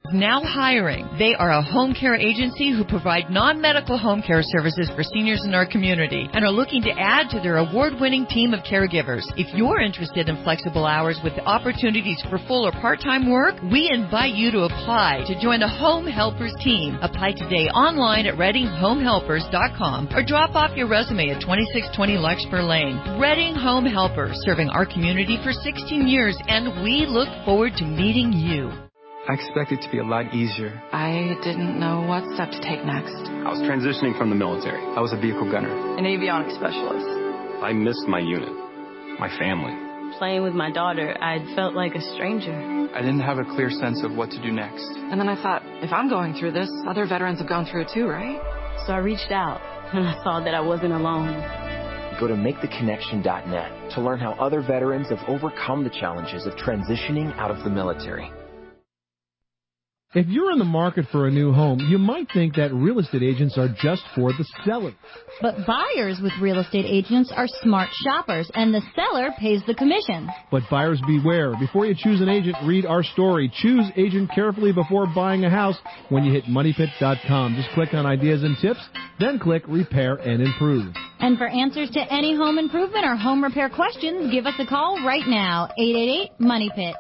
now hiring. They are a home care agency who provide non-medical home care services for seniors in our community and are looking to add to their award-winning team of caregivers. If you're interested in flexible hours with opportunities for full or part-time work, we invite you to apply to join the Home Helpers team. Apply today online at ReadingHomeHelpers.com or drop off your resume at 2620 Larkspur Lane. Reading Home Helpers, serving our community for 16 years, and we look forward to meeting you. I expect it to be a lot easier. I didn't know what step to take next. I was transitioning from the military. I was a vehicle gunner. An avionics specialist. I missed my unit, my family. Playing with my daughter, I felt like a stranger. I didn't have a clear sense of what to do next. And then I thought, if I'm going through this, other veterans have gone through it too, right? So I reached out, and I saw that I wasn't alone. Go to MakeTheConnection.net to learn how other veterans have overcome the challenges of transitioning out of the military. If you're in the market for a new home, you might think that real estate agents are just for the seller. But buyers with real estate agents are smart shoppers, and the seller pays the commission. But buyers beware. Before you choose an agent, read our story. Choose agent carefully before buying a house when you hit MoneyPit.com. Just click on Ideas and Tips, then click Repair and Improve. And for answers to any home improvement or home repair questions, give us a call right now, 888-MONEYPIT.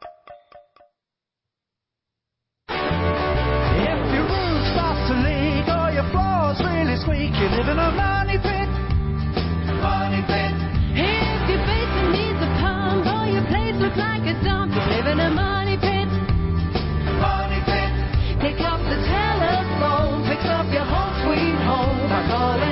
Squeak, you live in a money pit. Money pit. If your basement needs a pump or your place looks like a dump, you live in a money pit. Money pit. Pick up the telephone, fix up your home sweet home by calling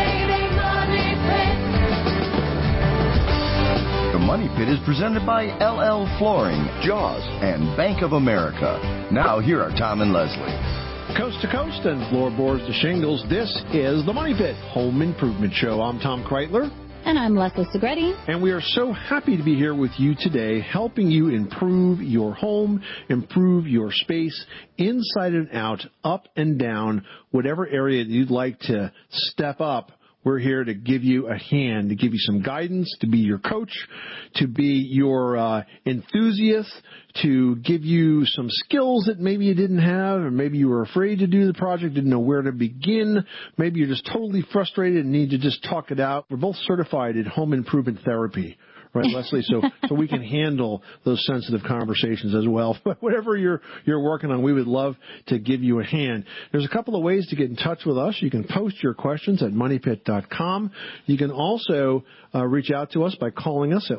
888-MONEY-PIT. The Money Pit is presented by LL Flooring, Jaws, and Bank of America. Now here are Tom and Leslie. Coast to coast and floorboards to shingles, this is the Money Pit Home Improvement Show. I'm Tom Kreitler. And I'm Leslie Segretti. And we are so happy to be here with you today, helping you improve your home, improve your space, inside and out, up and down, whatever area that you'd like to step up. We're here to give you a hand, to give you some guidance, to be your coach, to be your enthusiast, to give you some skills that maybe you didn't have, or maybe you were afraid to do the project, didn't know where to begin. Maybe you're just totally frustrated and need to just talk it out. We're both certified in home improvement therapy. Right, Leslie? So we can handle those sensitive conversations as well. But whatever you're working on, we would love to give you a hand. There's a couple of ways to get in touch with us. You can post your questions at MoneyPit.com. You can also reach out to us by calling us at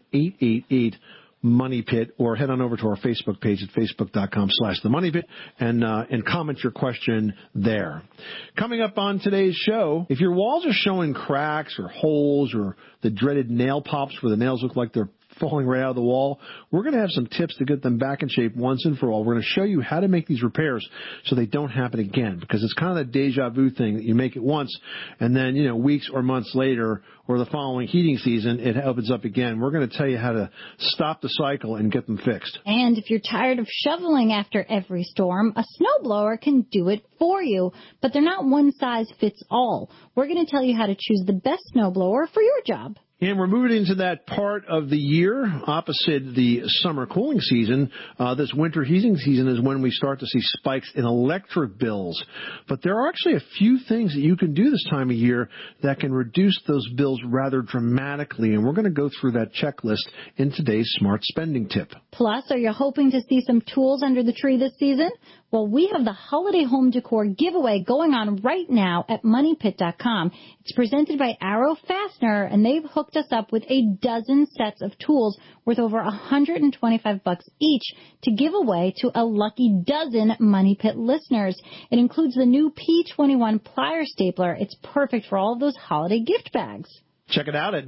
1-888-MONEY PIT, or head on over to our Facebook page at facebook.com/themoneypit and comment your question there. Coming up on today's show, if your walls are showing cracks or holes or the dreaded nail pops where the nails look like they're falling right out of the wall, we're going to have some tips to get them back in shape once and for all. We're going to show you how to make these repairs so they don't happen again, because it's kind of that deja vu thing that you make it once and then, weeks or months later or the following heating season, it opens up again. We're going to tell you how to stop the cycle and get them fixed. And if you're tired of shoveling after every storm, a snowblower can do it for you. But they're not one size fits all. We're going to tell you how to choose the best snowblower for your job. And we're moving into that part of the year opposite the summer cooling season. This winter heating season is when we start to see spikes in electric bills. But there are actually a few things that you can do this time of year that can reduce those bills rather dramatically. And we're going to go through that checklist in today's Smart Spending Tip. Plus, are you hoping to see some tools under the tree this season? Well, we have the Holiday Home Decor giveaway going on right now at MoneyPit.com. It's presented by Arrow Fastener, and they've hooked us up with a dozen sets of tools worth over $125 each to give away to a lucky dozen Money Pit listeners. It includes the new P21 plier stapler. It's perfect for all of those holiday gift bags. Check it out at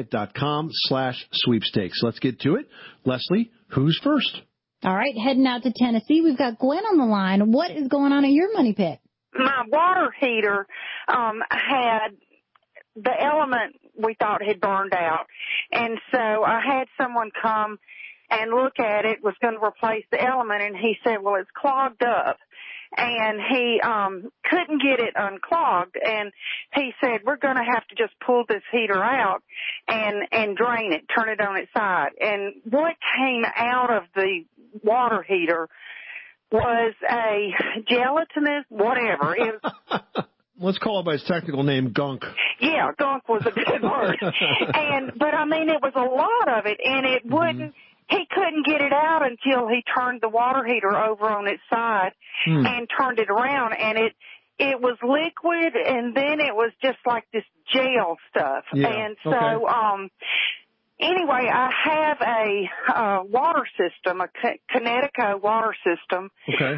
MoneyPit.com/sweepstakes. Let's get to it. Leslie, who's first? All right, heading out to Tennessee, we've got Gwen on the line. What is going on at your Money Pit? My water heater had the element we thought had burned out. And so I had someone come and look at it, was going to replace the element, and he said, well, it's clogged up. And he couldn't get it unclogged. And he said, we're going to have to just pull this heater out and drain it, turn it on its side. And what came out of the water heater was a gelatinous, whatever. It was, let's call it by its technical name, gunk. Yeah, gunk was a good word. But I mean, it was a lot of it, and it wouldn't. He couldn't get it out until he turned the water heater over on its side and turned it around, and it was liquid, and then it was just like this gel stuff. Yeah. And so, anyway, I have a water system, a Connecticut water system. Okay.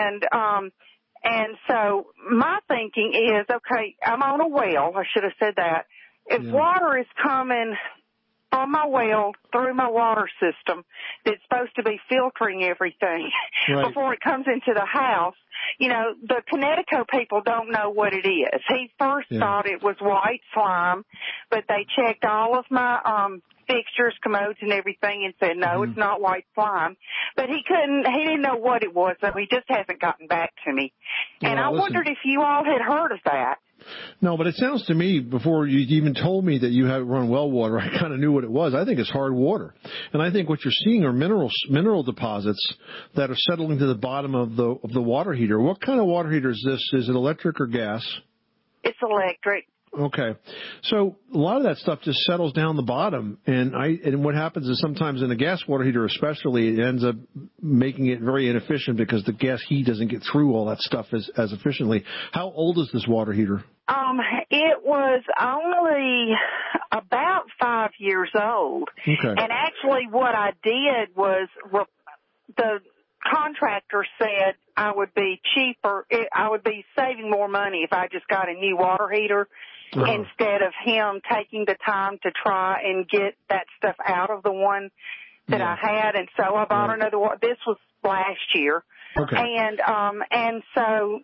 And so my thinking is, okay, I'm on a well. I should have said that. If water is coming from my well through my water system that's supposed to be filtering everything before it comes into the house, you know, the Connecticut people don't know what it is. He first thought it was white slime, but they checked all of my fixtures, commodes, and everything and said, no, it's not white slime. But he didn't know what it was, so he just hasn't gotten back to me. And I wondered if you all had heard of that. No, but it sounds to me, before you even told me that you have run well water, I kind of knew what it was. I think it's hard water. And I think what you're seeing are mineral deposits that are settling to the bottom of the water heater. What kind of water heater is this? Is it electric or gas? It's electric. Okay. So a lot of that stuff just settles down the bottom, and what happens is sometimes in a gas water heater especially, it ends up making it very inefficient because the gas heat doesn't get through all that stuff as efficiently. How old is this water heater? It was only about 5 years old. Okay. And actually what I did was the contractor said I would be cheaper, I would be saving more money if I just got a new water heater instead of him taking the time to try and get that stuff out of the one that I had. And so I bought another one. This was last year. Okay. And so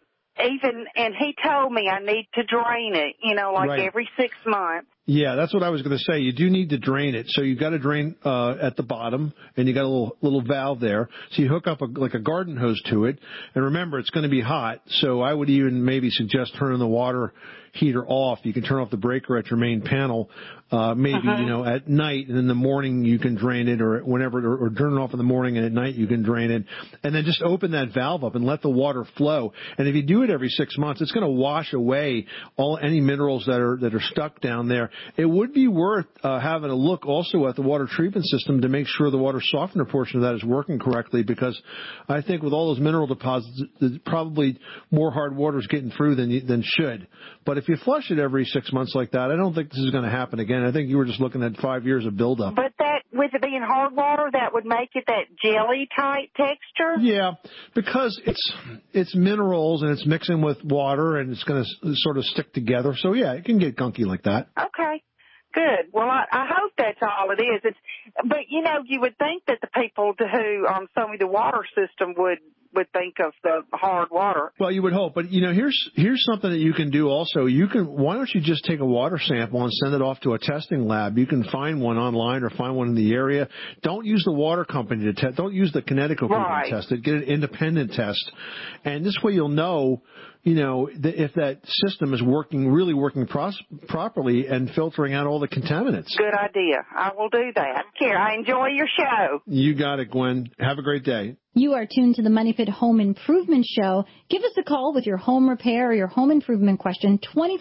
and he told me I need to drain it, you know, like every 6 months. Yeah, that's what I was going to say. You do need to drain it. So you've got to drain at the bottom, and you got a little valve there. So you hook up like a garden hose to it. And remember, it's going to be hot, so I would even maybe suggest turning the water heater off. You can turn off the breaker at your main panel, maybe, you know, at night, and in the morning you can drain it, or whenever, or turn it off in the morning, and at night you can drain it. And then just open that valve up and let the water flow. And if you do it every 6 months, it's going to wash away any minerals that are stuck down there. It would be worth having a look also at the water treatment system to make sure the water softener portion of that is working correctly, because I think with all those mineral deposits, there's probably more hard water is getting through than should. But if you flush it every 6 months like that, I don't think this is going to happen again. I think you were just looking at 5 years of buildup. But that, with it being hard water, that would make it that jelly-type texture? Yeah, because it's minerals and it's mixing with water and it's going to sort of stick together. So, yeah, it can get gunky like that. Okay. Good. Well, I hope that's all it is. But, you know, you would think that the people who sold me the water system would think of the hard water. Well, you would hope. But, you know, here's something that you can do also. Why don't you just take a water sample and send it off to a testing lab? You can find one online or find one in the area. Don't use the water company to test. Don't use the Connecticut people to test it. Get an independent test. And this way you'll know, you know, if that system is really working properly and filtering out all the contaminants. Good idea. I will do that. Here, I enjoy your show. You got it, Gwen. Have a great day. You are tuned to the Money Pit Home Improvement Show. Give us a call with your home repair or your home improvement question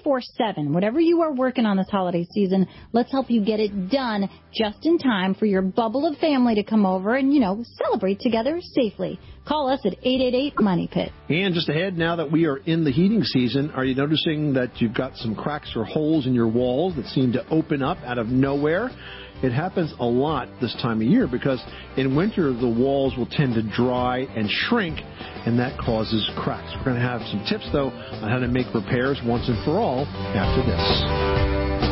24/7. Whatever you are working on this holiday season, let's help you get it done just in time for your bubble of family to come over and, you know, celebrate together safely. Call us at 888-MONEY-PIT. And just ahead, now that we are in the heating season, are you noticing that you've got some cracks or holes in your walls that seem to open up out of nowhere? It happens a lot this time of year because in winter the walls will tend to dry and shrink, and that causes cracks. We're going to have some tips, though, on how to make repairs once and for all after this.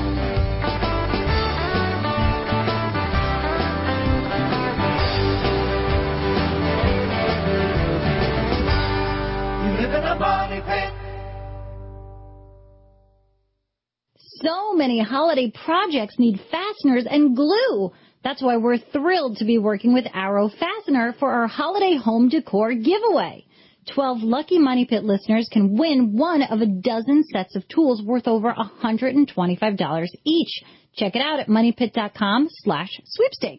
So many holiday projects need fasteners and glue. That's why we're thrilled to be working with Arrow Fastener for our holiday home decor giveaway. 12 lucky Money Pit listeners can win one of a dozen sets of tools worth over $125 each. Check it out at moneypit.com/sweepstakes.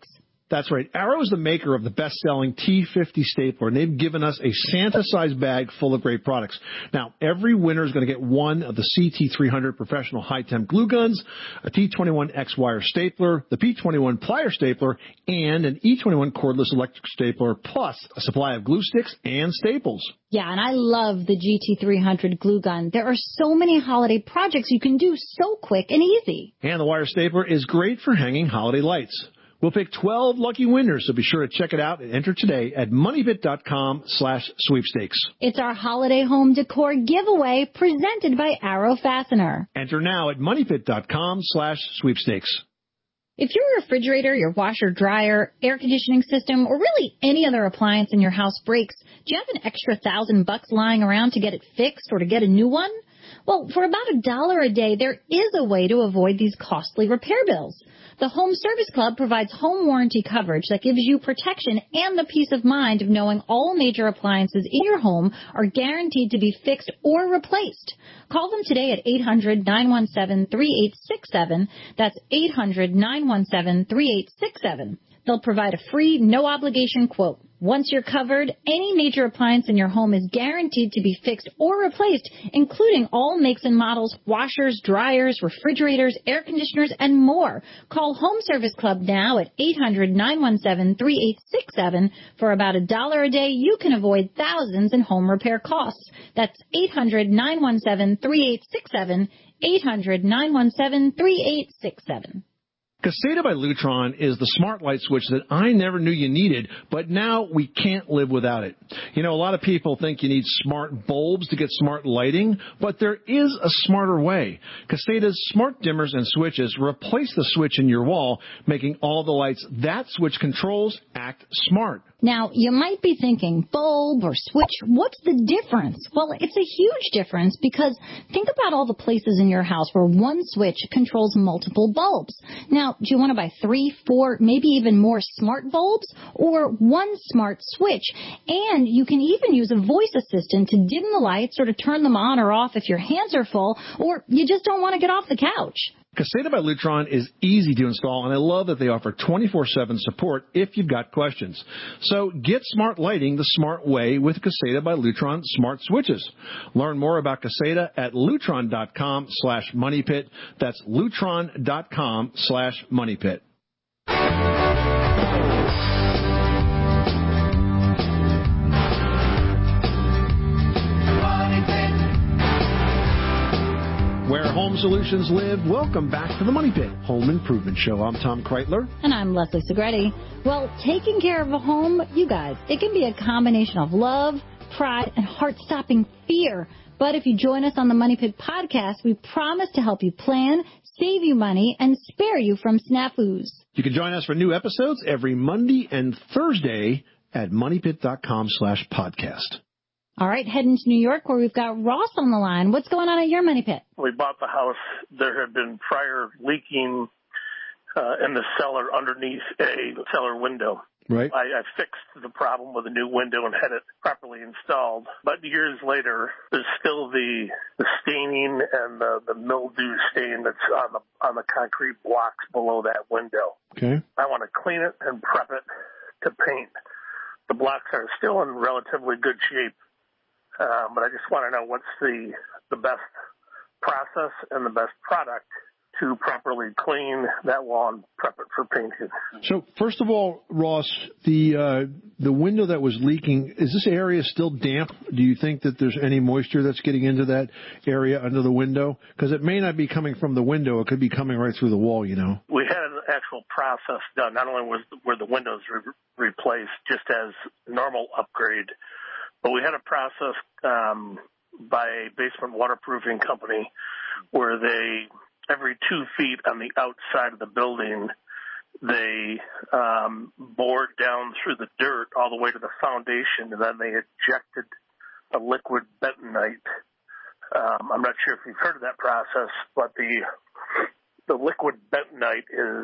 That's right. Arrow is the maker of the best-selling T50 stapler, and they've given us a Santa-sized bag full of great products. Now, every winner is going to get one of the CT300 professional high-temp glue guns, a T21 X-wire stapler, the P21 plier stapler, and an E21 cordless electric stapler, plus a supply of glue sticks and staples. Yeah, and I love the GT300 glue gun. There are so many holiday projects you can do so quick and easy. And the wire stapler is great for hanging holiday lights. We'll pick 12 lucky winners, so be sure to check it out and enter today at MoneyPit.com/sweepstakes. It's our holiday home decor giveaway presented by Arrow Fastener. Enter now at MoneyPit.com/sweepstakes. If your refrigerator, your washer, dryer, air conditioning system, or really any other appliance in your house breaks, do you have an extra $1,000 lying around to get it fixed or to get a new one? Well, for about $1 a day, there is a way to avoid these costly repair bills. The Home Service Club provides home warranty coverage that gives you protection and the peace of mind of knowing all major appliances in your home are guaranteed to be fixed or replaced. Call them today at 800-917-3867. That's 800-917-3867. They'll provide a free, no-obligation quote. Once you're covered, any major appliance in your home is guaranteed to be fixed or replaced, including all makes and models, washers, dryers, refrigerators, air conditioners, and more. Call Home Service Club now at 800-917-3867. For about $1 a day, you can avoid thousands in home repair costs. That's 800-917-3867, 800-917-3867. Caseta by Lutron is the smart light switch that I never knew you needed, but now we can't live without it. You know, a lot of people think you need smart bulbs to get smart lighting, but there is a smarter way. Caseta's smart dimmers and switches replace the switch in your wall, making all the lights that switch controls act smart. Now, you might be thinking, bulb or switch, what's the difference? Well, it's a huge difference because think about all the places in your house where one switch controls multiple bulbs. Now, do you want to buy 3, 4, maybe even more smart bulbs or one smart switch? And you can even use a voice assistant to dim the lights or to turn them on or off if your hands are full or you just don't want to get off the couch. Caseta by Lutron is easy to install, and I love that they offer 24/7 support if you've got questions. So get smart lighting the smart way with Caseta by Lutron smart switches. Learn more about Caseta at lutron.com/moneypit. That's lutron.com/moneypit. Where home solutions live, welcome back to the Money Pit Home Improvement Show. I'm Tom Kreitler. And I'm Leslie Segretti. Well, taking care of a home, you guys, it can be a combination of love, pride, and heart-stopping fear. But if you join us on the Money Pit podcast, we promise to help you plan, save you money, and spare you from snafus. You can join us for new episodes every Monday and Thursday at moneypit.com/podcast. All right, heading to New York where we've got Ross on the line. What's going on at your Money Pit? We bought the house. There had been prior leaking in the cellar underneath a cellar window. Right. I fixed the problem with a new window and had it properly installed. But years later, there's still the staining and the mildew stain that's on the concrete blocks below that window. Okay. I want to clean it and prep it to paint. The blocks are still in relatively good shape. But I just want to know what's the best process and the best product to properly clean that wall and prep it for painting. So first of all, Ross, the window that was leaking, is this area still damp? Do you think that there's any moisture that's getting into that area under the window? Because it may not be coming from the window. It could be coming right through the wall, you know. We had an actual process done. Not only were the windows replaced just as normal upgrade, but we had a process by a basement waterproofing company where they, every 2 feet on the outside of the building, they bored down through the dirt all the way to the foundation, and then they ejected a liquid bentonite. I'm not sure if you've heard of that process, but the liquid bentonite is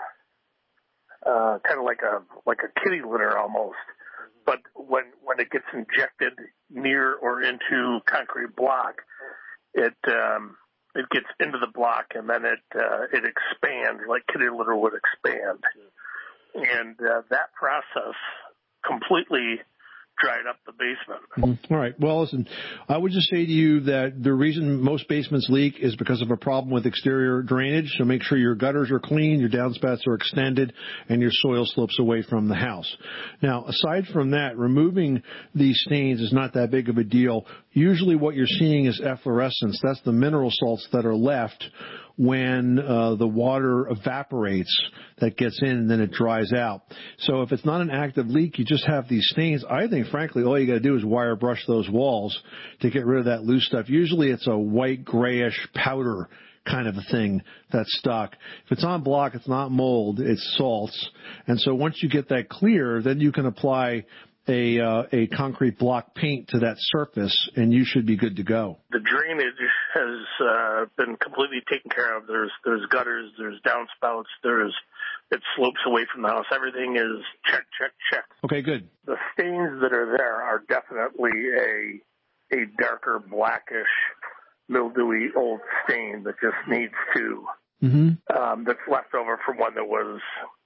kind of like a kitty litter almost. But when it gets injected near or into concrete block, it gets into the block and then it expands like kitty litter would expand. And that process completely dried up the basement. All right. Well, listen, I would just say to you that the reason most basements leak is because of a problem with exterior drainage. So make sure your gutters are clean, your downspouts are extended, and your soil slopes away from the house. Now, aside from that, removing these stains is not that big of a deal. Usually what you're seeing is efflorescence. That's the mineral salts that are left when the water evaporates, that gets in and then it dries out. So if it's not an active leak, you just have these stains. I think, frankly, all you got to do is wire brush those walls to get rid of that loose stuff. Usually it's a white, grayish powder kind of a thing that's stuck. If it's on block, it's not mold, it's salts. And so once you get that clear, then you can apply a concrete block paint to that surface, and you should be good to go. The drainage has been completely taken care of. There's gutters, there's downspouts, it slopes away from the house. Everything is check, check, check. Okay, good. The stains that are there are definitely a darker, blackish, mildewy old stain that just needs to, that's left over from one that was,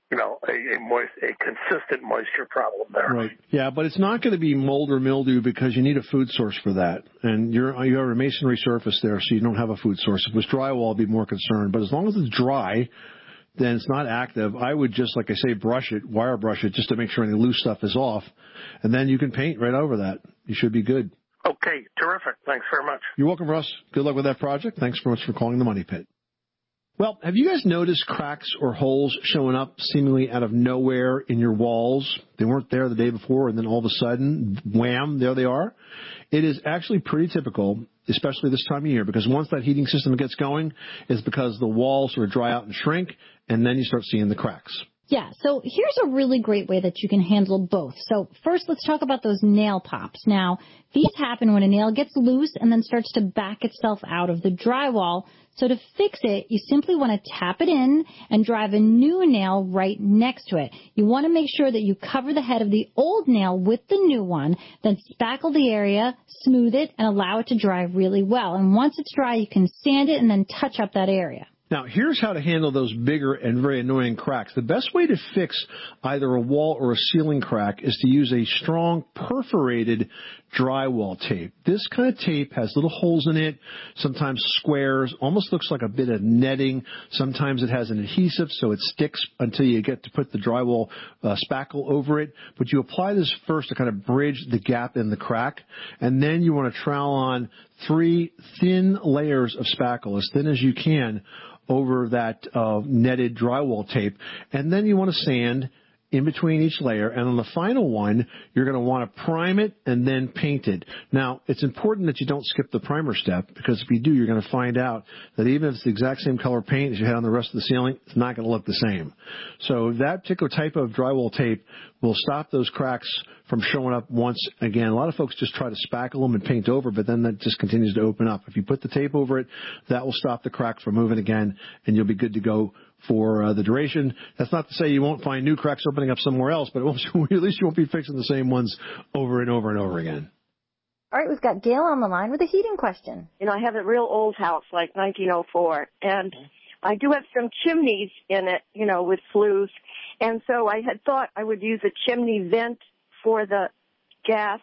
a consistent moisture problem there. Right. Yeah, but it's not going to be mold or mildew because you need a food source for that. And you have a masonry surface there, so you don't have a food source. If it was drywall, I'd be more concerned. But as long as it's dry, then it's not active. I would just, like I say, wire brush it, just to make sure any loose stuff is off. And then you can paint right over that. You should be good. Okay, terrific. Thanks very much. You're welcome, Russ. Good luck with that project. Thanks very much for calling the Money Pit. Well, have you guys noticed cracks or holes showing up seemingly out of nowhere in your walls? They weren't there the day before, and then all of a sudden, wham, there they are. It is actually pretty typical, especially this time of year, because once that heating system gets going, it's because the walls sort of dry out and shrink, and then you start seeing the cracks. Yeah, so here's a really great way that you can handle both. So first, let's talk about those nail pops. Now, these happen when a nail gets loose and then starts to back itself out of the drywall. So to fix it, you simply want to tap it in and drive a new nail right next to it. You want to make sure that you cover the head of the old nail with the new one, then spackle the area, smooth it, and allow it to dry really well. And once it's dry, you can sand it and then touch up that area. Now, here's how to handle those bigger and very annoying cracks. The best way to fix either a wall or a ceiling crack is to use a strong perforated drywall tape. This kind of tape has little holes in it, sometimes squares, almost looks like a bit of netting. Sometimes it has an adhesive so it sticks until you get to put the drywall spackle over it. But you apply this first to kind of bridge the gap in the crack, and then you want to trowel on 3 thin layers of spackle, as thin as you can, over that netted drywall tape. And then you want to sand in between each layer. And on the final one, you're going to want to prime it and then paint it. Now, it's important that you don't skip the primer step, because if you do, you're going to find out that even if it's the exact same color paint as you had on the rest of the ceiling, it's not going to look the same. So that particular type of drywall tape will stop those cracks from showing up once again. A lot of folks just try to spackle them and paint over, but then that just continues to open up. If you put the tape over it, that will stop the crack from moving again, and you'll be good to go for the duration. That's not to say you won't find new cracks opening up somewhere else, but at least you won't be fixing the same ones over and over and over again. All right, we've got Gail on the line with a heating question. I have a real old house, like 1904, and I do have some chimneys in it, with flues. And so I had thought I would use a chimney vent for the gas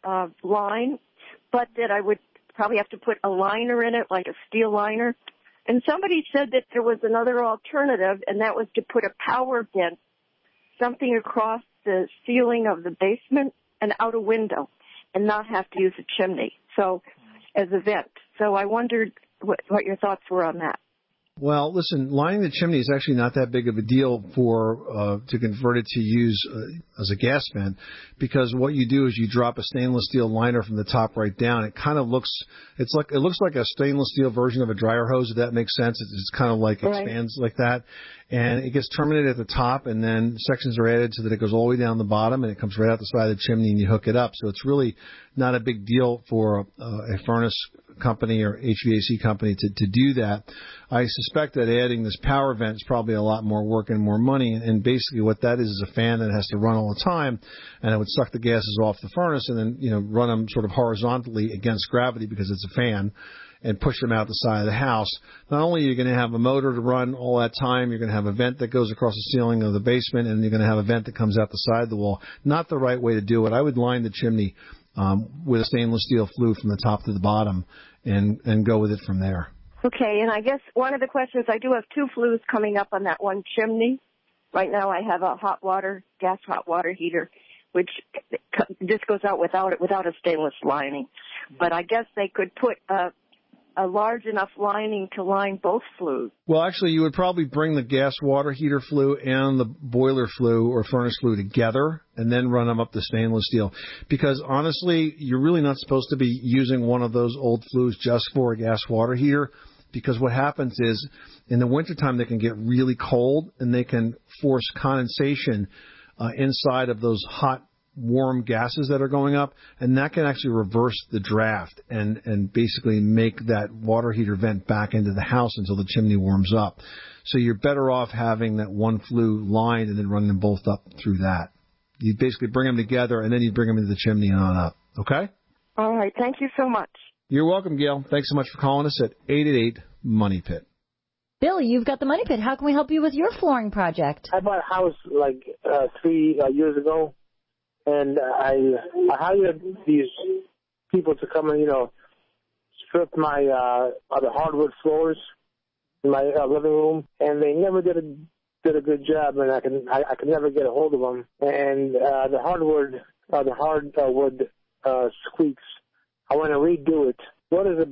line, but that I would probably have to put a liner in it, like a steel liner. And somebody said that there was another alternative, and that was to put a power vent, something across the ceiling of the basement and out a window, and not have to use a chimney, so as a vent. So I wondered what your thoughts were on that. Well, listen, lining the chimney is actually not that big of a deal to convert it to use as a gas vent, because what you do is you drop a stainless steel liner from the top right down. It kind of looks like a stainless steel version of a dryer hose, if that makes sense. It's kind of like expands like that, and it gets terminated at the top, and then sections are added so that it goes all the way down the bottom, and it comes right out the side of the chimney, and you hook it up. So it's really not a big deal for a furnace company or HVAC company to do that. I suspect that adding this power vent is probably a lot more work and more money. And basically what that is a fan that has to run all the time, and it would suck the gases off the furnace and then, run them sort of horizontally against gravity because it's a fan, and push them out the side of the house. Not only are you going to have a motor to run all that time, you're going to have a vent that goes across the ceiling of the basement, and you're going to have a vent that comes out the side of the wall. Not the right way to do it. I would line the chimney with a stainless steel flue from the top to the bottom and go with it from there. Okay, and I guess one of the questions, I do have 2 flues coming up on that one chimney. Right now I have a gas hot water heater, which just goes out without a stainless lining. But I guess they could put a large enough lining to line both flues. Well, actually, you would probably bring the gas water heater flue and the boiler flue or furnace flue together and then run them up the stainless steel. Because, honestly, you're really not supposed to be using one of those old flues just for a gas water heater, because what happens is in the wintertime they can get really cold and they can force condensation inside of those hot warm gases that are going up, and that can actually reverse the draft and basically make that water heater vent back into the house until the chimney warms up. So you're better off having that one flue lined and then running them both up through that. You basically bring them together and then you bring them into the chimney and on up. Okay? All right. Thank you so much. You're welcome, Gail. Thanks so much for calling us at 888-MONEY-PIT. Bill, you've got the Money Pit. How can we help you with your flooring project? I bought a house 3 years ago. And I hired these people to come and, strip my the hardwood floors in my living room, and they never did a good job, and I can never get a hold of them. And the hardwood squeaks. I want to redo it. What is the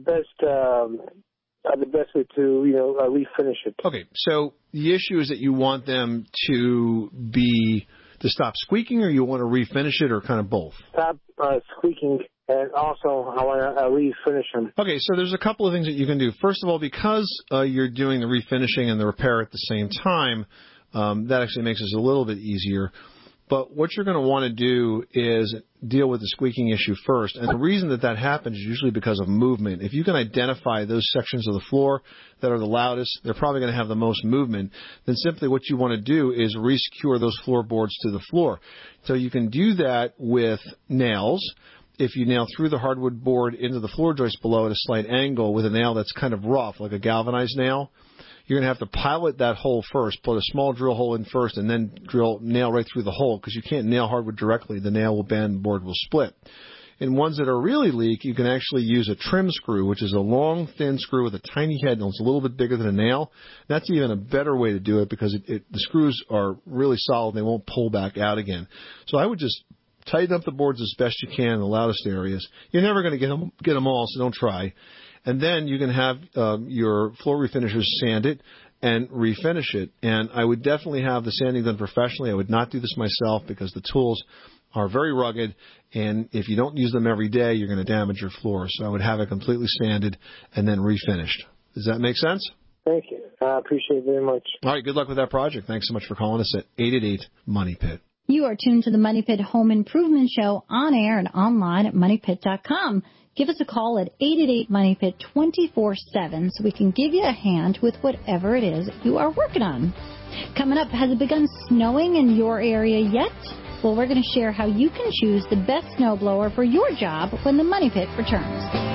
best way to refinish it? Okay, so the issue is that you want them to stop squeaking, or you want to refinish it, or kind of both? Stop squeaking, and also I want to refinish them. Okay, so there's a couple of things that you can do. First of all, because you're doing the refinishing and the repair at the same time, that actually makes this a little bit easier. But what you're going to want to do is deal with the squeaking issue first. And the reason that happens is usually because of movement. If you can identify those sections of the floor that are the loudest, they're probably going to have the most movement, then simply what you want to do is resecure those floorboards to the floor. So you can do that with nails. If you nail through the hardwood board into the floor joist below at a slight angle with a nail that's kind of rough, like a galvanized nail, you're going to have to pilot that hole first, put a small drill hole in first, and then nail right through the hole, because you can't nail hardwood directly. The nail will bend, the board will split. In ones that are really leak, you can actually use a trim screw, which is a long, thin screw with a tiny head, and it's a little bit bigger than a nail. That's even a better way to do it, because the screws are really solid and they won't pull back out again. So I would just tighten up the boards as best you can in the loudest areas. You're never going to get them all, so don't try. And then you can have your floor refinishers sand it and refinish it. And I would definitely have the sanding done professionally. I would not do this myself, because the tools are very rugged, and if you don't use them every day, you're going to damage your floor. So I would have it completely sanded and then refinished. Does that make sense? Thank you. I appreciate it very much. All right, good luck with that project. Thanks so much for calling us at 888-MONEY-PIT. You are tuned to the Money Pit Home Improvement Show on air and online at MoneyPit.com. Give us a call at 888-MONEY-PIT 24/7 so we can give you a hand with whatever it is you are working on. Coming up, has it begun snowing in your area yet? Well, we're going to share how you can choose the best snowblower for your job when the Money Pit returns.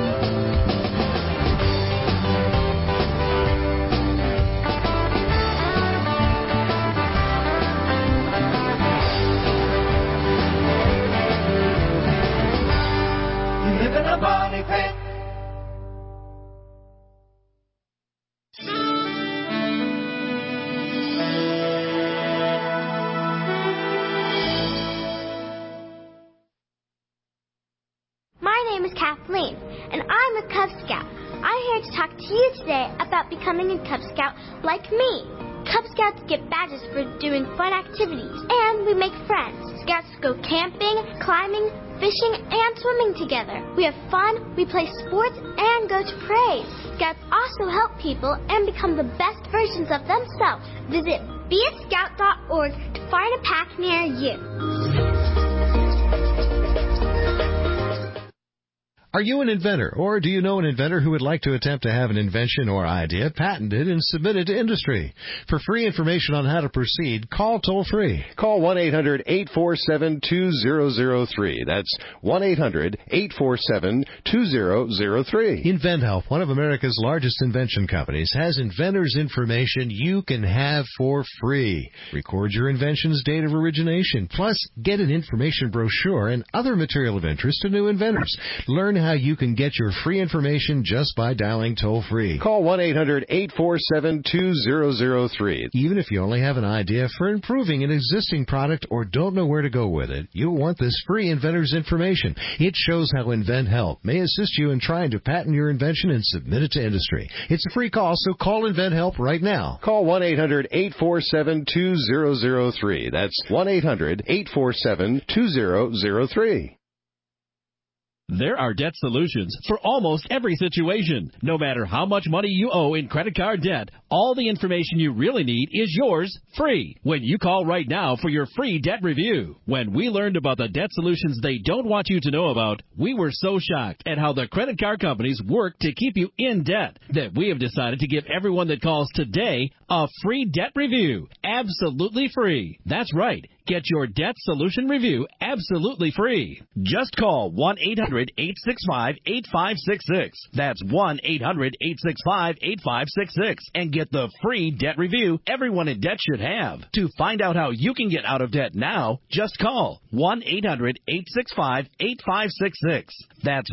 Money Pit. My name is Kathleen, and I'm a Cub Scout. I'm here to talk to you today about becoming a Cub Scout like me. Cub Scouts get badges for doing fun activities, and we make friends. Scouts go camping, climbing, fishing, and swimming together. We have fun, we play sports, and go to parades. Scouts also help people and become the best versions of themselves. Visit beascout.org to find a pack near you. Are you an inventor, or do you know an inventor who would like to attempt to have an invention or idea patented and submitted to industry? For free information on how to proceed, call toll-free. Call 1-800-847-2003. That's 1-800-847-2003. InventHelp, one of America's largest invention companies, has inventors' information you can have for free. Record your invention's date of origination, plus get an information brochure and other material of interest to new inventors. Learn how you can get your free information just by dialing toll-free. Call 1-800-847-2003. Even if you only have an idea for improving an existing product or don't know where to go with it, you'll want this free inventor's information. It shows how InventHelp may assist you in trying to patent your invention and submit it to industry. It's a free call, so call InventHelp right now. Call 1-800-847-2003. That's 1-800-847-2003. There are debt solutions for almost every situation. No matter how much money you owe in credit card debt, all the information you really need is yours free when you call right now for your free debt review. When we learned about the debt solutions they don't want you to know about, we were so shocked at how the credit card companies work to keep you in debt that we have decided to give everyone that calls today a free debt review. Absolutely free. That's right. Get your debt solution review absolutely free. Just call 1-800-865-8566. That's 1-800-865-8566 and get the free debt review everyone in debt should have. To find out how you can get out of debt now, just call 1-800-865-8566. That's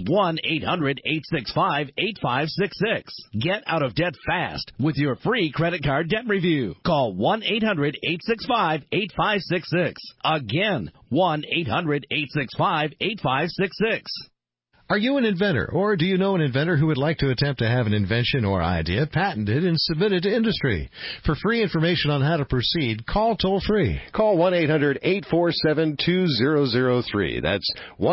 1-800-865-8566. Get out of debt fast with your free credit card debt review. Call 1-800-865-8566. Again, 1-800-865-8566. Are you an inventor, or do you know an inventor who would like to attempt to have an invention or idea patented and submitted to industry? For free information on how to proceed, call toll-free. Call 1-800-847-2003. That's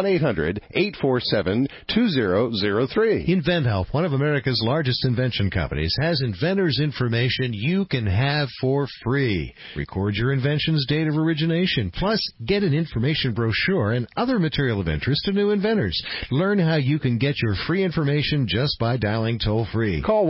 1-800-847-2003. InventHelp, one of America's largest invention companies, has inventors' information you can have for free. Record your invention's date of origination, plus get an information brochure and other material of interest to new inventors. Learn how you can get your free information just by dialing toll-free. Call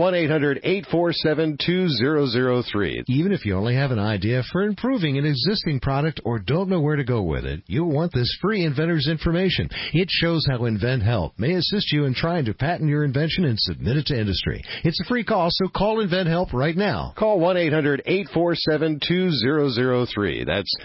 1-800-847-2003. Even if you only have an idea for improving an existing product or don't know where to go with it, you'll want this free inventor's information. It shows how InventHelp may assist you in trying to patent your invention and submit it to industry. It's a free call, so call InventHelp right now. Call 1-800-847-2003. That's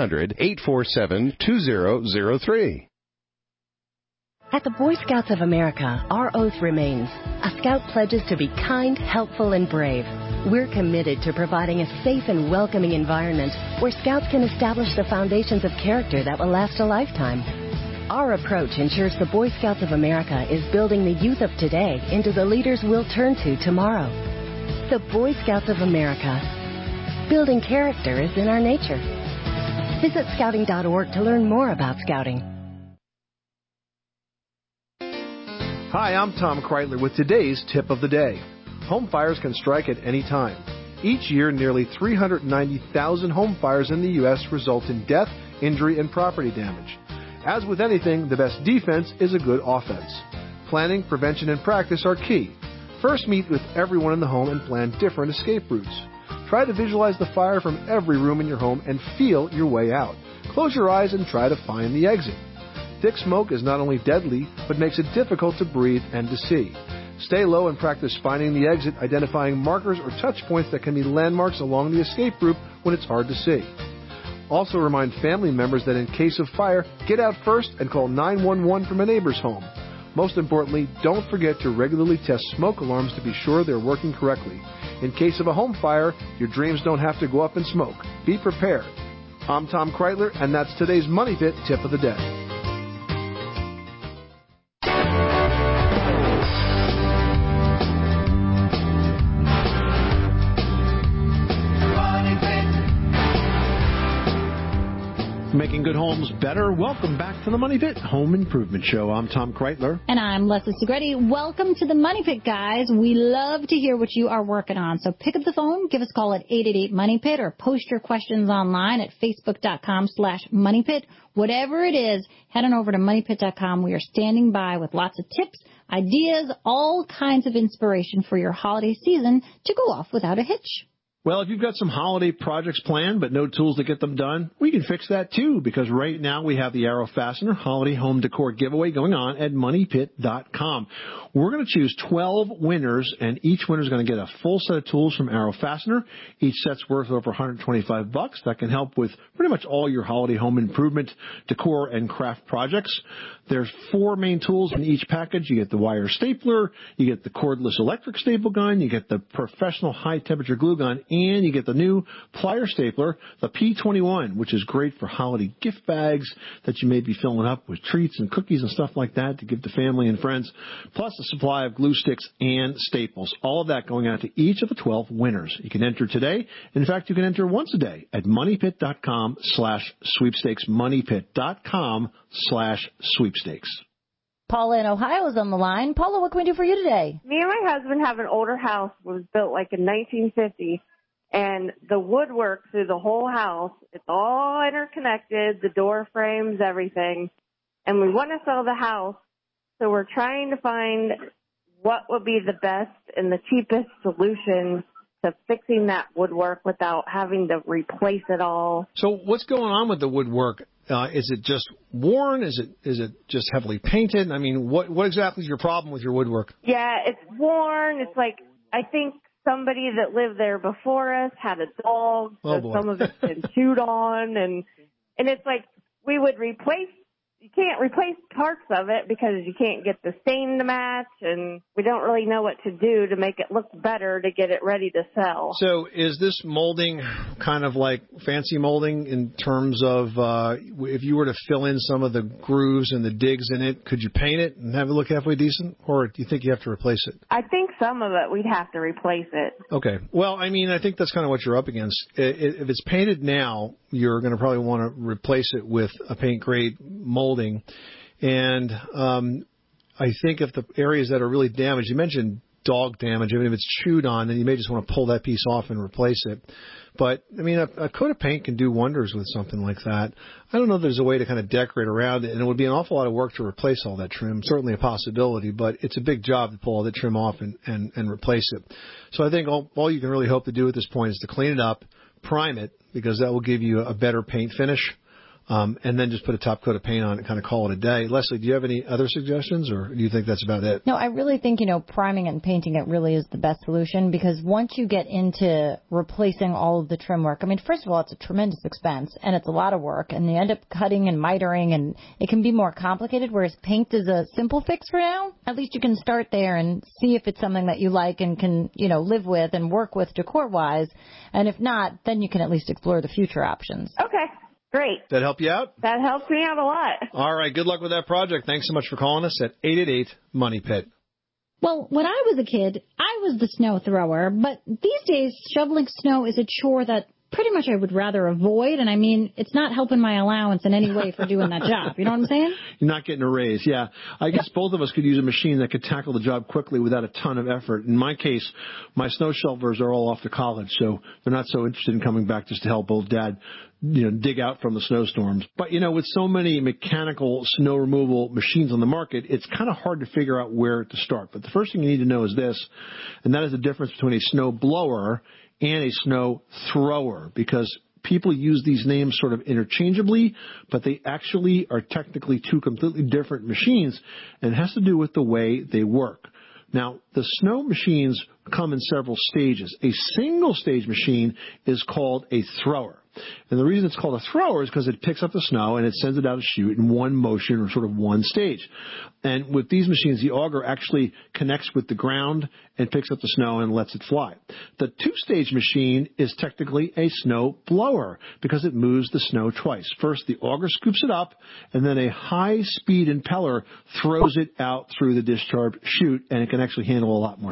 1-800-847-2003. At the Boy Scouts of America, our oath remains. A Scout pledges to be kind, helpful, and brave. We're committed to providing a safe and welcoming environment where Scouts can establish the foundations of character that will last a lifetime. Our approach ensures the Boy Scouts of America is building the youth of today into the leaders we'll turn to tomorrow. The Boy Scouts of America. Building character is in our nature. Visit Scouting.org to learn more about Scouting. Hi, I'm Tom Kreitler with today's tip of the day. Home fires can strike at any time. Each year, nearly 390,000 home fires in the U.S. result in death, injury, and property damage. As with anything, the best defense is a good offense. Planning, prevention, and practice are key. First, meet with everyone in the home and plan different escape routes. Try to visualize the fire from every room in your home and feel your way out. Close your eyes and try to find the exit. Thick smoke is not only deadly, but makes it difficult to breathe and to see. Stay low and practice finding the exit, identifying markers or touch points that can be landmarks along the escape route when it's hard to see. Also remind family members that in case of fire, get out first and call 911 from a neighbor's home. Most importantly, don't forget to regularly test smoke alarms to be sure they're working correctly. In case of a home fire, your dreams don't have to go up in smoke. Be prepared. I'm Tom Kreitler, and that's today's Money Pit Tip of the Day. Making good home homes better. Welcome back to the Money Pit Home Improvement Show. I'm Tom Kreitler. And I'm Leslie Segretti. Welcome to the Money Pit, guys. We love to hear what you are working on. So pick up the phone, give us a call at 888-MONEY-PIT, or post your questions online at facebook.com/MoneyPit. Whatever it is, head on over to MoneyPit.com. We are standing by with lots of tips, ideas, all kinds of inspiration for your holiday season to go off without a hitch. Well, if you've got some holiday projects planned but no tools to get them done, we can fix that too, because right now we have the Arrow Fastener Holiday Home Decor Giveaway going on at MoneyPit.com. We're going to choose 12 winners, and each winner is going to get a full set of tools from Arrow Fastener. Each set's worth over $125. That can help with pretty much all your holiday home improvement, decor, and craft projects. There's 4 main tools in each package. You get the wire stapler, you get the cordless electric staple gun, you get the professional high-temperature glue gun, and you get the new plier stapler, the P21, which is great for holiday gift bags that you may be filling up with treats and cookies and stuff like that to give to family and friends, plus a supply of glue sticks and staples. All of that going out to each of the 12 winners. You can enter today. In fact, you can enter once a day at MoneyPit.com/sweepstakes, MoneyPit.com/sweepstakes. Paula in Ohio is on the line. Paula, what can we do for you today? Me and my husband have an older house. It was built like in 1950, and the woodwork through the whole house, it's all interconnected, the door frames, everything, and we want to sell the house, so we're trying to find what would be the best and the cheapest solution to fixing that woodwork without having to replace it all. So what's going on with the woodwork? Is it just worn? Is it just heavily painted? I mean, what exactly is your problem with your woodwork? Yeah, it's worn. It's like, I think somebody that lived there before us had a dog, so some of it's been chewed on, and it's like we would replace. You can't replace parts of it because you can't get the stain to match, and we don't really know what to do to make it look better to get it ready to sell. So is this molding kind of like fancy molding in terms of if you were to fill in some of the grooves and the digs in it, could you paint it and have it look halfway decent, or do you think you have to replace it? I think some of it we'd have to replace it. Okay. Well, I mean, I think that's kind of what you're up against. If it's painted now, you're going to probably want to replace it with a paint-grade molding. And I think if the areas that are really damaged, you mentioned dog damage. I mean, if it's chewed on, then you may just want to pull that piece off and replace it. But, I mean, a coat of paint can do wonders with something like that. I don't know if there's a way to kind of decorate around it, and it would be an awful lot of work to replace all that trim. Certainly a possibility, but it's a big job to pull all the trim off and replace it. So I think all you can really hope to do at this point is to clean it up, prime it, because that will give you a better paint finish. And then just put a top coat of paint on it and kind of call it a day. Leslie, do you have any other suggestions, or do you think that's about it? No, I really think, priming it and painting it really is the best solution, because once you get into replacing all of the trim work, I mean, first of all, it's a tremendous expense, and it's a lot of work, and you end up cutting and mitering, and it can be more complicated, whereas paint is a simple fix for now. At least you can start there and see if it's something that you like and can, live with and work with decor-wise. And if not, then you can at least explore the future options. Okay. Great. That help you out? That helps me out a lot. All right. Good luck with that project. Thanks so much for calling us at 888-MONEY-PIT. Well, when I was a kid, I was the snow thrower, but these days shoveling snow is a chore that pretty much I would rather avoid, and I mean, it's not helping my allowance in any way for doing that job. You know what I'm saying? You're not getting a raise, yeah. I guess both of us could use a machine that could tackle the job quickly without a ton of effort. In my case, my snow shovelers are all off to college, so they're not so interested in coming back just to help old Dad, dig out from the snowstorms. But, with so many mechanical snow removal machines on the market, it's kind of hard to figure out where to start. But the first thing you need to know is this, and that is the difference between a snow blower and a snow thrower, because people use these names sort of interchangeably, but they actually are technically two completely different machines, and it has to do with the way they work. Now, the snow machines come in several stages. A single-stage machine is called a thrower. And the reason it's called a thrower is because it picks up the snow and it sends it out a chute in one motion, or sort of one stage. And with these machines, the auger actually connects with the ground and picks up the snow and lets it fly. The two-stage machine is technically a snow blower because it moves the snow twice. First, the auger scoops it up, and then a high-speed impeller throws it out through the discharge chute, and it can actually handle a lot more snow.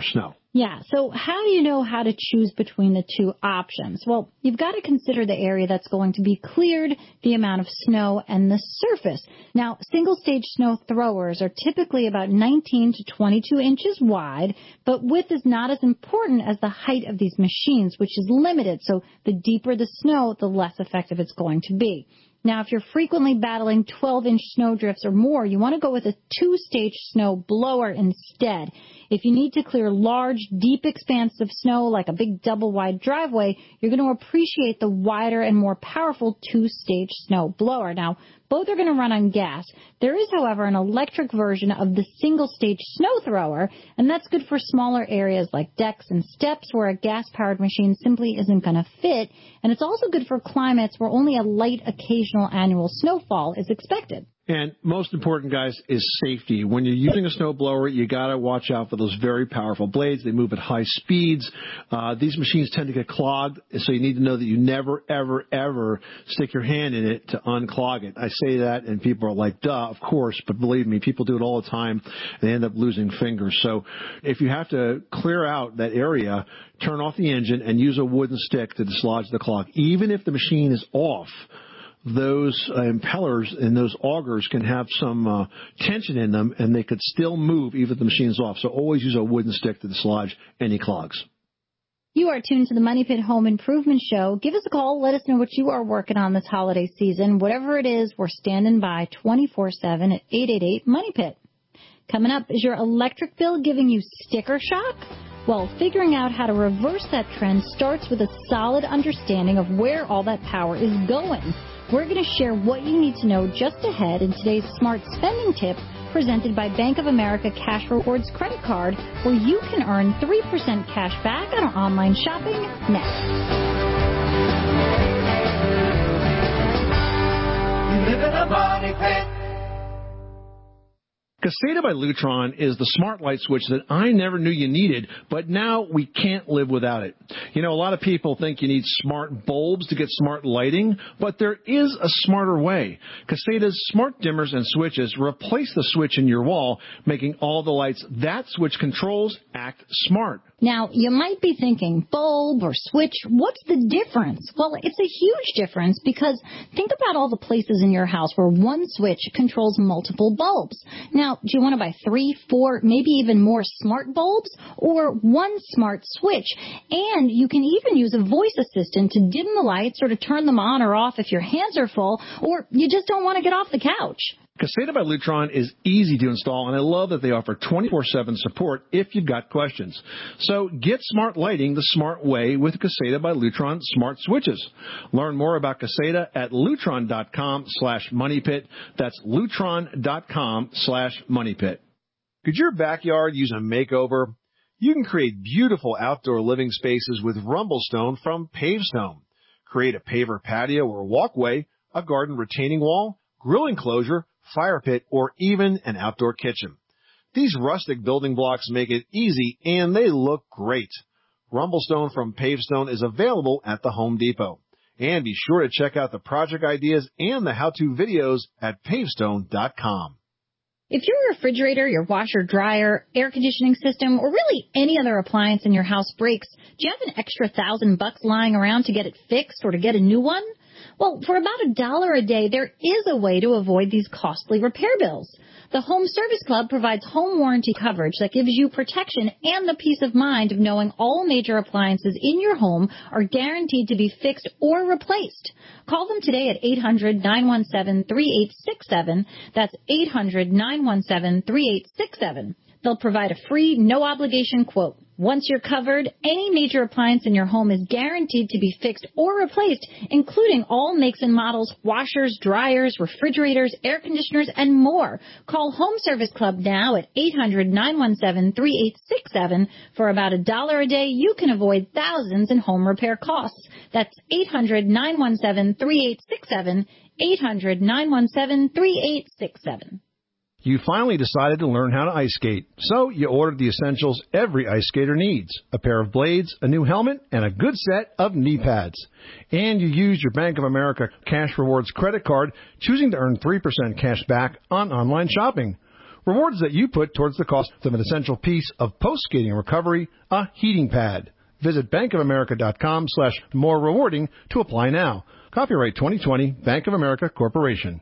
Yeah, so how do you know how to choose between the two options? Well, you've got to consider the area that's going to be cleared, the amount of snow, and the surface. Now, single-stage snow throwers are typically about 19 to 22 inches wide, but width is not as important as the height of these machines, which is limited, so the deeper the snow, the less effective it's going to be. Now, if you're frequently battling 12-inch snow drifts or more, you want to go with a two-stage snow blower instead. If you need to clear large, deep expanses of snow like a big double-wide driveway, you're going to appreciate the wider and more powerful two-stage snow blower. Now, both are going to run on gas. There is, however, an electric version of the single-stage snow thrower, and that's good for smaller areas like decks and steps where a gas-powered machine simply isn't going to fit, and it's also good for climates where only a light occasional annual snowfall is expected. And most important, guys, is safety. When you're using a snowblower, you got to watch out for those very powerful blades. They move at high speeds. These machines tend to get clogged, so you need to know that you never, ever, ever stick your hand in it to unclog it. I say that, and people are like, duh, of course, but believe me, people do it all the time, and they end up losing fingers. So if you have to clear out that area, turn off the engine and use a wooden stick to dislodge the clog. Even if the machine is off, those impellers and those augers can have some tension in them, and they could still move even if the machine's off. So always use a wooden stick to dislodge any clogs. You are tuned to the Money Pit Home Improvement Show. Give us a call. Let us know what you are working on this holiday season. Whatever it is, we're standing by 24/7 at 888-MONEY-PIT. Coming up, is your electric bill giving you sticker shock? Well, figuring out how to reverse that trend starts with a solid understanding of where all that power is going. We're going to share what you need to know just ahead in today's Smart Spending Tip presented by Bank of America Cash Rewards Credit Card, where you can earn 3% cash back on online shopping next. You live in a money pit. Caseta by Lutron is the smart light switch that I never knew you needed, but now we can't live without it. You know, a lot of people think you need smart bulbs to get smart lighting, but there is a smarter way. Caseta's smart dimmers and switches replace the switch in your wall, making all the lights that switch controls act smart. Now, you might be thinking, bulb or switch, what's the difference? Well, it's a huge difference because think about all the places in your house where one switch controls multiple bulbs. Now, do you want to buy 3, 4, maybe even more smart bulbs or one smart switch? And you can even use a voice assistant to dim the lights or to turn them on or off if your hands are full or you just don't want to get off the couch. Caseta by Lutron is easy to install, and I love that they offer 24/7 support if you've got questions. So get smart lighting the smart way with Caseta by Lutron smart switches. Learn more about Caseta at lutron.com/moneypit. That's lutron.com/moneypit. Could your backyard use a makeover? You can create beautiful outdoor living spaces with Rumblestone from Pavestone. Create a paver patio or walkway, a garden retaining wall, grill enclosure, fire pit, or even an outdoor kitchen. These rustic building blocks make it easy, and they look great. Rumblestone from Pavestone is available at the Home Depot. And be sure to check out the project ideas and the how-to videos at pavestone.com. If your refrigerator, your washer, dryer, air conditioning system, or really any other appliance in your house breaks, do you have an extra $1,000 lying around to get it fixed or to get a new one? Well, for about $1 a day, there is a way to avoid these costly repair bills. The Home Service Club provides home warranty coverage that gives you protection and the peace of mind of knowing all major appliances in your home are guaranteed to be fixed or replaced. Call them today at 800-917-3867. That's 800-917-3867. They'll provide a free, no-obligation quote. Once you're covered, any major appliance in your home is guaranteed to be fixed or replaced, including all makes and models, washers, dryers, refrigerators, air conditioners, and more. Call Home Service Club now at 800-917-3867. For about $1 a day, you can avoid thousands in home repair costs. That's 800-917-3867, 800-917-3867. You finally decided to learn how to ice skate, so you ordered the essentials every ice skater needs: a pair of blades, a new helmet, and a good set of knee pads. And you used your Bank of America Cash Rewards credit card, choosing to earn 3% cash back on online shopping. Rewards that you put towards the cost of an essential piece of post-skating recovery, a heating pad. Visit bankofamerica.com/more rewarding to apply now. Copyright 2020, Bank of America Corporation.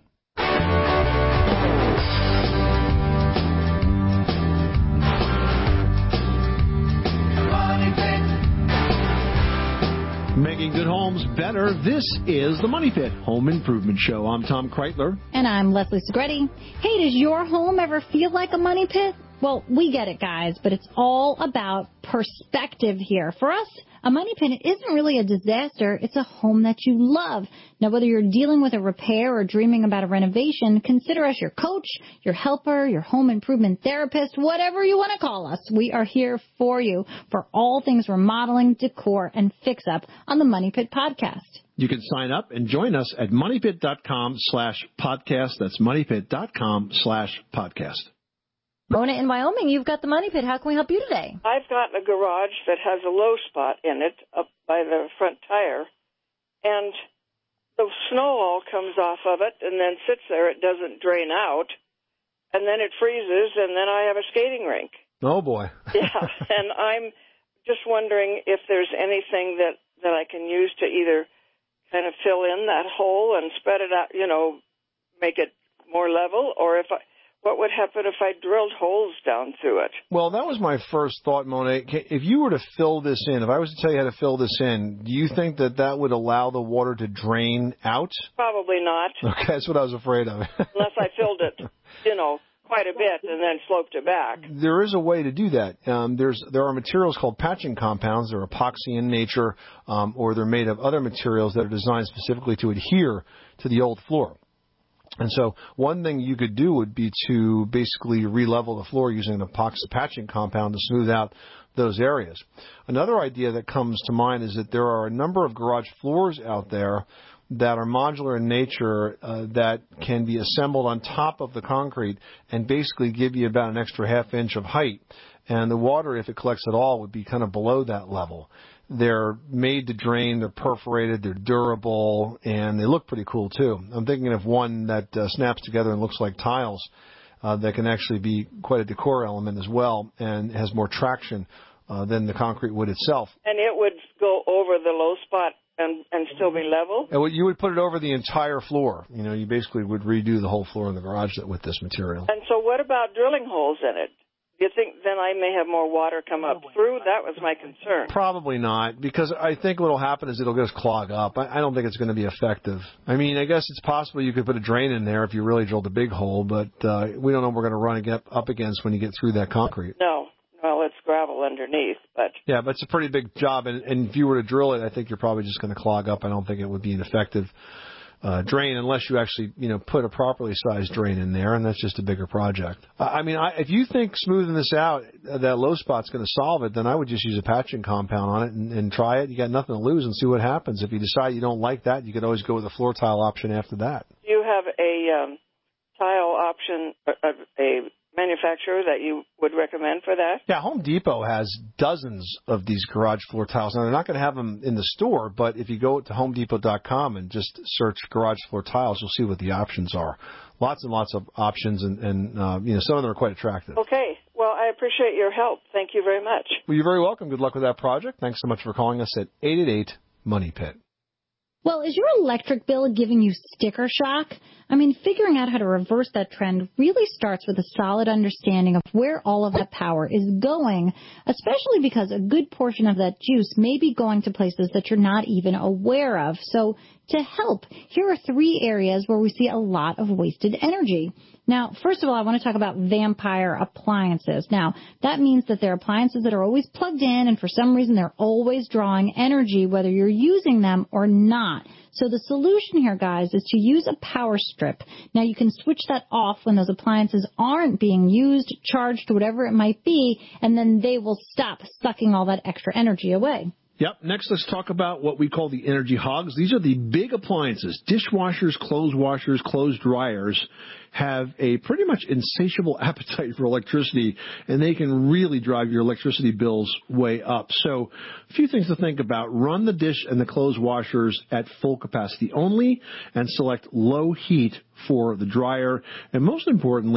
Making good homes better. This is the Money Pit Home Improvement Show. I'm Tom Kreitler. And I'm Leslie Segretti. Hey, does your home ever feel like a money pit? Well, we get it, guys, but it's all about perspective here. For us, a money pit isn't really a disaster. It's a home that you love. Now, whether you're dealing with a repair or dreaming about a renovation, consider us your coach, your helper, your home improvement therapist, whatever you want to call us. We are here for you for all things remodeling, decor, and fix-up on the Money Pit Podcast. You can sign up and join us at moneypit.com/podcast. That's moneypit.com/podcast. Mona in Wyoming, you've got the Money Pit. How can we help you today? I've got a garage that has a low spot in it up by the front tire, and the snow all comes off of it and then sits there. It doesn't drain out, and then it freezes, and then I have a skating rink. Oh, boy. Yeah, and I'm just wondering if there's anything that I can use to either kind of fill in that hole and spread it out, make it more level, or what would happen if I drilled holes down through it? Well, that was my first thought, Mona. If you were to fill this in, if I was to tell you how to fill this in, do you think that would allow the water to drain out? Probably not. Okay, that's what I was afraid of. Unless I filled it, quite a bit and then sloped it back. There is a way to do that. There are materials called patching compounds. They're epoxy in nature, or they're made of other materials that are designed specifically to adhere to the old floor. And so one thing you could do would be to basically re-level the floor using an epoxy patching compound to smooth out those areas. Another idea that comes to mind is that there are a number of garage floors out there that are modular in nature that can be assembled on top of the concrete and basically give you about an extra half inch of height. And the water, if it collects at all, would be kind of below that level. They're made to drain, they're perforated, they're durable, and they look pretty cool, too. I'm thinking of one that snaps together and looks like tiles that can actually be quite a decor element as well and has more traction than the concrete would itself. And it would go over the low spot and still be level? And you would put it over the entire floor. You basically would redo the whole floor in the garage with this material. And so what about drilling holes in it? Do you think then I may have more water come up through? That was my concern. Probably not, because I think what will happen is it'll just clog up. I don't think it's going to be effective. I mean, I guess it's possible you could put a drain in there if you really drilled a big hole, but we don't know what we're going to run up against when you get through that concrete. No. Well, it's gravel underneath, but... Yeah, but it's a pretty big job, and if you were to drill it, I think you're probably just going to clog up. I don't think it would be an effective drain unless you actually, put a properly sized drain in there, and that's just a bigger project. If you think smoothing this out, that low spot's going to solve it, then I would just use a patching compound on it and try it. You got nothing to lose and see what happens. If you decide you don't like that, you could always go with a floor tile option after that. Do you have a tile option, a manufacturer that you would recommend for that? Yeah, Home Depot has dozens of these garage floor tiles. Now, they're not going to have them in the store, but if you go to HomeDepot.com and just search garage floor tiles, you'll see what the options are. Lots and lots of options, and some of them are quite attractive. Okay. Well, I appreciate your help. Thank you very much. Well, you're very welcome. Good luck with that project. Thanks so much for calling us at 888-MONEY-PIT. Well, is your electric bill giving you sticker shock? Figuring out how to reverse that trend really starts with a solid understanding of where all of that power is going, especially because a good portion of that juice may be going to places that you're not even aware of. So to help, here are 3 areas where we see a lot of wasted energy. Now, first of all, I want to talk about vampire appliances. Now, that means that they're appliances that are always plugged in, and for some reason they're always drawing energy, whether you're using them or not. So the solution here, guys, is to use a power strip. Now, you can switch that off when those appliances aren't being used, charged, whatever it might be, and then they will stop sucking all that extra energy away. Yep. Next, let's talk about what we call the energy hogs. These are the big appliances. Dishwashers, clothes washers, clothes dryers have a pretty much insatiable appetite for electricity, and they can really drive your electricity bills way up. So a few things to think about. Run the dish and the clothes washers at full capacity only, and select low heat for the dryer. And most importantly,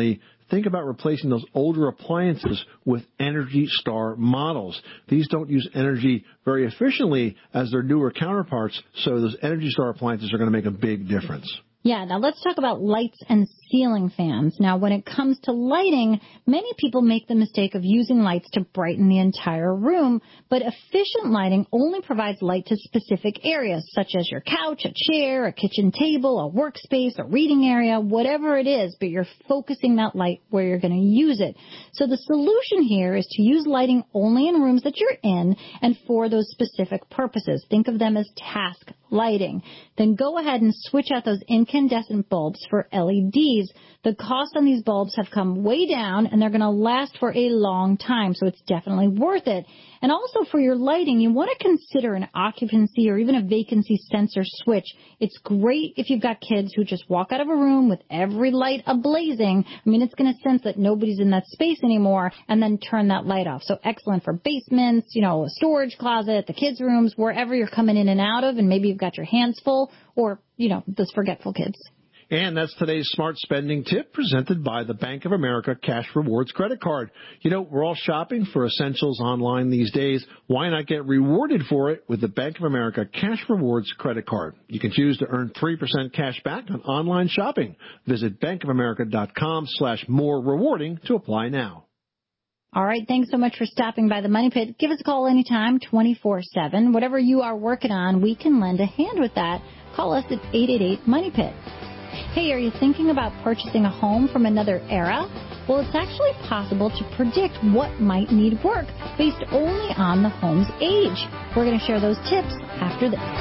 think about replacing those older appliances with Energy Star models. These don't use energy very efficiently as their newer counterparts, so those Energy Star appliances are going to make a big difference. Yeah, now let's talk about lights and ceiling fans. Now, when it comes to lighting, many people make the mistake of using lights to brighten the entire room, but efficient lighting only provides light to specific areas, such as your couch, a chair, a kitchen table, a workspace, a reading area, whatever it is, but you're focusing that light where you're going to use it. So the solution here is to use lighting only in rooms that you're in and for those specific purposes. Think of them as task lighting. Then go ahead and switch out those incandescent bulbs for LEDs. The cost on these bulbs have come way down, and they're going to last for a long time, so it's definitely worth it. And also for your lighting, you want to consider an occupancy or even a vacancy sensor switch. It's great if you've got kids who just walk out of a room with every light ablazing. I mean, it's going to sense that nobody's in that space anymore and then turn that light off. So excellent for basements, a storage closet, the kids' rooms, wherever you're coming in and out of, and maybe you've got your hands full or, those forgetful kids. And that's today's smart spending tip presented by the Bank of America Cash Rewards credit card. We're all shopping for essentials online these days. Why not get rewarded for it with the Bank of America Cash Rewards credit card? You can choose to earn 3% cash back on online shopping. Visit bankofamerica.com/more rewarding to apply now. All right, thanks so much for stopping by the Money Pit. Give us a call anytime, 24/7. Whatever you are working on, we can lend a hand with that. Call us at 888-MONEY-PIT. Hey, are you thinking about purchasing a home from another era? Well, it's actually possible to predict what might need work based only on the home's age. We're going to share those tips after this.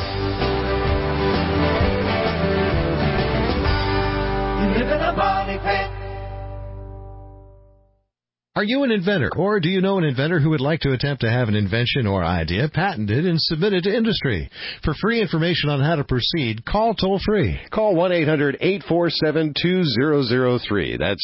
You live in a money pit. Are you an inventor, or do you know an inventor who would like to attempt to have an invention or idea patented and submitted to industry? For free information on how to proceed, call toll-free. Call 1-800-847-2003. That's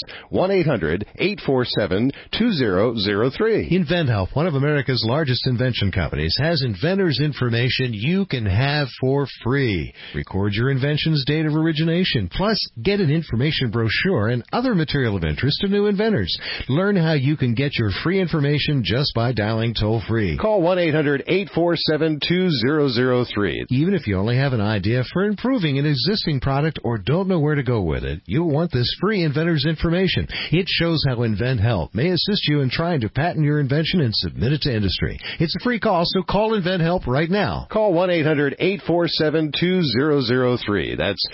1-800-847-2003. InventHelp, one of America's largest invention companies, has inventors' information you can have for free. Record your invention's date of origination, plus get an information brochure and other material of interest to new inventors. Learn how you can get your free information just by dialing toll-free. Call 1-800-847-2003. Even if you only have an idea for improving an existing product or don't know where to go with it, you'll want this free inventor's information. It shows how InventHelp may assist you in trying to patent your invention and submit it to industry. It's a free call, so call InventHelp right now. Call 1-800-847-2003. That's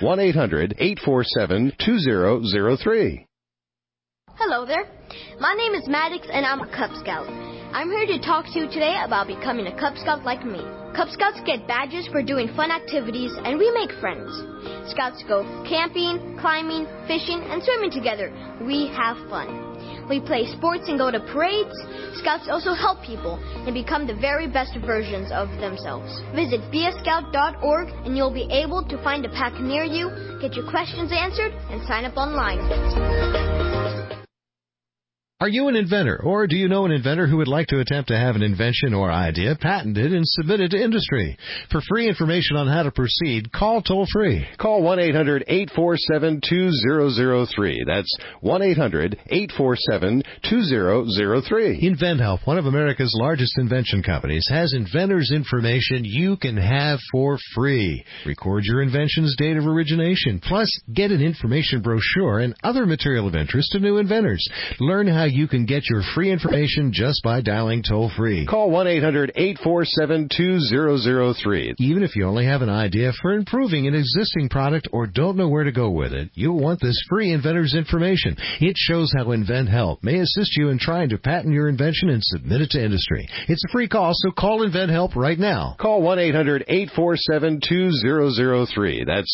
1-800-847-2003. Hello there. My name is Maddox, and I'm a Cub Scout. I'm here to talk to you today about becoming a Cub Scout like me. Cub Scouts get badges for doing fun activities, and we make friends. Scouts go camping, climbing, fishing, and swimming together. We have fun. We play sports and go to parades. Scouts also help people and become the very best versions of themselves. Visit beascout.org, and you'll be able to find a pack near you, get your questions answered, and sign up online. Are you an inventor, or do you know an inventor who would like to attempt to have an invention or idea patented and submitted to industry? For free information on how to proceed, call toll-free. Call 1-800-847-2003. That's 1-800-847-2003. InventHelp, one of America's largest invention companies, has inventors' information you can have for free. Record your invention's date of origination, plus get an information brochure and other material of interest to new inventors. Learn how you can get your free information just by dialing toll-free. Call 1-800-847-2003. Even if you only have an idea for improving an existing product or don't know where to go with it, you'll want this free inventor's information. It shows how InventHelp may assist you in trying to patent your invention and submit it to industry. It's a free call, so call InventHelp right now. Call 1-800-847-2003. That's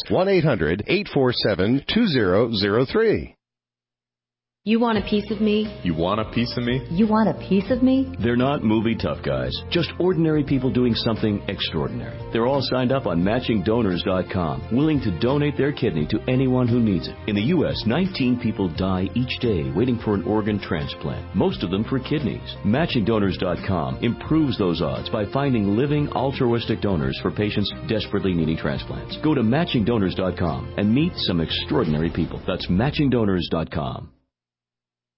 1-800-847-2003. You want a piece of me? You want a piece of me? You want a piece of me? They're not movie tough guys, just ordinary people doing something extraordinary. They're all signed up on MatchingDonors.com, willing to donate their kidney to anyone who needs it. In the U.S., 19 people die each day waiting for an organ transplant, most of them for kidneys. MatchingDonors.com improves those odds by finding living altruistic donors for patients desperately needing transplants. Go to MatchingDonors.com and meet some extraordinary people. That's MatchingDonors.com.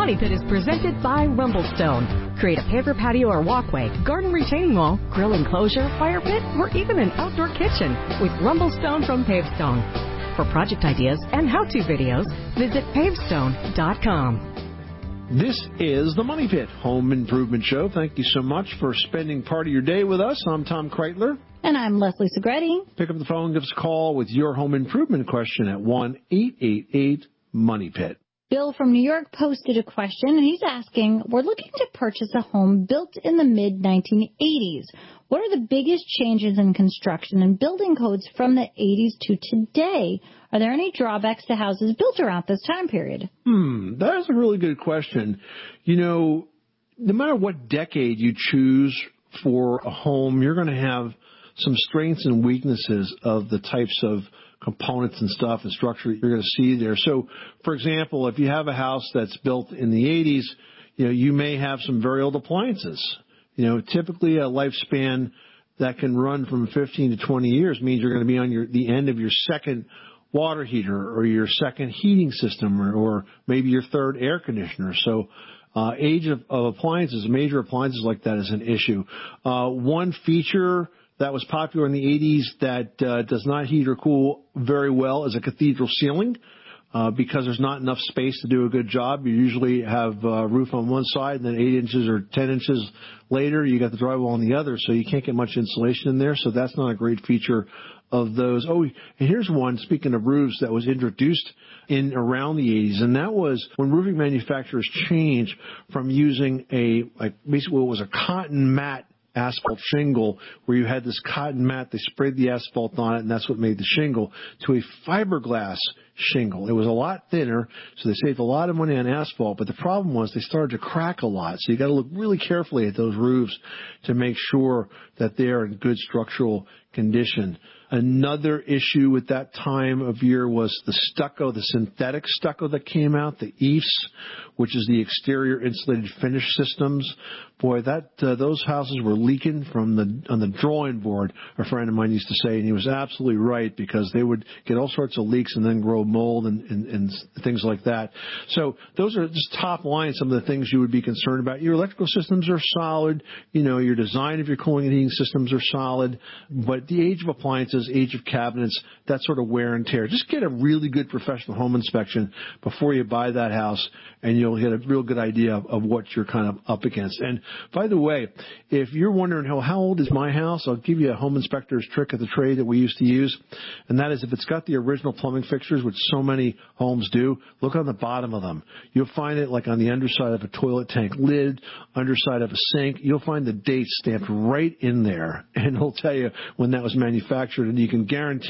Money Pit is presented by Rumblestone. Create a paver patio or walkway, garden retaining wall, grill enclosure, fire pit, or even an outdoor kitchen with Rumblestone from Pavestone. For project ideas and how-to videos, visit pavestone.com. This is the Money Pit Home Improvement Show. Thank you so much for spending part of your day with us. I'm Tom Kreitler. And I'm Leslie Segretti. Pick up the phone, give us a call with your home improvement question at 1-888-MONEY-PIT. Bill from New York posted a question, and he's asking, we're looking to purchase a home built in the mid-1980s. What are the biggest changes in construction and building codes from the 80s to today? Are there any drawbacks to houses built around this time period? That is a really good question. You know, no matter what decade you choose for a home, you're going to have some strengths and weaknesses of the types of components and stuff and structure that you're going to see there. So, for example, if you have a house that's built in the 80s, you know, you may have some very old appliances. You know, typically a lifespan that can run from 15 to 20 years means you're going to be on the end of your second water heater or your second heating system or maybe your third air conditioner. So age of appliances, major appliances like that is an issue. One feature that was popular in the 80s that does not heat or cool very well is a cathedral ceiling. Because there's not enough space to do a good job, you usually have a roof on one side, and then 8 inches or 10 inches later, you got the drywall on the other, so you can't get much insulation in there, so that's not a great feature of those. Oh, and here's one, speaking of roofs, that was introduced in around the 80s, and that was when roofing manufacturers changed from using basically what was a cotton mat asphalt shingle, where you had this cotton mat, they sprayed the asphalt on it, and that's what made the shingle, to a fiberglass shingle. It was a lot thinner, so they saved a lot of money on asphalt, but the problem was they started to crack a lot. So you got to look really carefully at those roofs to make sure that they're in good structural condition. Another issue with that time of year was the stucco, the synthetic stucco that came out, the EIFS, which is the exterior insulated finish systems. Boy, those houses were leaking on the drawing board, a friend of mine used to say, and he was absolutely right, because they would get all sorts of leaks and then grow mold and things like that. So those are just top line, some of the things you would be concerned about. Your electrical systems are solid. You know, your design of your cooling and heating systems are solid. But the age of appliances, age of cabinets, that sort of wear and tear. Just get a really good professional home inspection before you buy that house, and you'll get a real good idea of what you're kind of up against. And by the way, if you're wondering, how old is my house, I'll give you a home inspector's trick of the trade that we used to use, and that is if it's got the original plumbing fixtures, which so many homes do, look on the bottom of them. You'll find it like on the underside of a toilet tank lid, underside of a sink. You'll find the date stamped right in there, and it'll tell you when that was manufactured, and you can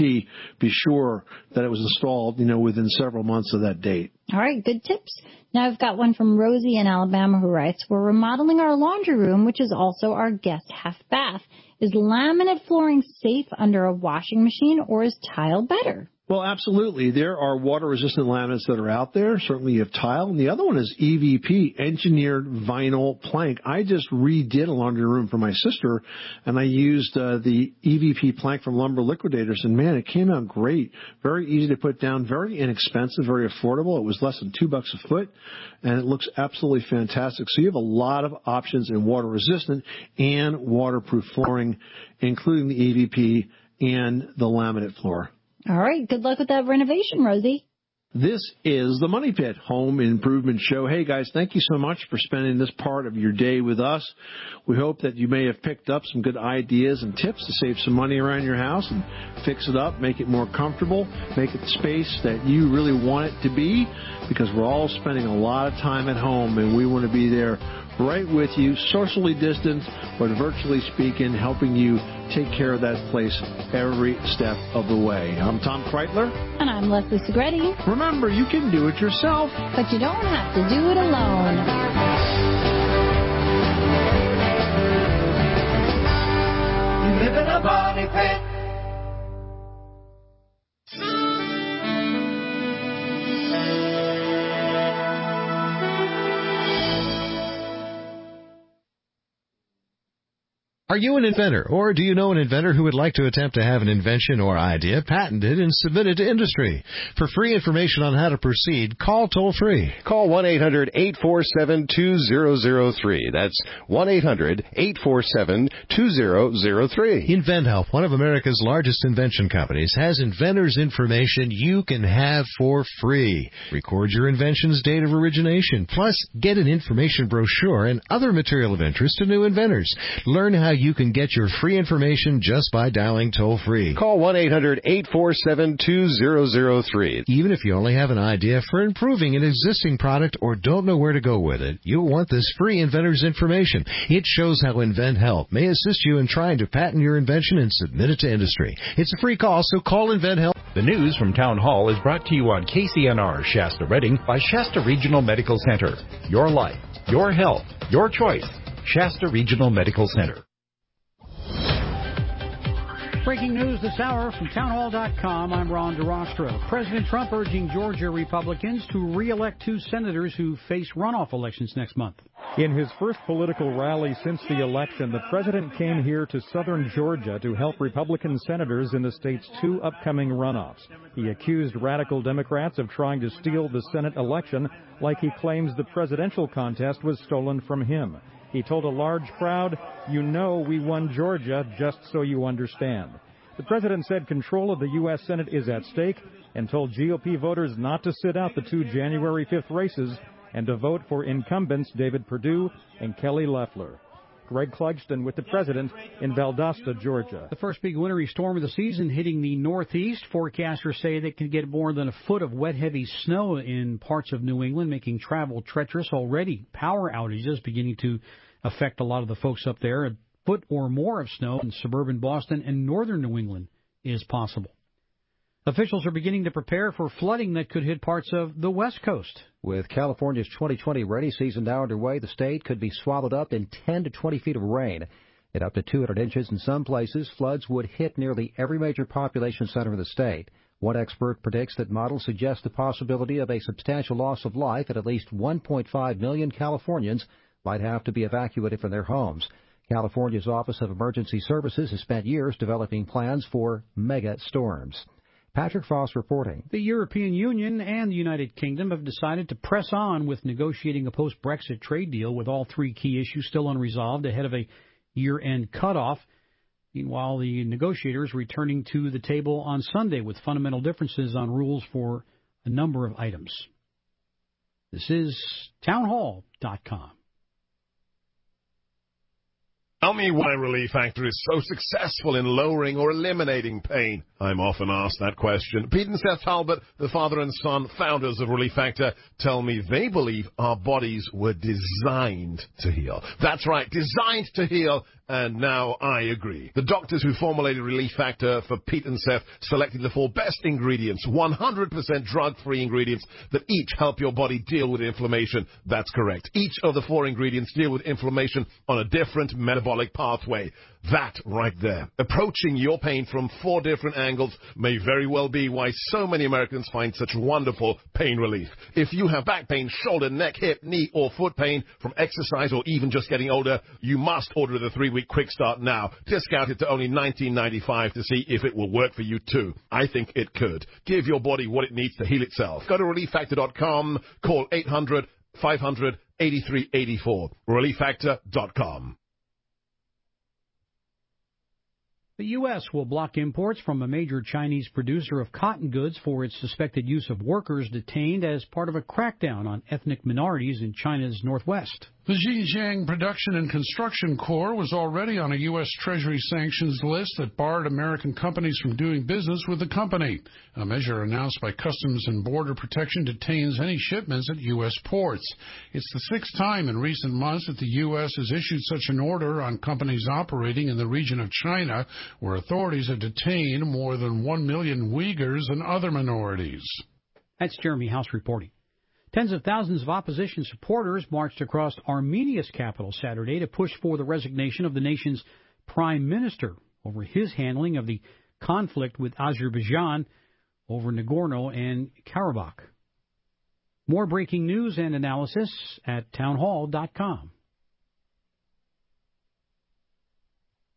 be sure that it was installed, within several months of that date. All right, good tips. Now I've got one from Rosie in Alabama who writes, we're remodeling our laundry room, which is also our guest half bath. Is laminate flooring safe under a washing machine, or is tile better? Well, absolutely. There are water-resistant laminates that are out there. Certainly you have tile. And the other one is EVP, engineered vinyl plank. I just redid a laundry room for my sister, and I used the EVP plank from Lumber Liquidators. And, man, it came out great. Very easy to put down, very inexpensive, very affordable. It was less than $2 a foot, and it looks absolutely fantastic. So you have a lot of options in water-resistant and waterproof flooring, including the EVP and the laminate floor. All right. Good luck with that renovation, Rosie. This is the Money Pit Home Improvement Show. Hey, guys, thank you so much for spending this part of your day with us. We hope that you may have picked up some good ideas and tips to save some money around your house and fix it up, make it more comfortable, make it the space that you really want it to be, because we're all spending a lot of time at home, and we want to be there right with you, socially distant, but virtually speaking, helping you take care of that place every step of the way. I'm Tom Kreitler. And I'm Leslie Segretti. Remember, you can do it yourself, but you don't have to do it alone. You live in a money pit. Are you an inventor, or do you know an inventor who would like to attempt to have an invention or idea patented and submitted to industry? For free information on how to proceed, call toll-free. Call 1-800-847-2003. That's 1-800-847-2003. InventHelp, one of America's largest invention companies, has inventors' information you can have for free. Record your invention's date of origination, plus get an information brochure and other material of interest to new inventors. Learn how you can get your free information just by dialing toll-free. Call 1-800-847-2003. Even if you only have an idea for improving an existing product or don't know where to go with it, you'll want this free inventor's information. It shows how InventHelp may assist you in trying to patent your invention and submit it to industry. It's a free call, so call InventHelp. The news from Town Hall is brought to you on KCNR Shasta Redding by Shasta Regional Medical Center. Your life, your health, your choice. Shasta Regional Medical Center. Breaking news this hour from townhall.com. I'm Ron DeRostra. President Trump urging Georgia Republicans to re-elect 2 senators who face runoff elections next month. In his first political rally since the election, the president came here to southern Georgia to help Republican senators in the state's 2 upcoming runoffs. He accused radical Democrats of trying to steal the Senate election, like he claims the presidential contest was stolen from him. He told a large crowd, "You know we won Georgia, just so you understand." The president said control of the U.S. Senate is at stake and told GOP voters not to sit out the 2 January 5th races and to vote for incumbents David Perdue and Kelly Loeffler. Greg Clugston with the president in Valdosta, Georgia. The first big wintry storm of the season hitting the Northeast. Forecasters say they can get more than a foot of wet, heavy snow in parts of New England, making travel treacherous. Already, power outages beginning to affect a lot of the folks up there. A foot or more of snow in suburban Boston and northern New England is possible. Officials are beginning to prepare for flooding that could hit parts of the West Coast. With California's 2020 rainy season now underway, the state could be swallowed up in 10 to 20 feet of rain. At up to 200 inches in some places, floods would hit nearly every major population center in the state. One expert predicts that models suggest the possibility of a substantial loss of life at least 1.5 million Californians might have to be evacuated from their homes. California's Office of Emergency Services has spent years developing plans for mega storms. Patrick Foss reporting. The European Union and the United Kingdom have decided to press on with negotiating a post-Brexit trade deal with all 3 key issues still unresolved ahead of a year-end cutoff. Meanwhile, the negotiators returning to the table on Sunday with fundamental differences on rules for a number of items. This is townhall.com. Tell me why Relief Factor is so successful in lowering or eliminating pain. I'm often asked that question. Pete and Seth Talbot, the father and son founders of Relief Factor, tell me they believe our bodies were designed to heal. That's right, designed to heal, and now I agree. The doctors who formulated Relief Factor for Pete and Seth selected the 4 best ingredients, 100% drug-free ingredients that each help your body deal with inflammation. That's correct. Each of the 4 ingredients deal with inflammation on a different metabolic pathway. That right there. Approaching your pain from 4 different angles may very well be why so many Americans find such wonderful pain relief. If you have back pain, shoulder, neck, hip, knee, or foot pain from exercise or even just getting older, you must order the 3-week quick start now. Discounted to only $19.95 to see if it will work for you too. I think it could. Give your body what it needs to heal itself. Go to ReliefFactor.com. Call 800-500-8384. ReliefFactor.com. The U.S. will block imports from a major Chinese producer of cotton goods for its suspected use of workers detained as part of a crackdown on ethnic minorities in China's northwest. The Xinjiang Production and Construction Corps was already on a U.S. Treasury sanctions list that barred American companies from doing business with the company. A measure announced by Customs and Border Protection detains any shipments at U.S. ports. It's the 6th time in recent months that the U.S. has issued such an order on companies operating in the region of China, where authorities have detained more than 1 million Uyghurs and other minorities. That's Jeremy House reporting. Tens of thousands of opposition supporters marched across Armenia's capital Saturday to push for the resignation of the nation's prime minister over his handling of the conflict with Azerbaijan over Nagorno and Karabakh. More breaking news and analysis at townhall.com.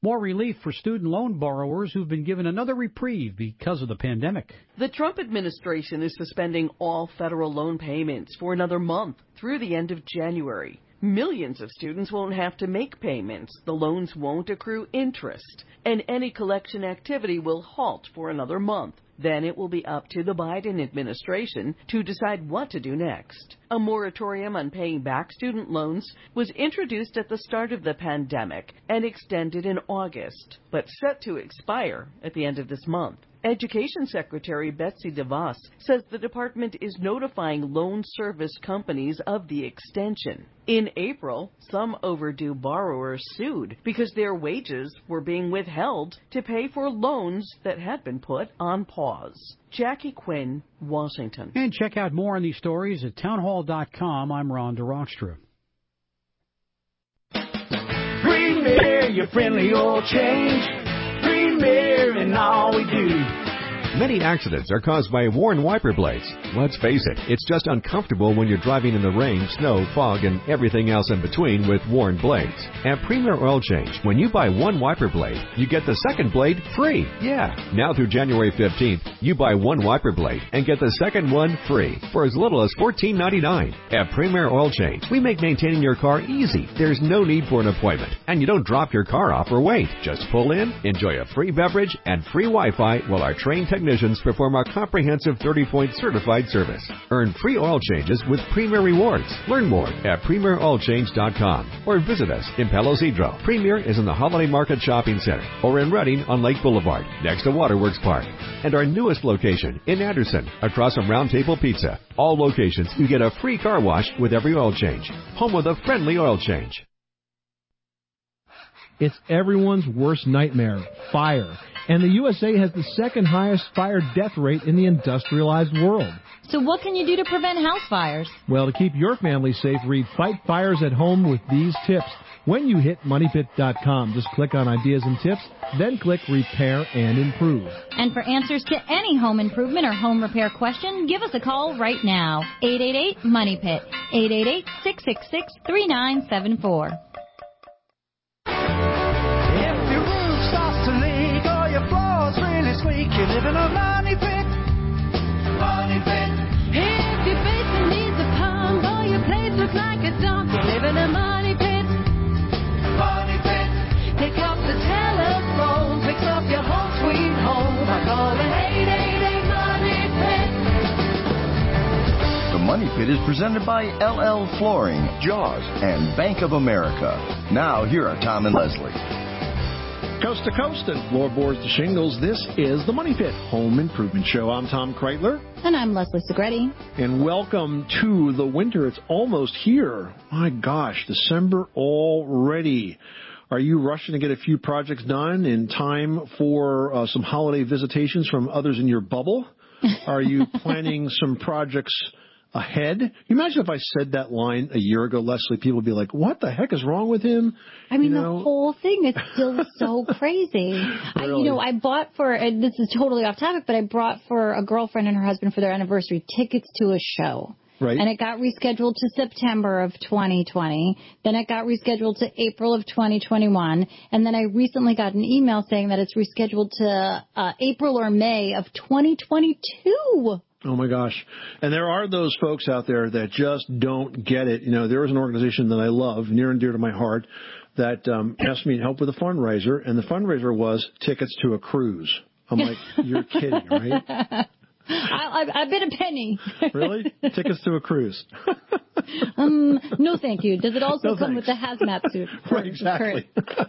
More relief for student loan borrowers who've been given another reprieve because of the pandemic. The Trump administration is suspending all federal loan payments for another month through the end of January. Millions of students won't have to make payments. The loans won't accrue interest, and any collection activity will halt for another month. Then it will be up to the Biden administration to decide what to do next. A moratorium on paying back student loans was introduced at the start of the pandemic and extended in August, but set to expire at the end of this month. Education Secretary Betsy DeVos says the department is notifying loan service companies of the extension. In April, some overdue borrowers sued because their wages were being withheld to pay for loans that had been put on pause. Jackie Quinn, Washington. And check out more on these stories at townhall.com. I'm Ron DeRockstra. Premier, your friendly oil change. Premier in all we do. Many accidents are caused by worn wiper blades. Let's face it, it's just uncomfortable when you're driving in the rain, snow, fog, and everything else in between with worn blades. At Premier Oil Change, when you buy one wiper blade, you get the second blade free. Yeah, now through January 15th, you buy one wiper blade and get the second one free for as little as $14.99. At Premier Oil Change, we make maintaining your car easy. There's no need for an appointment, and you don't drop your car off or wait. Just pull in, enjoy a free beverage and free Wi-Fi while our trained technicians perform our comprehensive 30-point certified service. Earn free oil changes with Premier Rewards. Learn more at PremierOilChange.com or visit us in Palo Cedro. Premier is in the Holiday Market Shopping Center or in Redding on Lake Boulevard next to Waterworks Park. And our newest location in Anderson across from Round Table Pizza. All locations you get a free car wash with every oil change. Home with a friendly oil change. It's everyone's worst nightmare, fire. And the USA has the second highest fire death rate in the industrialized world. So what can you do to prevent house fires? Well, to keep your family safe, read Fight Fires at Home with these tips. When you hit MoneyPit.com, just click on Ideas and Tips, then click Repair and Improve. And for answers to any home improvement or home repair question, give us a call right now. 888-MONEYPIT. 888-666-3974. You live in a money pit. Money pit. If your basement needs a pump or your place looks like a dump, you live in a money pit. Money pit. Pick up the telephone, fix up your home sweet home by calling 888 Money Pit. The Money Pit is presented by LL Flooring, Jaws, and Bank of America. Now here are Tom and Leslie. Coast to coast and floorboards to shingles, this is the Money Pit Home Improvement Show. I'm Tom Kreitler. And I'm Leslie Segretti. And welcome to the winter. It's almost here. My gosh, December already. Are you rushing to get a few projects done in time for some holiday visitations from others in your bubble? Are you planning some projects ahead? Can you imagine if I said that line a year ago, Leslie? People would be like, what the heck is wrong with him? I mean, the whole thing is still so crazy. Really? I bought for, and this is totally off topic, but I bought for a girlfriend and her husband for their anniversary tickets to a show. Right. And it got rescheduled to September of 2020. Then it got rescheduled to April of 2021. And then I recently got an email saying that it's rescheduled to April or May of 2022. Oh, my gosh. And there are those folks out there that just don't get it. You know, there is an organization that I love, near and dear to my heart, that asked me to help with a fundraiser, and the fundraiser was tickets to a cruise. I'm like, you're kidding, right? I bet a penny. Really? Tickets to a cruise? No, thank you. Does it also come with the hazmat suit? Right, exactly.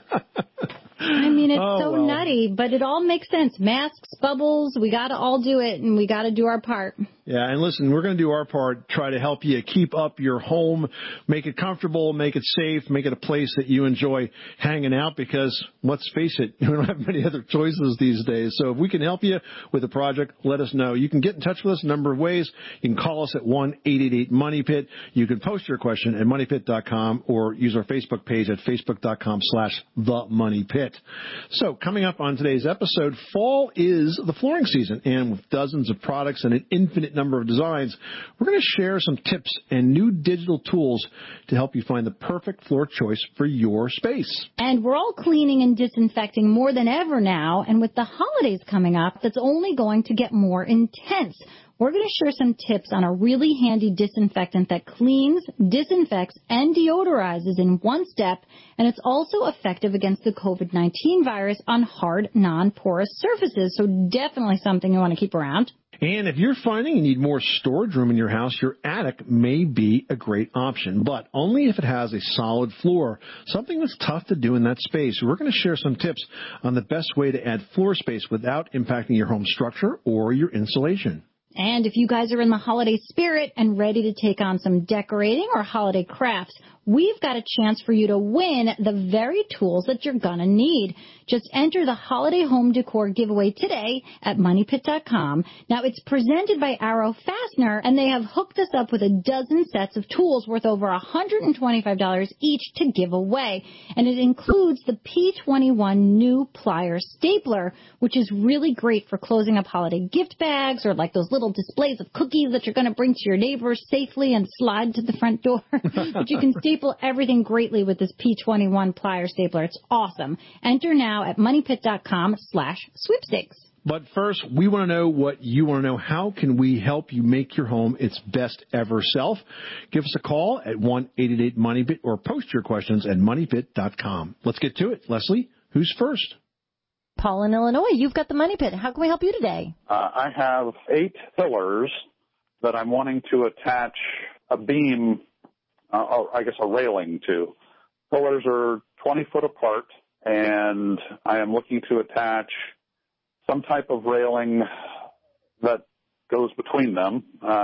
I mean, it's nutty, but it all makes sense. Masks, bubbles, we got to all do it, and we got to do our part. Yeah, and listen, we're going to do our part, try to help you keep up your home, make it comfortable, make it safe, make it a place that you enjoy hanging out, because let's face it, we don't have many other choices these days. So if we can help you with a project, let us know. You can get in touch with us a number of ways. You can call us at 1-888-MONEYPIT. You can post your question at moneypit.com or use our Facebook page at facebook.com/themoneypit. So coming up on today's episode, fall is the flooring season, and with dozens of products and an infinite infinite number of designs, we're going to share some tips and new digital tools to help you find the perfect floor choice for your space. And we're all cleaning and disinfecting more than ever now, and with the holidays coming up, that's only going to get more intense. We're going to share some tips on a really handy disinfectant that cleans, disinfects, and deodorizes in one step, and it's also effective against the COVID-19 virus on hard, non-porous surfaces, so definitely something you want to keep around. And if you're finding you need more storage room in your house, your attic may be a great option, but only if it has a solid floor, something that's tough to do in that space. We're going to share some tips on the best way to add floor space without impacting your home structure or your insulation. And if you guys are in the holiday spirit and ready to take on some decorating or holiday crafts, we've got a chance for you to win the very tools that you're going to need. Just enter the Holiday Home Decor giveaway today at MoneyPit.com. Now, it's presented by Arrow Fastener, and they have hooked us up with a dozen sets of tools worth over $125 each to give away. And it includes the P21 new plier stapler, which is really great for closing up holiday gift bags or like those little displays of cookies that you're going to bring to your neighbors safely and slide to the front door. But you can staple everything greatly with this P21 plier stapler. It's awesome. Enter now at MoneyPit.com/sweepstakes. But first, we want to know what you want to know. How can we help you make your home its best ever self? Give us a call at 1-888-MONEYPIT or post your questions at MoneyPit.com. Let's get to it. Leslie, who's first? Paul in Illinois, you've got the Money Pit. How can we help you today? I have 8 pillars that I'm wanting to attach a beam, a railing to. Pillars are 20 foot apart, and I am looking to attach some type of railing that goes between them,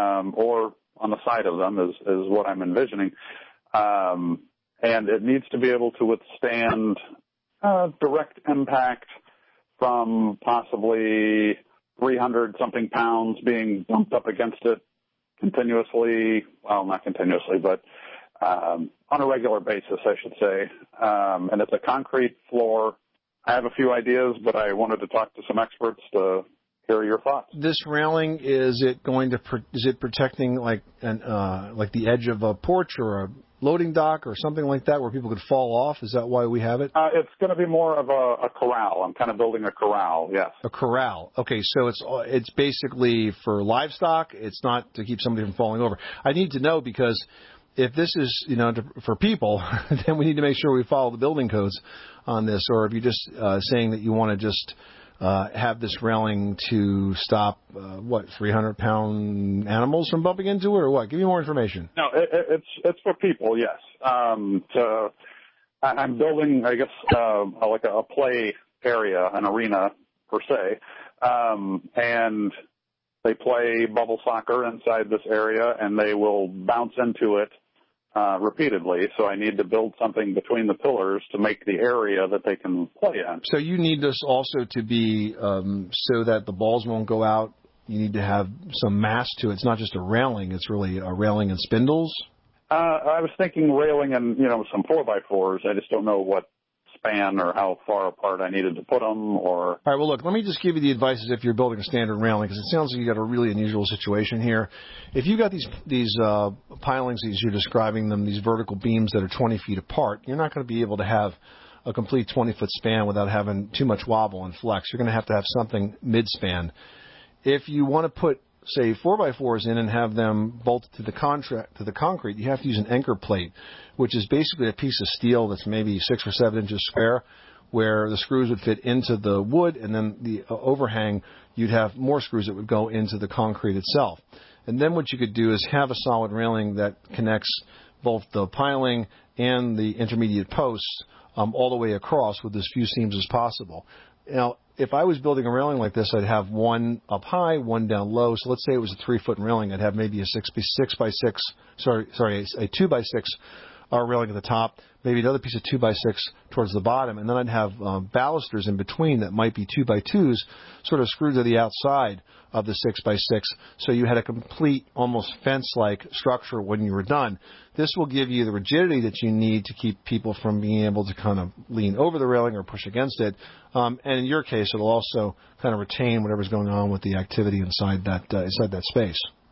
or on the side of them is what I'm envisioning. And it needs to be able to withstand direct impact from possibly 300-something pounds being bumped up against it continuously, well, not continuously, but on a regular basis, I should say. And it's a concrete floor. I have a few ideas, but I wanted to talk to some experts to hear your thoughts. This railing, is it protecting like the edge of a porch or a loading dock or something like that where people could fall off? Is that why we have it? It's going to be more of a corral. I'm kind of building a corral, yes. A corral. Okay, so it's basically for livestock. It's not to keep somebody from falling over. I need to know because if this is, for people, then we need to make sure we follow the building codes on this. Or if you're just saying that you want to just have this railing to stop, 300-pound animals from bumping into it, or what? Give me more information. No, it's for people, yes. I'm building, I guess, like a play area, an arena per se, and they play bubble soccer inside this area, and they will bounce into it repeatedly. So I need to build something between the pillars to make the area that they can play in. So you need this also to be so that the balls won't go out. You need to have some mass to it. It's not just a railing. It's really a railing and spindles. I was thinking railing and, some 4x4s. I just don't know what span or how far apart I needed to put them. All right, well, look, let me just give you the advice as if you're building a standard railing, because it sounds like you got a really unusual situation here. If you got these pilings, as you're describing them, these vertical beams that are 20 feet apart, you're not going to be able to have a complete 20-foot span without having too much wobble and flex. You're going to have something mid-span. If you want to put, say, 4x4s in and have them bolted to the concrete, you have to use an anchor plate, which is basically a piece of steel that's maybe 6 or 7 inches square, where the screws would fit into the wood, and then the overhang, you'd have more screws that would go into the concrete itself. And then what you could do is have a solid railing that connects both the piling and the intermediate posts all the way across with as few seams as possible. Now, if I was building a railing like this, I'd have one up high, one down low. So let's say it was a 3-foot railing. I'd have maybe a 2x6 railing at the top, maybe another piece of 2x6 towards the bottom, and then I'd have balusters in between that might be 2x2s, sort of screwed to the outside of the 6x6, so you had a complete, almost fence-like structure when you were done. This will give you the rigidity that you need to keep people from being able to kind of lean over the railing or push against it. And in your case, it'll also kind of retain whatever's going on with the activity inside that space.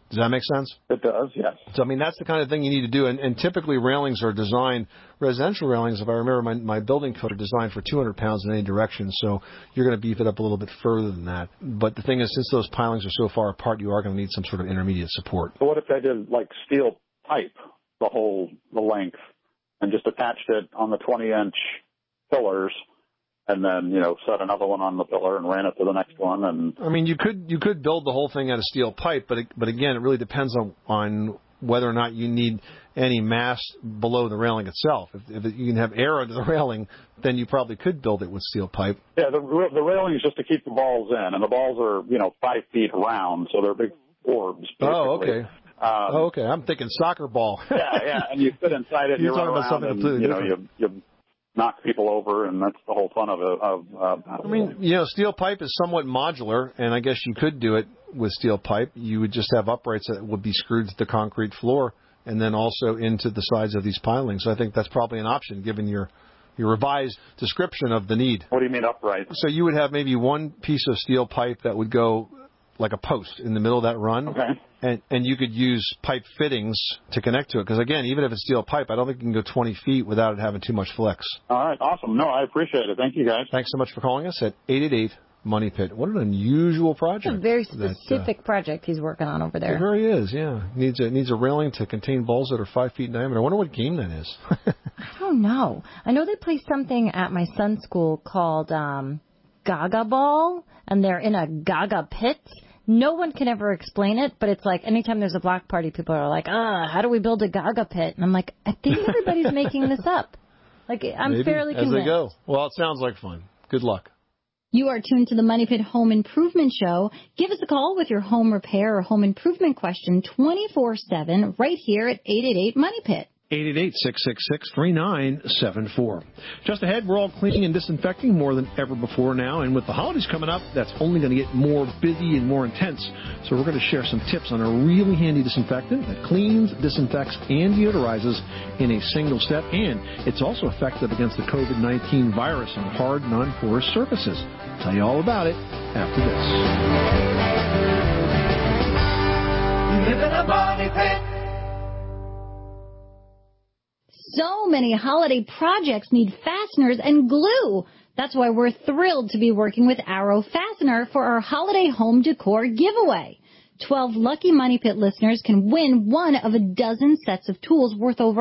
Does that make sense? It does, yes. So, I mean, that's the kind of thing you need to do. And typically railings are designed, residential railings, if I remember my building code, are designed for 200 pounds in any direction. So you're going to beef it up a little bit further than that. But the thing is, since those pilings are so far apart, you are going to need some sort of intermediate support. So what if I did like steel pipe the length and just attached it on the 20-inch pillars? And then, set another one on the pillar and ran it to the next one. And I mean, you could build the whole thing out of steel pipe, but again, it really depends on whether or not you need any mass below the railing itself. If you can have air under the railing, then you probably could build it with steel pipe. Yeah, the railing is just to keep the balls in, and the balls are 5 feet round, so they're big orbs. Basically. Oh, okay. Okay, I'm thinking soccer ball. yeah, and you fit inside it. You're talking about something completely different. You knock people over, and that's the whole fun of it. I mean, steel pipe is somewhat modular, and I guess you could do it with steel pipe. You would just have uprights that would be screwed to the concrete floor and then also into the sides of these pilings. So I think that's probably an option, given your revised description of the need. What do you mean upright? So you would have maybe one piece of steel pipe that would go like a post in the middle of that run. Okay. And you could use pipe fittings to connect to it. Because, again, even if it's steel pipe, I don't think you can go 20 feet without it having too much flex. All right. Awesome. No, I appreciate it. Thank you, guys. Thanks so much for calling us at 888-MONEY-PIT. What an unusual project. It's a very specific project he's working on over there. It really is, yeah. Needs a railing to contain balls that are 5 feet in diameter. I wonder what game that is. I don't know. I know they play something at my son's school called Gaga Ball, and they're in a Gaga pit. No one can ever explain it, but it's like anytime there's a block party, people are like, how do we build a Gaga pit? And I'm like, I think everybody's making this up. Like, I'm Maybe, fairly convinced. As they go. Well, it sounds like fun. Good luck. You are tuned to the Money Pit Home Improvement Show. Give us a call with your home repair or home improvement question 24/7 right here at 888-MONEY-PIT. 888-666-3974. Just ahead, we're all cleaning and disinfecting more than ever before now, and with the holidays coming up, that's only going to get more busy and more intense. So we're going to share some tips on a really handy disinfectant that cleans, disinfects, and deodorizes in a single step, and it's also effective against the COVID-19 virus on hard, non-porous surfaces. I'll tell you all about it after this. You live in a money pit. So many holiday projects need fasteners and glue. That's why we're thrilled to be working with Arrow Fastener for our holiday home decor giveaway. 12 lucky Money Pit listeners can win one of a dozen sets of tools worth over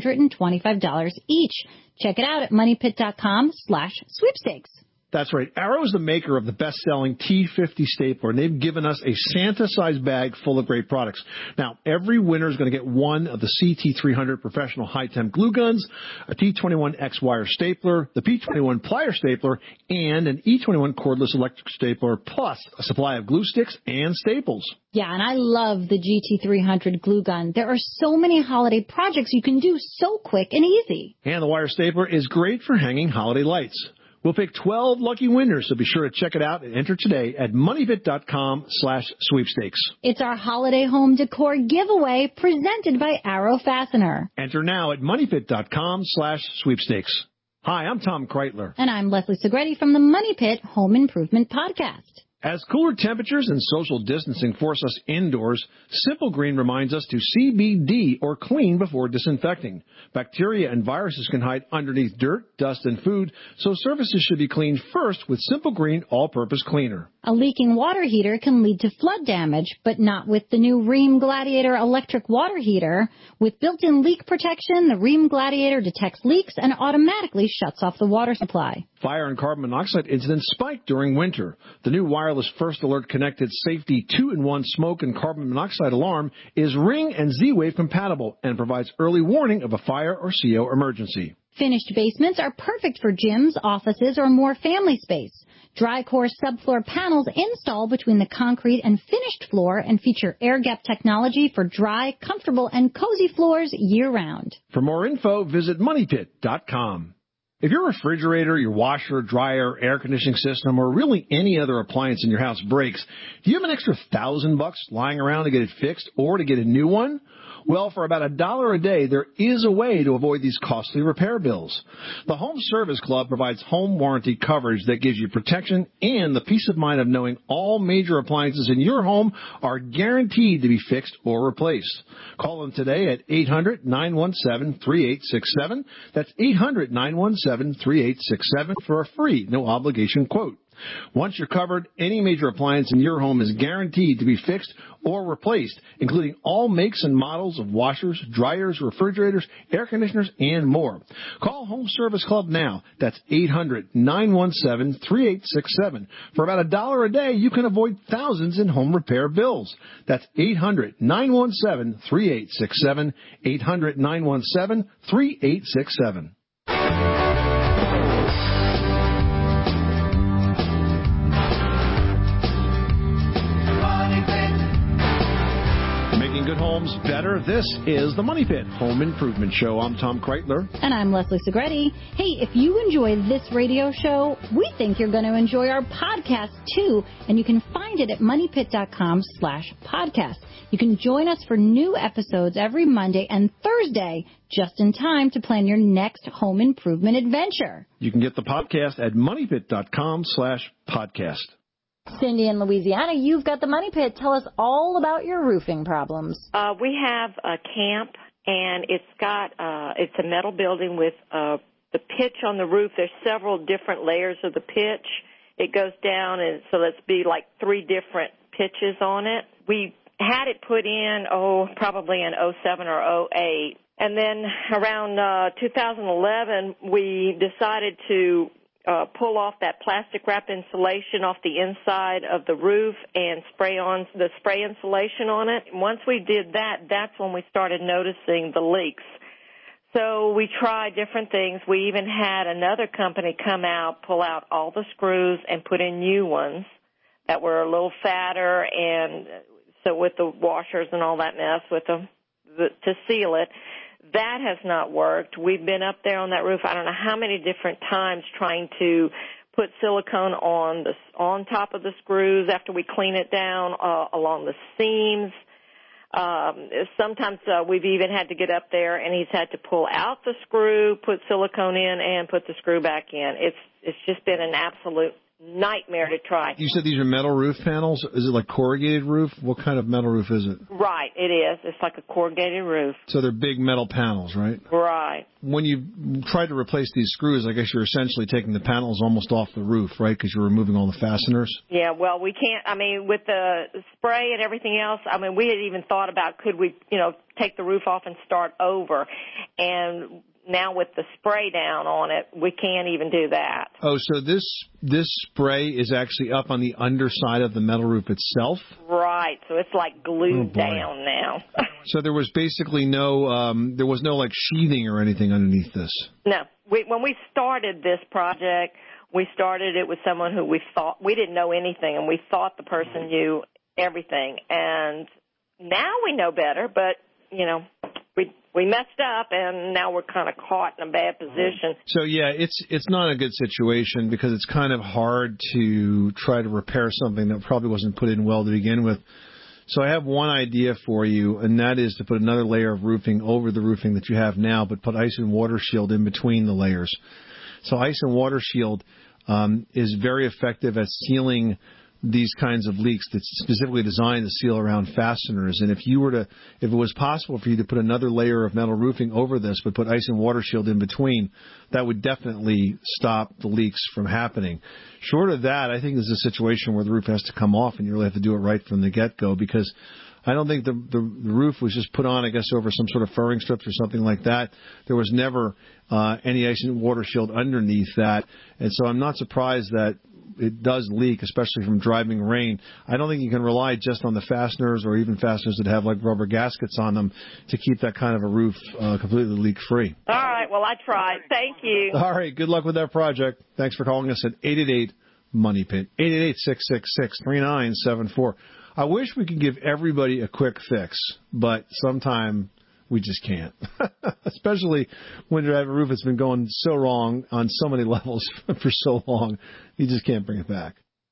$125 each. Check it out at moneypit.com/sweepstakes. That's right. Arrow is the maker of the best-selling T50 stapler, and they've given us a Santa-sized bag full of great products. Now, every winner is going to get one of the CT300 professional high-temp glue guns, a T21 X-wire stapler, the P21 plier stapler, and an E21 cordless electric stapler, plus a supply of glue sticks and staples. Yeah, and I love the GT300 glue gun. There are so many holiday projects you can do so quick and easy. And the wire stapler is great for hanging holiday lights. We'll pick 12 lucky winners, so be sure to check it out and enter today at moneypit.com/sweepstakes. It's our holiday home decor giveaway presented by Arrow Fastener. Enter now at moneypit.com/sweepstakes. Hi, I'm Tom Kreitler. And I'm Leslie Segretti from the Money Pit Home Improvement Podcast. As cooler temperatures and social distancing force us indoors, Simple Green reminds us to CBD or clean before disinfecting. Bacteria and viruses can hide underneath dirt, dust, and food, so surfaces should be cleaned first with Simple Green All-Purpose Cleaner. A leaking water heater can lead to flood damage, but not with the new Rheem Gladiator electric water heater. With built-in leak protection, the Rheem Gladiator detects leaks and automatically shuts off the water supply. Fire and carbon monoxide incidents spike during winter. The new wireless First Alert connected safety 2-in-1 smoke and carbon monoxide alarm is Ring and Z-Wave compatible and provides early warning of a fire or CO emergency. Finished basements are perfect for gyms, offices, or more family space. Dry-core subfloor panels install between the concrete and finished floor and feature air gap technology for dry, comfortable, and cozy floors year-round. For more info, visit moneypit.com. If your refrigerator, your washer, dryer, air conditioning system, or really any other appliance in your house breaks, do you have an extra $1,000 lying around to get it fixed or to get a new one? Well, for about $1 a day, there is a way to avoid these costly repair bills. The Home Service Club provides home warranty coverage that gives you protection and the peace of mind of knowing all major appliances in your home are guaranteed to be fixed or replaced. Call them today at 800-917-3867. That's 800-917-3867 for a free, no-obligation quote. Once you're covered, any major appliance in your home is guaranteed to be fixed or replaced, including all makes and models of washers, dryers, refrigerators, air conditioners, and more. Call Home Service Club now. That's 800-917-3867. For about $1 a day, you can avoid thousands in home repair bills. That's 800-917-3867, 800-917-3867. Good homes better. This is the Money Pit Home Improvement Show. I'm Tom Kreitler. And I'm Leslie Segretti. Hey, if you enjoy this radio show, we think you're going to enjoy our podcast too. And you can find it at moneypit.com/podcast. You can join us for new episodes every Monday and Thursday, just in time to plan your next home improvement adventure. You can get the podcast at moneypit.com/podcast. Cindy in Louisiana, you've got the Money Pit. Tell us all about your roofing problems. We have a camp, and it's a metal building with the pitch on the roof. There's several different layers of the pitch. It goes down, and so let's be like 3 different pitches on it. We had it put in, probably in 07 or 08. And then around 2011, we decided to pull off that plastic wrap insulation off the inside of the roof and spray on the spray insulation on it. And once we did that, that's when we started noticing the leaks. So we tried different things. We even had another company come out, pull out all the screws and put in new ones that were a little fatter, and so with the washers and all that mess with them to seal it. That has not worked. We've been up there on that roof I don't know how many different times trying to put silicone on top of the screws after we clean it down, along the seams. Sometimes we've even had to get up there and he's had to pull out the screw, put silicone in, and put the screw back in. It's just been an absolute nightmare to try. You said these are metal roof panels. Is it like corrugated roof? What kind of metal roof is it? Right, it is. It's like a corrugated roof. So they're big metal panels, right? Right. When you try to replace these screws, I guess you're essentially taking the panels almost off the roof, right? Because you're removing all the fasteners. Yeah, well, we can't. I mean, with the spray and everything else, I mean, we had even thought about could we, take the roof off and start over. And now with the spray down on it, we can't even do that. Oh, so this spray is actually up on the underside of the metal roof itself? Right. So it's like glued down now. So there was basically no like sheathing or anything underneath this? No. When we started this project, we started it with someone who we didn't know anything, and we thought the person knew everything. And now we know better, but, we messed up, and now we're kind of caught in a bad position. So, yeah, it's not a good situation because it's kind of hard to try to repair something that probably wasn't put in well to begin with. So I have one idea for you, and that is to put another layer of roofing over the roofing that you have now, but put ice and water shield in between the layers. So ice and water shield is very effective at sealing these kinds of leaks that's specifically designed to seal around fasteners. And if it was possible for you to put another layer of metal roofing over this, but put ice and water shield in between, that would definitely stop the leaks from happening. Short of that, I think there's a situation where the roof has to come off and you really have to do it right from the get-go, because I don't think the roof was just put on, I guess, over some sort of furring strips or something like that. There was never any ice and water shield underneath that. And so I'm not surprised that it does leak, especially from driving rain. I don't think you can rely just on the fasteners or even fasteners that have like rubber gaskets on them to keep that kind of a roof completely leak-free. All right. Well, I tried. Thank you. All right. Good luck with that project. Thanks for calling us at 888-MONEY-PIT, 888-666-3974. I wish we could give everybody a quick fix, but sometime we just can't, especially when you have a roof that's been going so wrong on so many levels for so long. You just can't bring it back.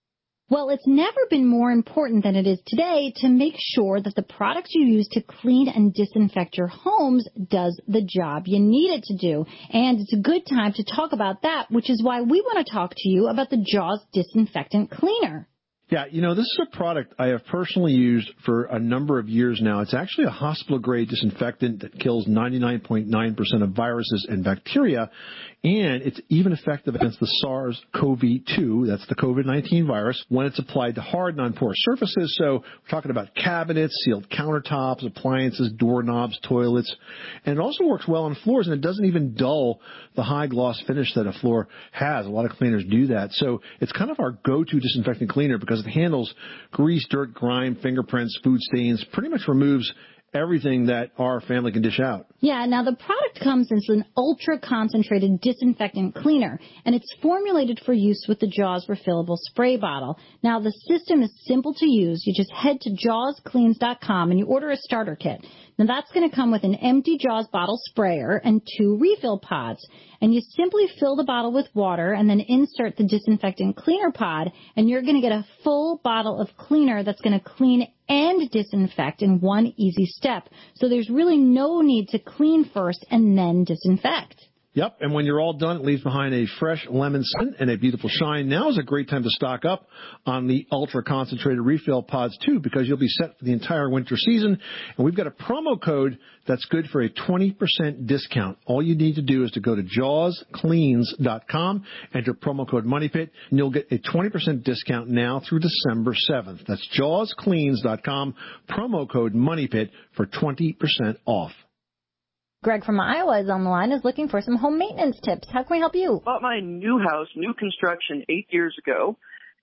Well, it's never been more important than it is today to make sure that the products you use to clean and disinfect your homes does the job you need it to do. And it's a good time to talk about that, which is why we want to talk to you about the Jaws Disinfectant Cleaner. Yeah, this is a product I have personally used for a number of years now. It's actually a hospital-grade disinfectant that kills 99.9% of viruses and bacteria, and it's even effective against the SARS-CoV-2, that's the COVID-19 virus, when it's applied to hard, non-porous surfaces. So we're talking about cabinets, sealed countertops, appliances, doorknobs, toilets, and it also works well on floors, and it doesn't even dull the high-gloss finish that a floor has. A lot of cleaners do that. So it's kind of our go-to disinfectant cleaner because it handles grease, dirt, grime, fingerprints, food stains, pretty much removes everything that our family can dish out. Yeah, now the product comes in an ultra-concentrated disinfectant cleaner, and it's formulated for use with the Jaws refillable spray bottle. Now, the system is simple to use. You just head to jawscleans.com and you order a starter kit. Now, that's going to come with an empty Jaws bottle sprayer and 2 refill pods. And you simply fill the bottle with water and then insert the disinfectant cleaner pod, and you're going to get a full bottle of cleaner that's going to clean and disinfect in one easy step. So there's really no need to clean first and then disinfect. Yep, and when you're all done, it leaves behind a fresh lemon scent and a beautiful shine. Now is a great time to stock up on the ultra-concentrated refill pods, too, because you'll be set for the entire winter season. And we've got a promo code that's good for a 20% discount. All you need to do is to go to jawscleans.com, enter promo code MONEYPIT, and you'll get a 20% discount now through December 7th. That's jawscleans.com, promo code MONEYPIT for 20% off. Greg from Iowa is on the line, is looking for some home maintenance tips. How can we help you? Bought my new house, new construction, 8 years ago.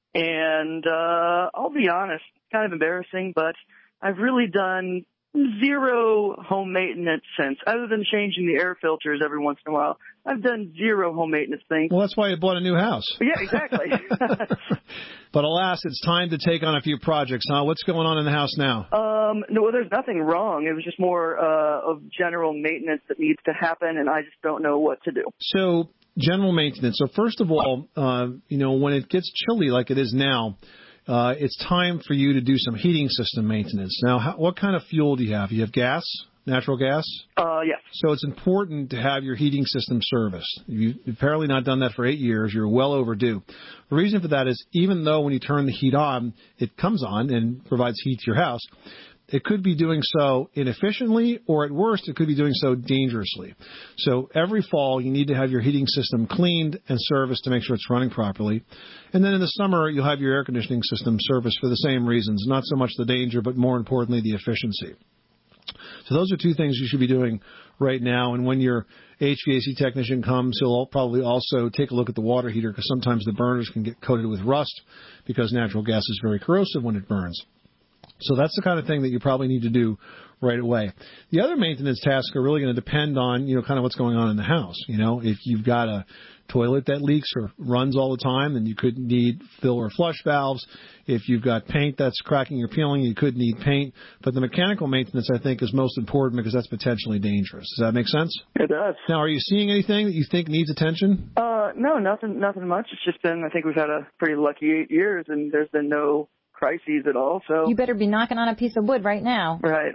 And I'll be honest, kind of embarrassing, but I've really done zero home maintenance since, other than changing the air filters every once in a while. I've done zero home maintenance things. Well, that's why you bought a new house. Yeah, exactly. But alas, it's time to take on a few projects, huh? What's going on in the house now? No, there's nothing wrong. It was just more of general maintenance that needs to happen, and I just don't know what to do. So, general maintenance. So, first of all, when it gets chilly like it is now, it's time for you to do some heating system maintenance. Now, what kind of fuel do you have? You have gas? Natural gas? Yes. So it's important to have your heating system serviced. You've apparently not done that for 8 years. You're well overdue. The reason for that is even though when you turn the heat on, it comes on and provides heat to your house, it could be doing so inefficiently, or at worst, it could be doing so dangerously. So every fall, you need to have your heating system cleaned and serviced to make sure it's running properly. And then in the summer, you'll have your air conditioning system serviced for the same reasons, not so much the danger, but more importantly, the efficiency. So those are two things you should be doing right now. And when your HVAC technician comes, he'll probably also take a look at the water heater because sometimes the burners can get coated with rust because natural gas is very corrosive when it burns. So that's the kind of thing that you probably need to do right away. The other maintenance tasks are really going to depend on, kind of what's going on in the house. If you've got a toilet that leaks or runs all the time, then you could need fill or flush valves. If you've got paint that's cracking or peeling, you could need paint. But the mechanical maintenance, I think, is most important because that's potentially dangerous. Does that make sense? It does. Now, are you seeing anything that you think needs attention? No, nothing much. It's just been, I think we've had a pretty lucky 8 years, and there's been no crises at all. So you better be knocking on a piece of wood right now. Right.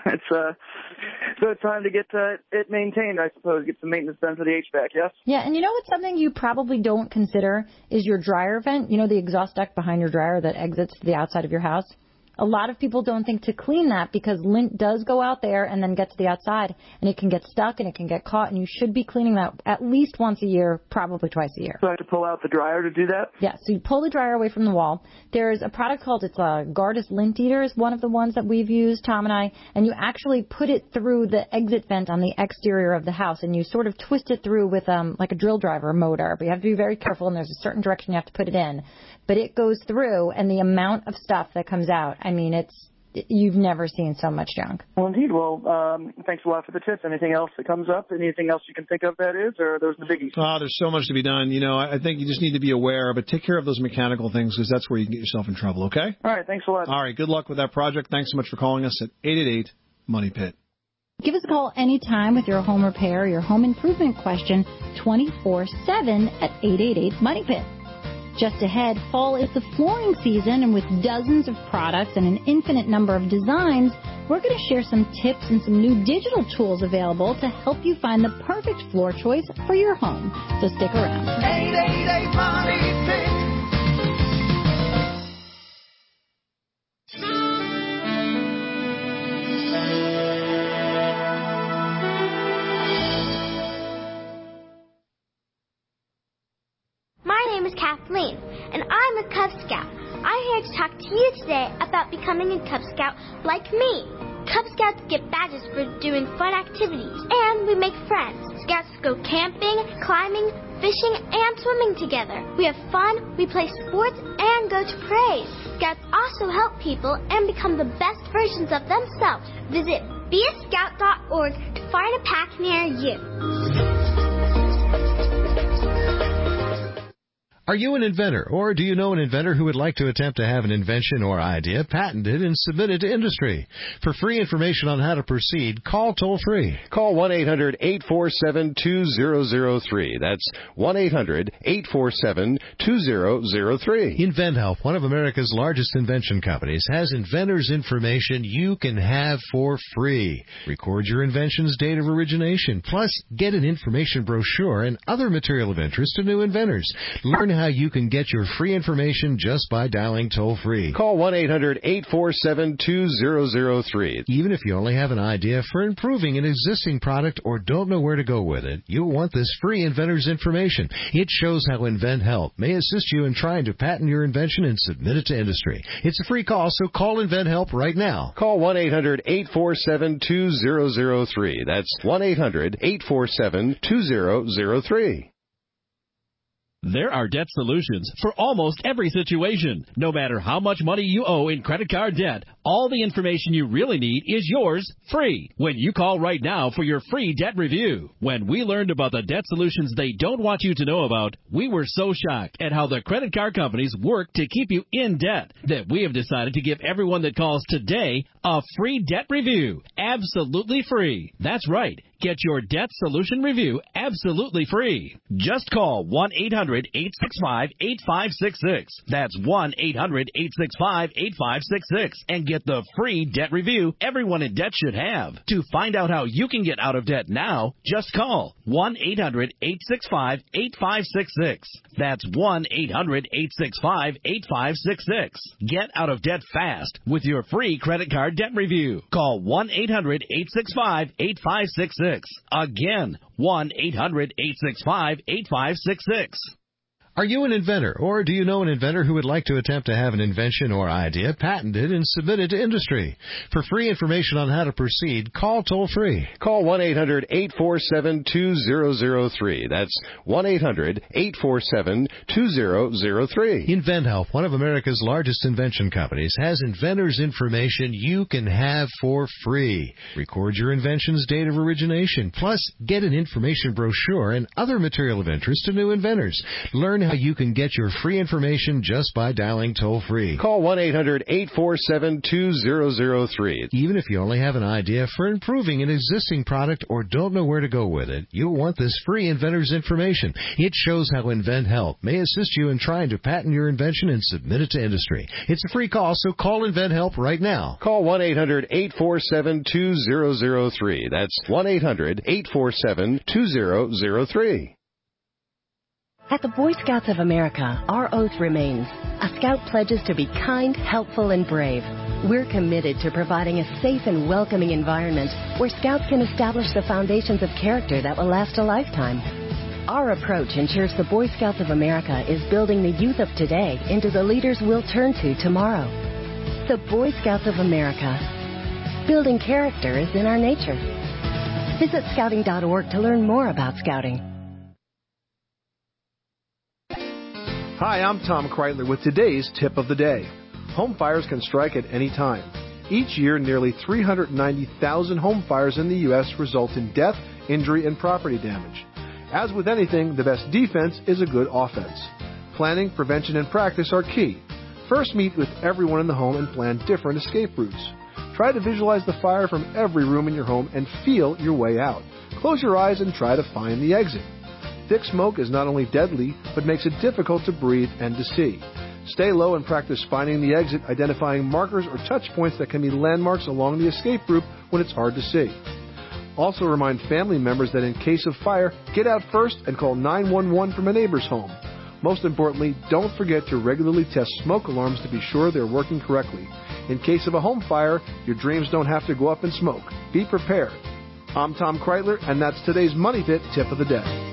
So it's time to get it maintained, I suppose, get some maintenance done for the HVAC, yes? Yeah, and what's something you probably don't consider is your dryer vent. The exhaust duct behind your dryer that exits to the outside of your house. A lot of people don't think to clean that because lint does go out there and then get to the outside, and it can get stuck and it can get caught, and you should be cleaning that at least once a year, probably twice a year. So I have to pull out the dryer to do that? Yeah, so you pull the dryer away from the wall. There's a product called, it's a Gardas Lint Eater is one of the ones that we've used, Tom and I, and you actually put it through the exit vent on the exterior of the house, and you sort of twist it through with like a drill driver motor, but you have to be very careful, and there's a certain direction you have to put it in. But it goes through, and the amount of stuff that comes out, I mean, you've never seen so much junk. Well, indeed. Well, thanks a lot for the tips. Anything else that comes up? Anything else you can think of that is, or are those the biggies? Oh, there's so much to be done. I think you just need to be aware, but take care of those mechanical things because that's where you can get yourself in trouble, okay? All right, thanks a lot. All right, good luck with that project. Thanks so much for calling us at 888-MONEY-PIT. Give us a call anytime with your home repair, your home improvement question, 24/7 at 888-MONEY-PIT. Just ahead, fall is the flooring season, and with dozens of products and an infinite number of designs, we're going to share some tips and some new digital tools available to help you find the perfect floor choice for your home. So stick around. 888 Money Pit. My name is Kathleen, and I'm a Cub Scout. I'm here to talk to you today about becoming a Cub Scout like me. Cub Scouts get badges for doing fun activities, and we make friends. Scouts go camping, climbing, fishing, and swimming together. We have fun, we play sports, and go to parades. Scouts also help people and become the best versions of themselves. Visit beascout.org to find a pack near you. Are you an inventor, or do you know an inventor who would like to attempt to have an invention or idea patented and submitted to industry? For free information on how to proceed, call toll-free. Call 1-800-847-2003. That's 1-800-847-2003. InventHelp, one of America's largest invention companies, has inventors' information you can have for free. Record your invention's date of origination, plus get an information brochure and other material of interest to new inventors. Learn how you can get your free information just by dialing toll-free. Call 1-800-847-2003. Even if you only have an idea for improving an existing product or don't know where to go with it, you'll want this free inventor's information. It shows how InventHelp may assist you in trying to patent your invention and submit it to industry. It's a free call, so call InventHelp right now. Call 1-800-847-2003. That's 1-800-847-2003. There are debt solutions for almost every situation. No matter how much money you owe in credit card debt, all the information you really need is yours free when you call right now for your free debt review. When we learned about the debt solutions they don't want you to know about, we were so shocked at how the credit card companies work to keep you in debt that we have decided to give everyone that calls today a free debt review. Absolutely free. That's right. Get your debt solution review absolutely free. Just call 1-800-865-8566. That's 1-800-865-8566 and get the free debt review everyone in debt should have. To find out how you can get out of debt now, just call 1-800-865-8566. That's 1-800-865-8566. Get out of debt fast with your free credit card debt review. Call 1-800-865-8566. Again, 1-800-865-8566. Are you an inventor, or do you know an inventor who would like to attempt to have an invention or idea patented and submitted to industry? For free information on how to proceed, call toll-free. Call 1-800-847-2003. That's 1-800-847-2003. InventHelp, one of America's largest invention companies, has inventors' information you can have for free. Record your invention's date of origination, plus get an information brochure and other material of interest to new inventors. Learn how you can get your free information just by dialing toll-free. Call 1-800-847-2003. Even if you only have an idea for improving an existing product or don't know where to go with it, you'll want this free inventor's information. It shows how InventHelp may assist you in trying to patent your invention and submit it to industry. It's a free call, so call InventHelp right now. Call 1-800-847-2003. That's 1-800-847-2003. At the Boy Scouts of America, our oath remains. A Scout pledges to be kind, helpful, and brave. We're committed to providing a safe and welcoming environment where Scouts can establish the foundations of character that will last a lifetime. Our approach ensures the Boy Scouts of America is building the youth of today into the leaders we'll turn to tomorrow. The Boy Scouts of America. Building character is in our nature. Visit Scouting.org to learn more about Scouting. Hi, I'm Tom Kreitler with today's tip of the day. Home fires can strike at any time. Each year, nearly 390,000 home fires in the U.S. result in death, injury, and property damage. As with anything, the best defense is a good offense. Planning, prevention, and practice are key. First, meet with everyone in the home and plan different escape routes. Try to visualize the fire from every room in your home and feel your way out. Close your eyes and try to find the exit. Thick smoke is not only deadly, but makes it difficult to breathe and to see. Stay low and practice finding the exit, identifying markers or touch points that can be landmarks along the escape route when it's hard to see. Also remind family members that in case of fire, get out first and call 911 from a neighbor's home. Most importantly, don't forget to regularly test smoke alarms to be sure they're working correctly. In case of a home fire, your dreams don't have to go up in smoke. Be prepared. I'm Tom Kreitler, and that's today's Money Pit Tip of the Day.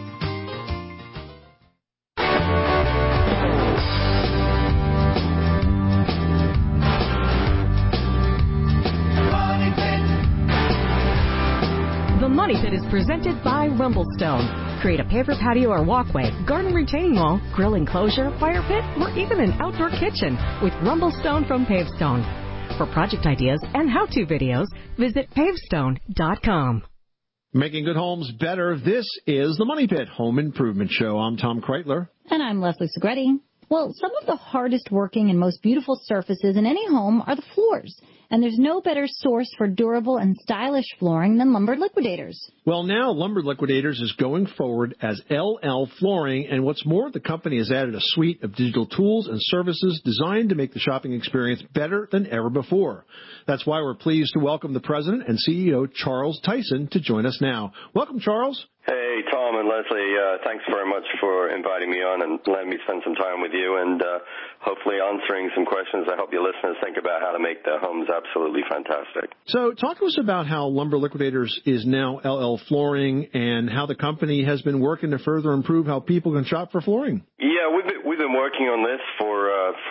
The Money Pit is presented by Rumblestone. Create a paver patio or walkway, garden retaining wall, grill enclosure, fire pit, or even an outdoor kitchen with Rumblestone from Pavestone. For project ideas and how-to videos, visit pavestone.com. Making good homes better. This is the Money Pit Home Improvement Show. I'm Tom Kreitler. And I'm Leslie Segretti. Well, some of the hardest working and most beautiful surfaces in any home are the floors. And there's no better source for durable and stylish flooring than Lumber Liquidators. Well, now Lumber Liquidators is going forward as LL Flooring, and what's more, the company has added a suite of digital tools and services designed to make the shopping experience better than ever before. That's why we're pleased to welcome the president and CEO, Charles Tyson, to join us now. Welcome, Charles. Hey, Tom and Leslie, thanks very much for inviting me on and letting me spend some time with you and hopefully answering some questions that help your listeners think about how to make their homes absolutely fantastic. So talk to us about how Lumber Liquidators is now LL Flooring and how the company has been working to further improve how people can shop for flooring. Yeah, we've been working on this for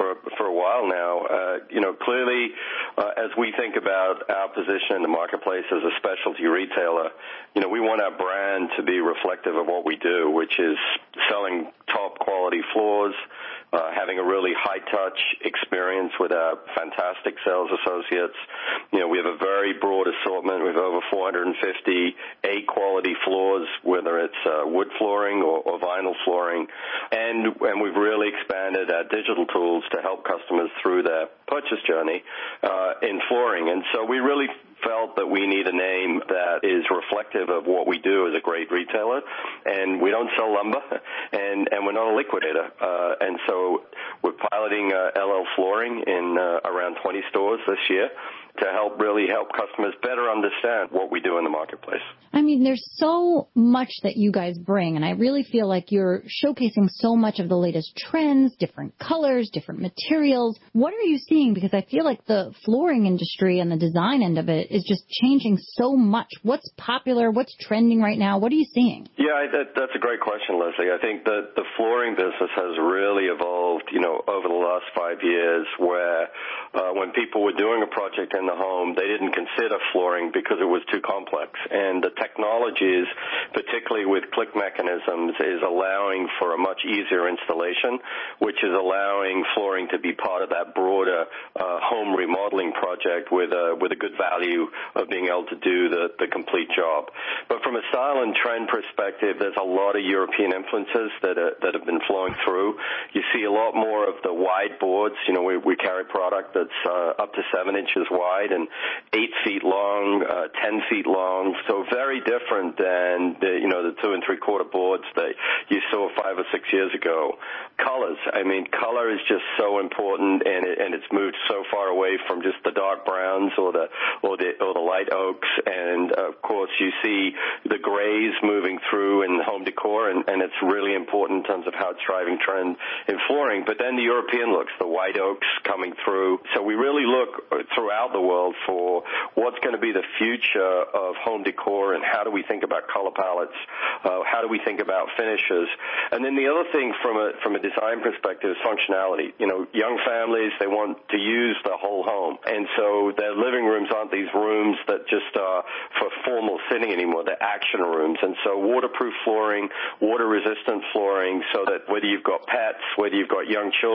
a while now. Clearly, as we think about our position in the marketplace as a specialty retailer, we want our brand to be reflective of what we do, which is selling top quality floors, having a really high-touch experience with our fantastic sales associates. We have a very broad assortment. We have over 450 A-quality floors, whether it's wood flooring or vinyl flooring. And we've really expanded our digital tools to help customers through their purchase journey in flooring. And so we really felt that we need a name that is reflective of what we do as a great retailer. And we don't sell lumber, and we're not a liquidator. And so we're piloting LL Flooring in around 20 stores this year to really help customers better understand what we do in the marketplace. I mean, there's so much that you guys bring, and I really feel like you're showcasing so much of the latest trends, different colors, different materials. What are you seeing? Because I feel like the flooring industry and the design end of it is just changing so much. What's popular? What's trending right now? What are you seeing? Yeah, that's a great question, Leslie. I think that the flooring business has really evolved, over the last 5 years, where when people were doing a project in the home, they didn't consider flooring because it was too complex. And the technologies, particularly with click mechanisms, is allowing for a much easier installation, which is allowing flooring to be part of that broader home remodeling project with a good value of being able to do the complete job. But from a style and trend perspective, there's a lot of European influences that have been flowing through. You see a lot more of the wide boards. We carry product that's up to 7 inches wide and 8 feet long, 10 feet long. So very different than the 2 3/4 boards that you saw 5 or 6 years ago. Colors. I mean, color is just so important, and it's moved so far away from just the dark browns or the light oaks. And of course, you see the grays moving through in home decor, and it's really important in terms of how it's driving trend in flooring. But then the European looks, the white oaks coming through. So we really look throughout the world for what's going to be the future of home decor and how do we think about color palettes, how do we think about finishes. And then the other thing from a design perspective is functionality. Young families, they want to use the whole home. And so their living rooms aren't these rooms that just are for formal sitting anymore. They're action rooms. And so waterproof flooring, water-resistant flooring, so that whether you've got pets, whether you've got young children,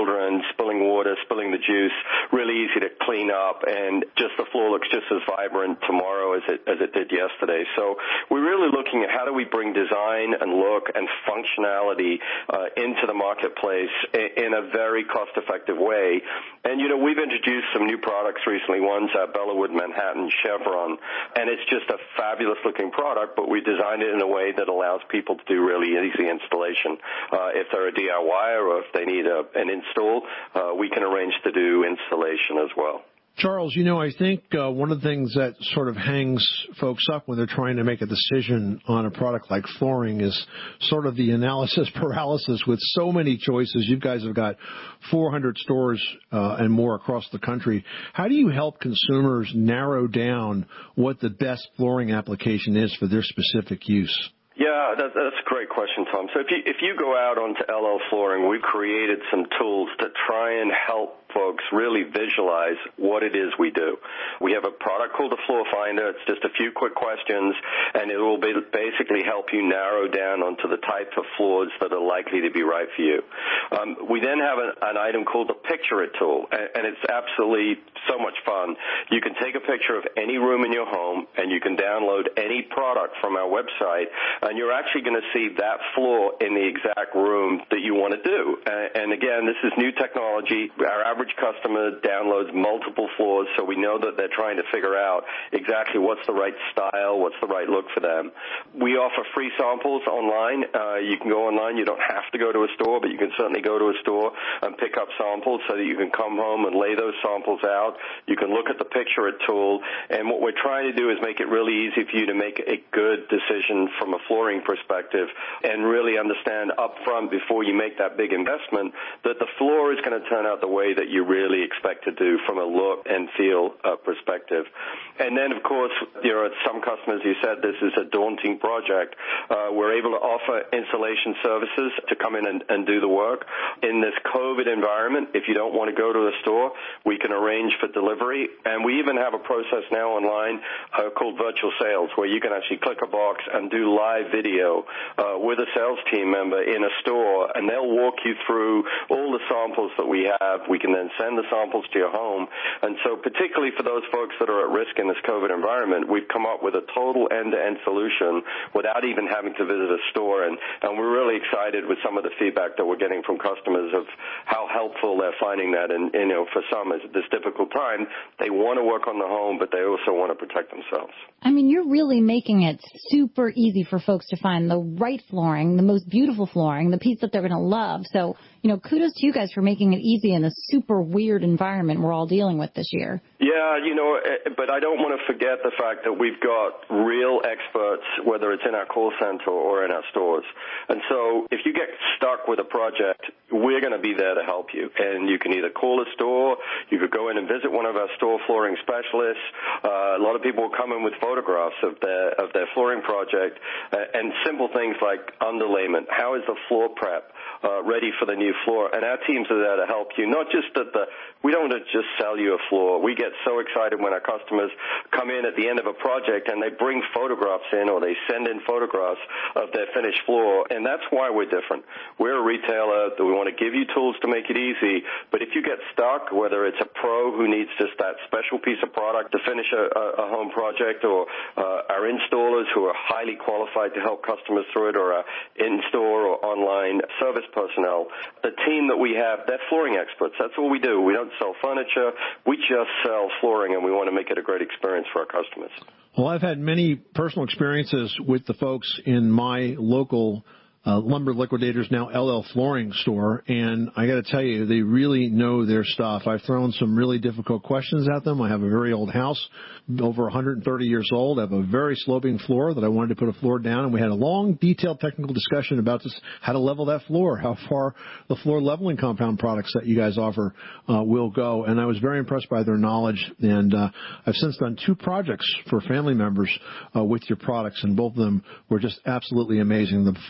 spilling water, spilling the juice, really easy to clean up, and just the floor looks just as vibrant tomorrow as it did yesterday. So we're really looking at how do we bring design and look and functionality into the marketplace in a very cost-effective way. And, we've introduced some new products recently. One's Bellawood Manhattan Chevron, and it's just a fabulous-looking product, but we designed it in a way that allows people to do really easy installation. If they're a DIY or if they need an install, we can arrange to do installation as well. Charles, I think one of the things that sort of hangs folks up when they're trying to make a decision on a product like flooring is sort of the analysis paralysis with so many choices. You guys have got 400 stores and more across the country. How do you help consumers narrow down what the best flooring application is for their specific use? Yeah, that's a great question, Tom. So if you go out onto LL Flooring, we've created some tools to try and help folks really visualize what it is we do. We have a product called the Floor Finder. It's just a few quick questions, and it will basically help you narrow down onto the type of floors that are likely to be right for you. We then have an item called the Picture It tool, and it's absolutely so much fun. You can take a picture of any room in your home, and you can download any product from our website, and you're actually going to see that floor in the exact room that you want to do. And again, this is new technology. Our average customer downloads multiple floors, so we know that they're trying to figure out exactly what's the right style, what's the right look for them. We offer free samples online. You can go online. You don't have to go to a store, but you can certainly go to a store and pick up samples so that you can come home and lay those samples out. You can look at the Picture It tool, and what we're trying to do is make it really easy for you to make a good decision from a flooring perspective and really understand up front before you make that big investment that the floor is going to turn out the way that you really expect to do from a look and feel perspective. And then, of course, some customers, you said this is a daunting project. We're able to offer installation services to come in and do the work. In this COVID environment, if you don't want to go to a store, we can arrange for delivery. And we even have a process now online called virtual sales where you can actually click a box and do live video with a sales team member in a store, and they'll walk you through all the samples that we have. We can then send the samples to your home. And so particularly for those folks that are at risk in this COVID environment, we've come up with a total end-to-end solution without even having to visit a store. And we're really excited with some of the feedback that we're getting from customers of how helpful they're finding that. And, for some, at this difficult time, they want to work on the home, but they also want to protect themselves. I mean, you're really making it super easy for folks to find the right flooring, the most beautiful flooring, the piece that they're going to love. So, kudos to you guys for making it easy in a super weird environment we're all dealing with this year. Yeah, but I don't want to forget the fact that we've got real experts, whether it's in our call center or in our stores. And so if you get stuck with a project, we're going to be there to help you. And you can either call a store, you could go in and visit one of our store flooring specialists. A lot of people will come in with photographs of their flooring project and simple things like underlayment. How is the floor prep ready for the new floor? And our teams are there to help you. Not just we don't just sell you a floor. We get so excited when our customers come in at the end of a project and they bring photographs in or they send in photographs of their finished floor. And that's why we're different. We're a retailer that we want to give you tools to make it easy. But if you get stuck, whether it's a pro who needs just that special piece of product to finish a home project, or our installers who are highly qualified to help customers through it, or our in-store or online service personnel, the team that we have, they're flooring experts. That's all we do. We don't sell furniture. We just sell flooring, and we want to make it a great experience for our customers. Well, I've had many personal experiences with the folks in my local Lumber Liquidators, now LL Flooring store, and I got to tell you, they really know their stuff. I've thrown some really difficult questions at them. I have a very old house, over 130 years old. I have a very sloping floor that I wanted to put a floor down, and we had a long, detailed technical discussion about just how to level that floor, how far the floor leveling compound products that you guys offer will go, and I was very impressed by their knowledge, and I've since done 2 projects for family members with your products, and both of them were just absolutely amazing. The before and after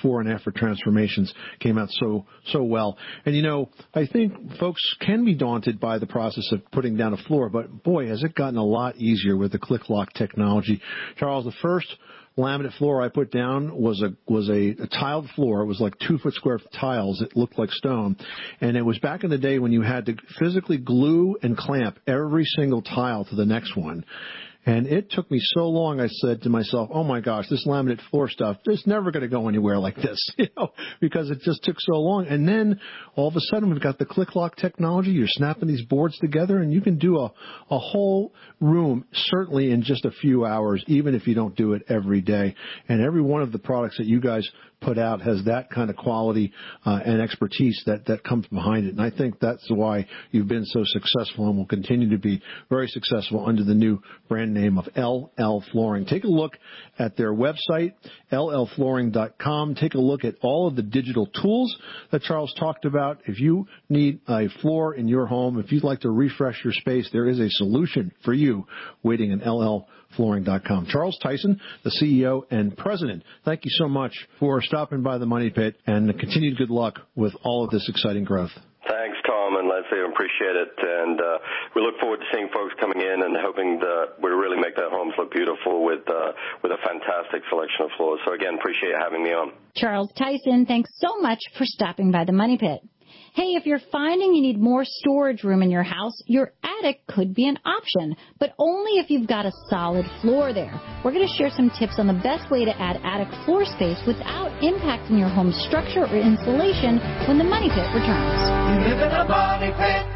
for Transformations came out so well. And, I think folks can be daunted by the process of putting down a floor, but, boy, has it gotten a lot easier with the Click Lock technology. Charles, the first laminate floor I put down was a tiled floor. It was like 2-foot square tiles. It looked like stone. And it was back in the day when you had to physically glue and clamp every single tile to the next one. And it took me so long, I said to myself, oh, my gosh, this laminate floor stuff, it's never going to go anywhere like this, because it just took so long. And then all of a sudden we've got the Click Lock technology. You're snapping these boards together, and you can do a whole room certainly in just a few hours, even if you don't do it every day. And every one of the products that you guys put out has that kind of quality and expertise that comes behind it. And I think that's why you've been so successful and will continue to be very successful under the new brand name of LL Flooring. Take a look at their website, llflooring.com. Take a look at all of the digital tools that Charles talked about. If you need a floor in your home, if you'd like to refresh your space, there is a solution for you waiting at llflooring.com. Charles Tyson, the CEO and president, thank you so much for stopping by the Money Pit, and continued good luck with all of this exciting growth. Thanks, Tom and Leslie. I appreciate it. And we look forward to seeing folks coming in and hoping that we really make their homes look beautiful with a fantastic selection of floors. So, again, appreciate you having me on. Charles Tyson, thanks so much for stopping by the Money Pit. Hey, if you're finding you need more storage room in your house, your attic could be an option, but only if you've got a solid floor there. We're going to share some tips on the best way to add attic floor space without impacting your home's structure or insulation when the Money Pit returns. You live in a Money Pit.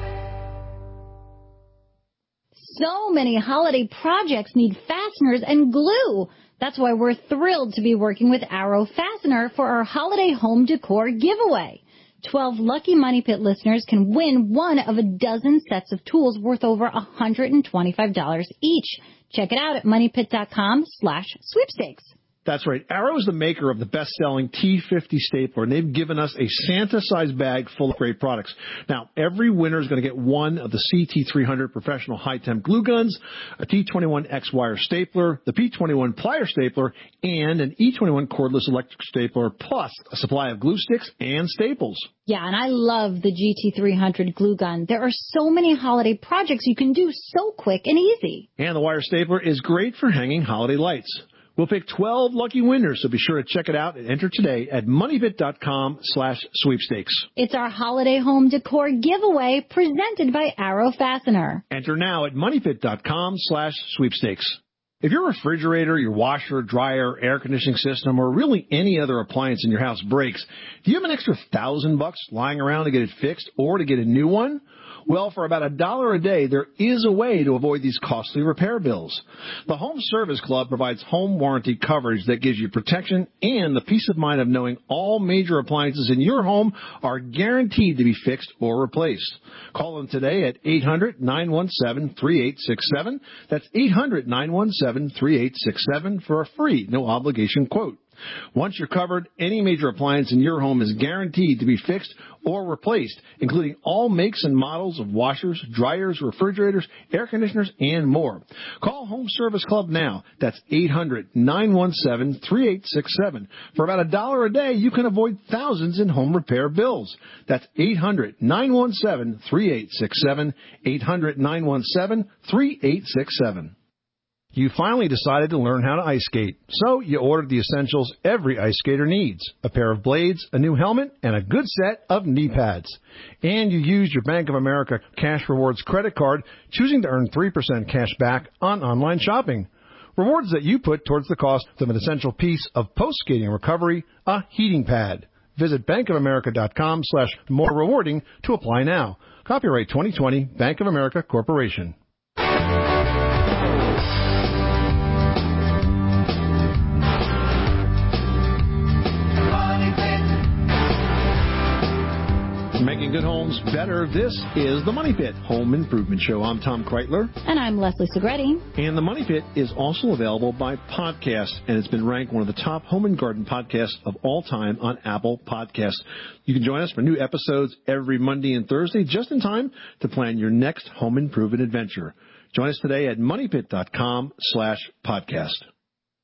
So many holiday projects need fasteners and glue. That's why we're thrilled to be working with Arrow Fastener for our holiday home decor giveaway. 12 lucky Money Pit listeners can win one of a dozen sets of tools worth over $125 each. Check it out at moneypit.com/sweepstakes. That's right. Arrow is the maker of the best-selling T50 stapler, and they've given us a Santa-sized bag full of great products. Now, every winner is going to get one of the CT300 professional high-temp glue guns, a T21X wire stapler, the P21 plier stapler, and an E21 cordless electric stapler, plus a supply of glue sticks and staples. Yeah, and I love the GT300 glue gun. There are so many holiday projects you can do so quick and easy. And the wire stapler is great for hanging holiday lights. We'll pick 12 lucky winners, so be sure to check it out and enter today at moneypit.com/sweepstakes. It's our holiday home decor giveaway presented by Arrow Fastener. Enter now at moneypit.com/sweepstakes. If your refrigerator, your washer, dryer, air conditioning system, or really any other appliance in your house breaks, do you have an extra $1,000 lying around to get it fixed or to get a new one? Well, for about $1 a day, there is a way to avoid these costly repair bills. The Home Service Club provides home warranty coverage that gives you protection and the peace of mind of knowing all major appliances in your home are guaranteed to be fixed or replaced. Call them today at 800-917-3867. That's 800-917-3867 for a free, no-obligation quote. Once you're covered, any major appliance in your home is guaranteed to be fixed or replaced, including all makes and models of washers, dryers, refrigerators, air conditioners, and more. Call Home Service Club now. That's 800-917-3867. For about $1 a day, you can avoid thousands in home repair bills. That's 800-917-3867, 800-917-3867. You finally decided to learn how to ice skate, so you ordered the essentials every ice skater needs: a pair of blades, a new helmet, and a good set of knee pads. And you used your Bank of America Cash Rewards credit card, choosing to earn 3% cash back on online shopping. Rewards that you put towards the cost of an essential piece of post-skating recovery, a heating pad. Visit bankofamerica.com/more rewarding to apply now. Copyright 2020, Bank of America Corporation. Making good homes better. This is the Money Pit Home Improvement Show. I'm Tom Kreitler. And I'm Leslie Segretti. And the Money Pit is also available by podcast, and it's been ranked one of the top home and garden podcasts of all time on Apple Podcasts. You can join us for new episodes every Monday and Thursday, just in time to plan your next home improvement adventure. Join us today at moneypit.com/podcast.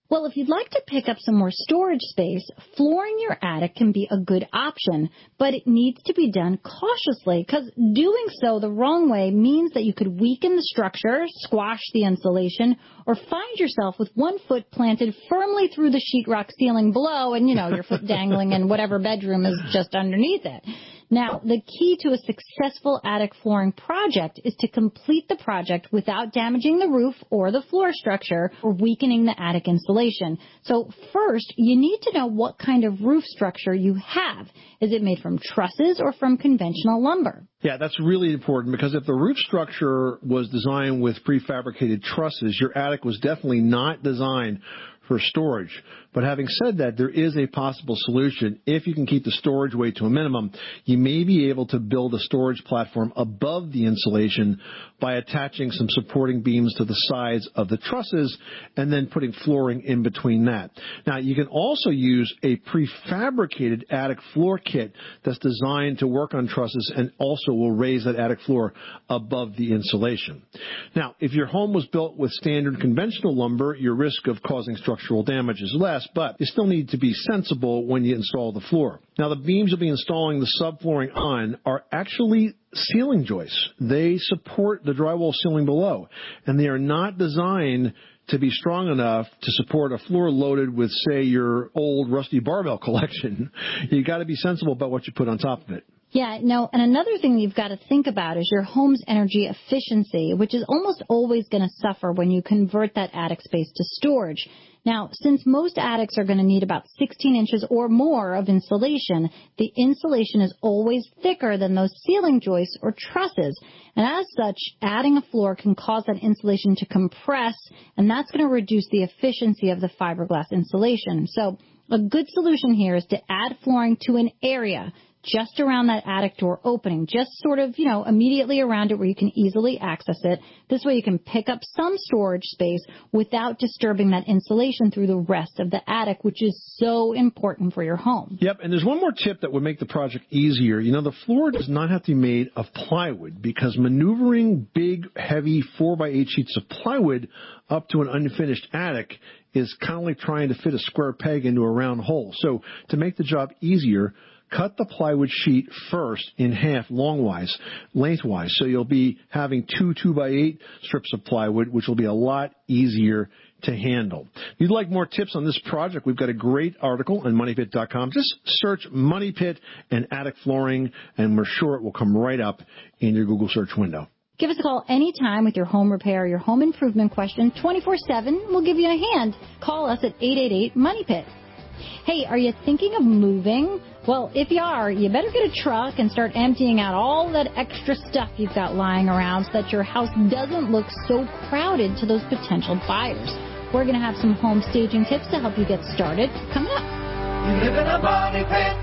Well, if you'd like to pick up some more storage space, flooring your attic can be a good option, but it needs to be done cautiously because doing so the wrong way means that you could weaken the structure, squash the insulation, or find yourself with one foot planted firmly through the sheetrock ceiling below and, your foot dangling in whatever bedroom is just underneath it. Now, the key to a successful attic flooring project is to complete the project without damaging the roof or the floor structure or weakening the attic insulation. So first, you need to know what kind of roof structure you have. Is it made from trusses or from conventional lumber? Yeah, that's really important because if the roof structure was designed with prefabricated trusses, your attic was definitely not designed for storage. But having said that, there is a possible solution. If you can keep the storage weight to a minimum, you may be able to build a storage platform above the insulation by attaching some supporting beams to the sides of the trusses and then putting flooring in between that. Now, you can also use a prefabricated attic floor kit that's designed to work on trusses and also will raise that attic floor above the insulation. Now, if your home was built with standard conventional lumber, your risk of causing structural damage is less, but you still need to be sensible when you install the floor. Now, the beams you'll be installing the subflooring on are actually ceiling joists. They support the drywall ceiling below, and they are not designed to be strong enough to support a floor loaded with, say, your old rusty barbell collection. You got to be sensible about what you put on top of it. Yeah, no, and another thing you've got to think about is your home's energy efficiency, which is almost always going to suffer when you convert that attic space to storage. Now, since most attics are going to need about 16 inches or more of insulation, the insulation is always thicker than those ceiling joists or trusses. And as such, adding a floor can cause that insulation to compress, and that's going to reduce the efficiency of the fiberglass insulation. So a good solution here is to add flooring to an area just around that attic door opening, just sort of, immediately around it where you can easily access it. This way you can pick up some storage space without disturbing that insulation through the rest of the attic, which is so important for your home. Yep, and there's one more tip that would make the project easier. The floor does not have to be made of plywood because maneuvering big, heavy 4x8 sheets of plywood up to an unfinished attic is kind of like trying to fit a square peg into a round hole. So to make the job easier, cut the plywood sheet first in half lengthwise. So you'll be having 2x8 strips of plywood, which will be a lot easier to handle. If you'd like more tips on this project, we've got a great article on MoneyPit.com. Just search Money Pit and attic flooring, and we're sure it will come right up in your Google search window. Give us a call anytime with your home repair or your home improvement question. 24/7, we'll give you a hand. Call us at 888-MONEY-PIT. Hey, are you thinking of moving? Well, if you are, you better get a truck and start emptying out all that extra stuff you've got lying around so that your house doesn't look so crowded to those potential buyers. We're going to have some home staging tips to help you get started coming up. You live in a money pit.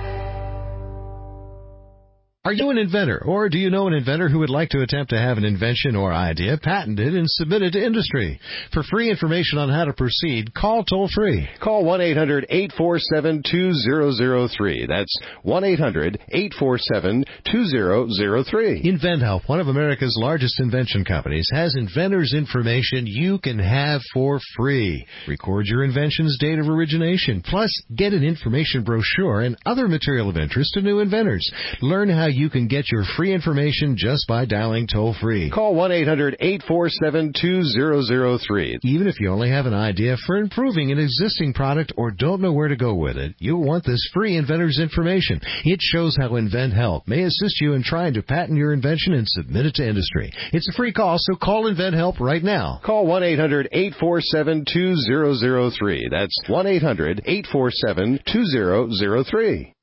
Are you an inventor, or do you know an inventor who would like to attempt to have an invention or idea patented and submitted to industry? For free information on how to proceed, call toll-free. Call 1-800-847-2003. That's 1-800-847-2003. InventHelp, one of America's largest invention companies, has inventors' information you can have for free. Record your invention's date of origination, plus get an information brochure and other material of interest to new inventors. Learn how you can get your free information just by dialing toll-free. Call 1-800-847-2003. Even if you only have an idea for improving an existing product or don't know where to go with it, you'll want this free inventor's information. It shows how InventHelp may assist you in trying to patent your invention and submit it to industry. It's a free call, so call InventHelp right now. Call 1-800-847-2003. That's 1-800-847-2003.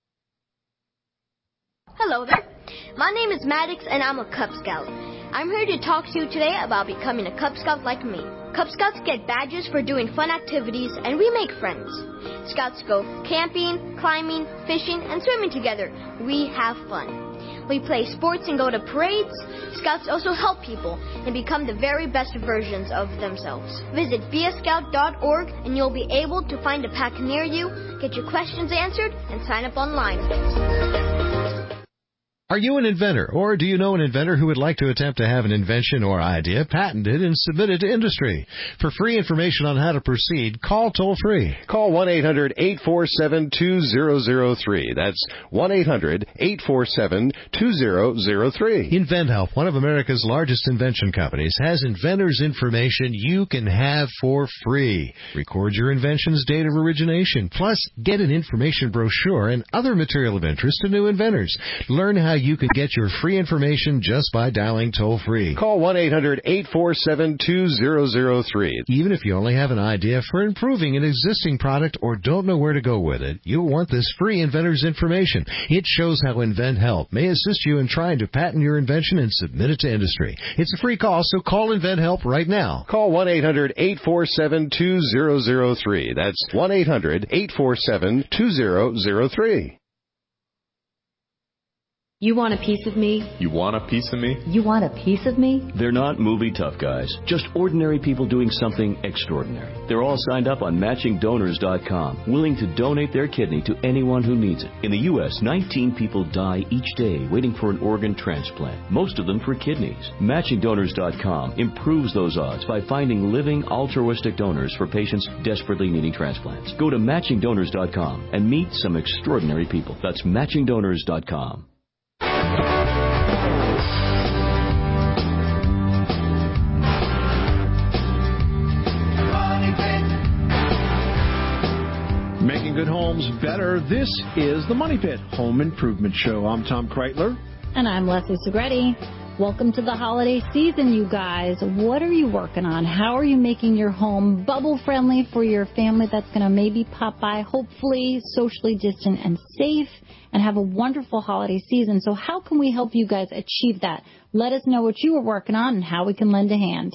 Hello there. My name is Maddox and I'm a Cub Scout. I'm here to talk to you today about becoming a Cub Scout like me. Cub Scouts get badges for doing fun activities and we make friends. Scouts go camping, climbing, fishing, and swimming together. We have fun. We play sports and go to parades. Scouts also help people and become the very best versions of themselves. Visit beascout.org and you'll be able to find a pack near you, get your questions answered, and sign up online. Are you an inventor, or do you know an inventor who would like to attempt to have an invention or idea patented and submitted to industry? For free information on how to proceed, call toll-free. Call 1-800-847-2003. That's 1-800-847-2003. InventHelp, one of America's largest invention companies, has inventors' information you can have for free. Record your invention's date of origination, plus get an information brochure and other material of interest to new inventors. Learn how you can get your free information just by dialing toll-free. Call 1-800-847-2003. Even if you only have an idea for improving an existing product or don't know where to go with it, you'll want this free inventor's information. It shows how InventHelp may assist you in trying to patent your invention and submit it to industry. It's a free call, so call InventHelp right now. Call 1-800-847-2003. That's 1-800-847-2003. You want a piece of me? You want a piece of me? You want a piece of me? They're not movie tough guys, just ordinary people doing something extraordinary. They're all signed up on MatchingDonors.com, willing to donate their kidney to anyone who needs it. In the U.S., 19 people die each day waiting for an organ transplant, most of them for kidneys. MatchingDonors.com improves those odds by finding living altruistic donors for patients desperately needing transplants. Go to MatchingDonors.com and meet some extraordinary people. That's MatchingDonors.com. Making good homes better. This is the Money Pit Home Improvement Show. I'm Tom Kreitler. And I'm Leslie Segretti. Welcome to the holiday season, you guys. What are you working on? How are you making your home bubble-friendly for your family that's going to maybe pop by, hopefully socially distant and safe, and have a wonderful holiday season? So how can we help you guys achieve that? Let us know what you are working on and how we can lend a hand.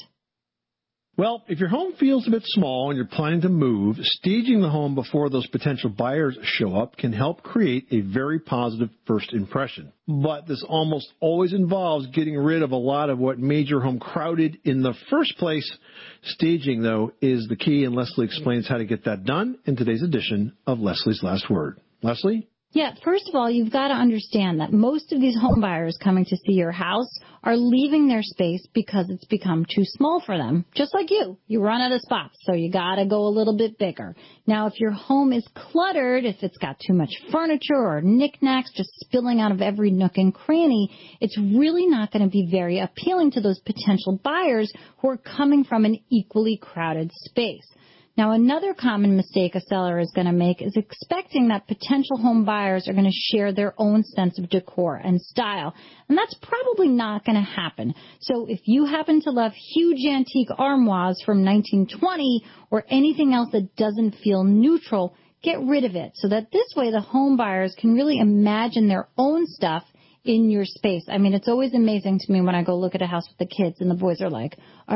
Well, if your home feels a bit small and you're planning to move, staging the home before those potential buyers show up can help create a very positive first impression. But this almost always involves getting rid of a lot of what made your home crowded in the first place. Staging, though, is the key, and Leslie explains how to get that done in today's edition of Leslie's Last Word. Leslie? Yeah, first of all, you've got to understand that most of these home buyers coming to see your house are leaving their space because it's become too small for them. Just like you. You run out of spots, so you got to go a little bit bigger. Now, if your home is cluttered, if it's got too much furniture or knickknacks just spilling out of every nook and cranny, it's really not going to be very appealing to those potential buyers who are coming from an equally crowded space. Now, another common mistake a seller is going to make is expecting that potential home buyers are going to share their own sense of decor and style. And that's probably not going to happen. So if you happen to love huge antique armoires from 1920 or anything else that doesn't feel neutral, get rid of it so that this way the home buyers can really imagine their own stuff in your space. I mean, it's always amazing to me when I go look at a house with the kids and the boys are like,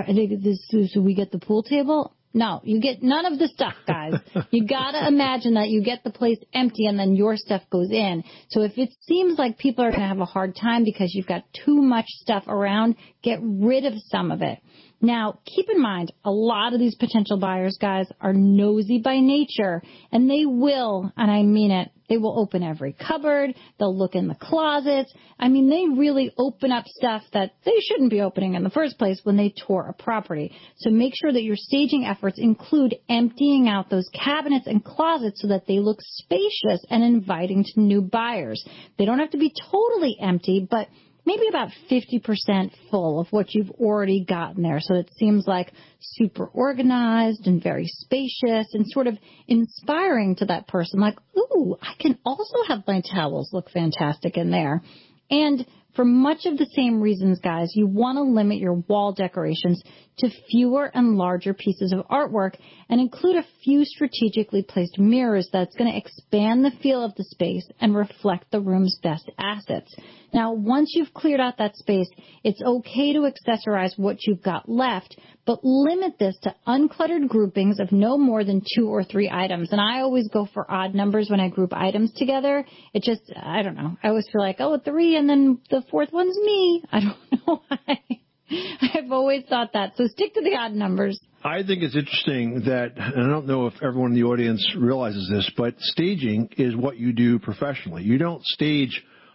so we get the pool table? No, you get none of the stuff, guys. You got to imagine that you get the place empty and then your stuff goes in. So if it seems like people are going to have a hard time because you've got too much stuff around, get rid of some of it. Now, keep in mind, a lot of these potential buyers, guys, are nosy by nature, and they will, and I mean it, they will open every cupboard, they'll look in the closets. I mean, they really open up stuff that they shouldn't be opening in the first place when they tour a property. So make sure that your staging efforts include emptying out those cabinets and closets so that they look spacious and inviting to new buyers. They don't have to be totally empty, but maybe about 50% full of what you've already gotten there. So it seems like super organized and very spacious and sort of inspiring to that person. Like, ooh, I can also have my towels look fantastic in there. And for much of the same reasons, guys, you want to limit your wall decorations to fewer and larger pieces of artwork and include a few strategically placed mirrors that's going to expand the feel of the space and reflect the room's best assets. Now, once you've cleared out that space, it's okay to accessorize what you've got left, but limit this to uncluttered groupings of no more than 2 or 3 items. And I always go for odd numbers when I group items together. It just, I don't know. I always feel like, 3, and then the 4th one's me. I don't know why. I've always thought that. So stick to the odd numbers. I think it's interesting that, and I don't know if everyone in the audience realizes this, but staging is what you do professionally. You don't stage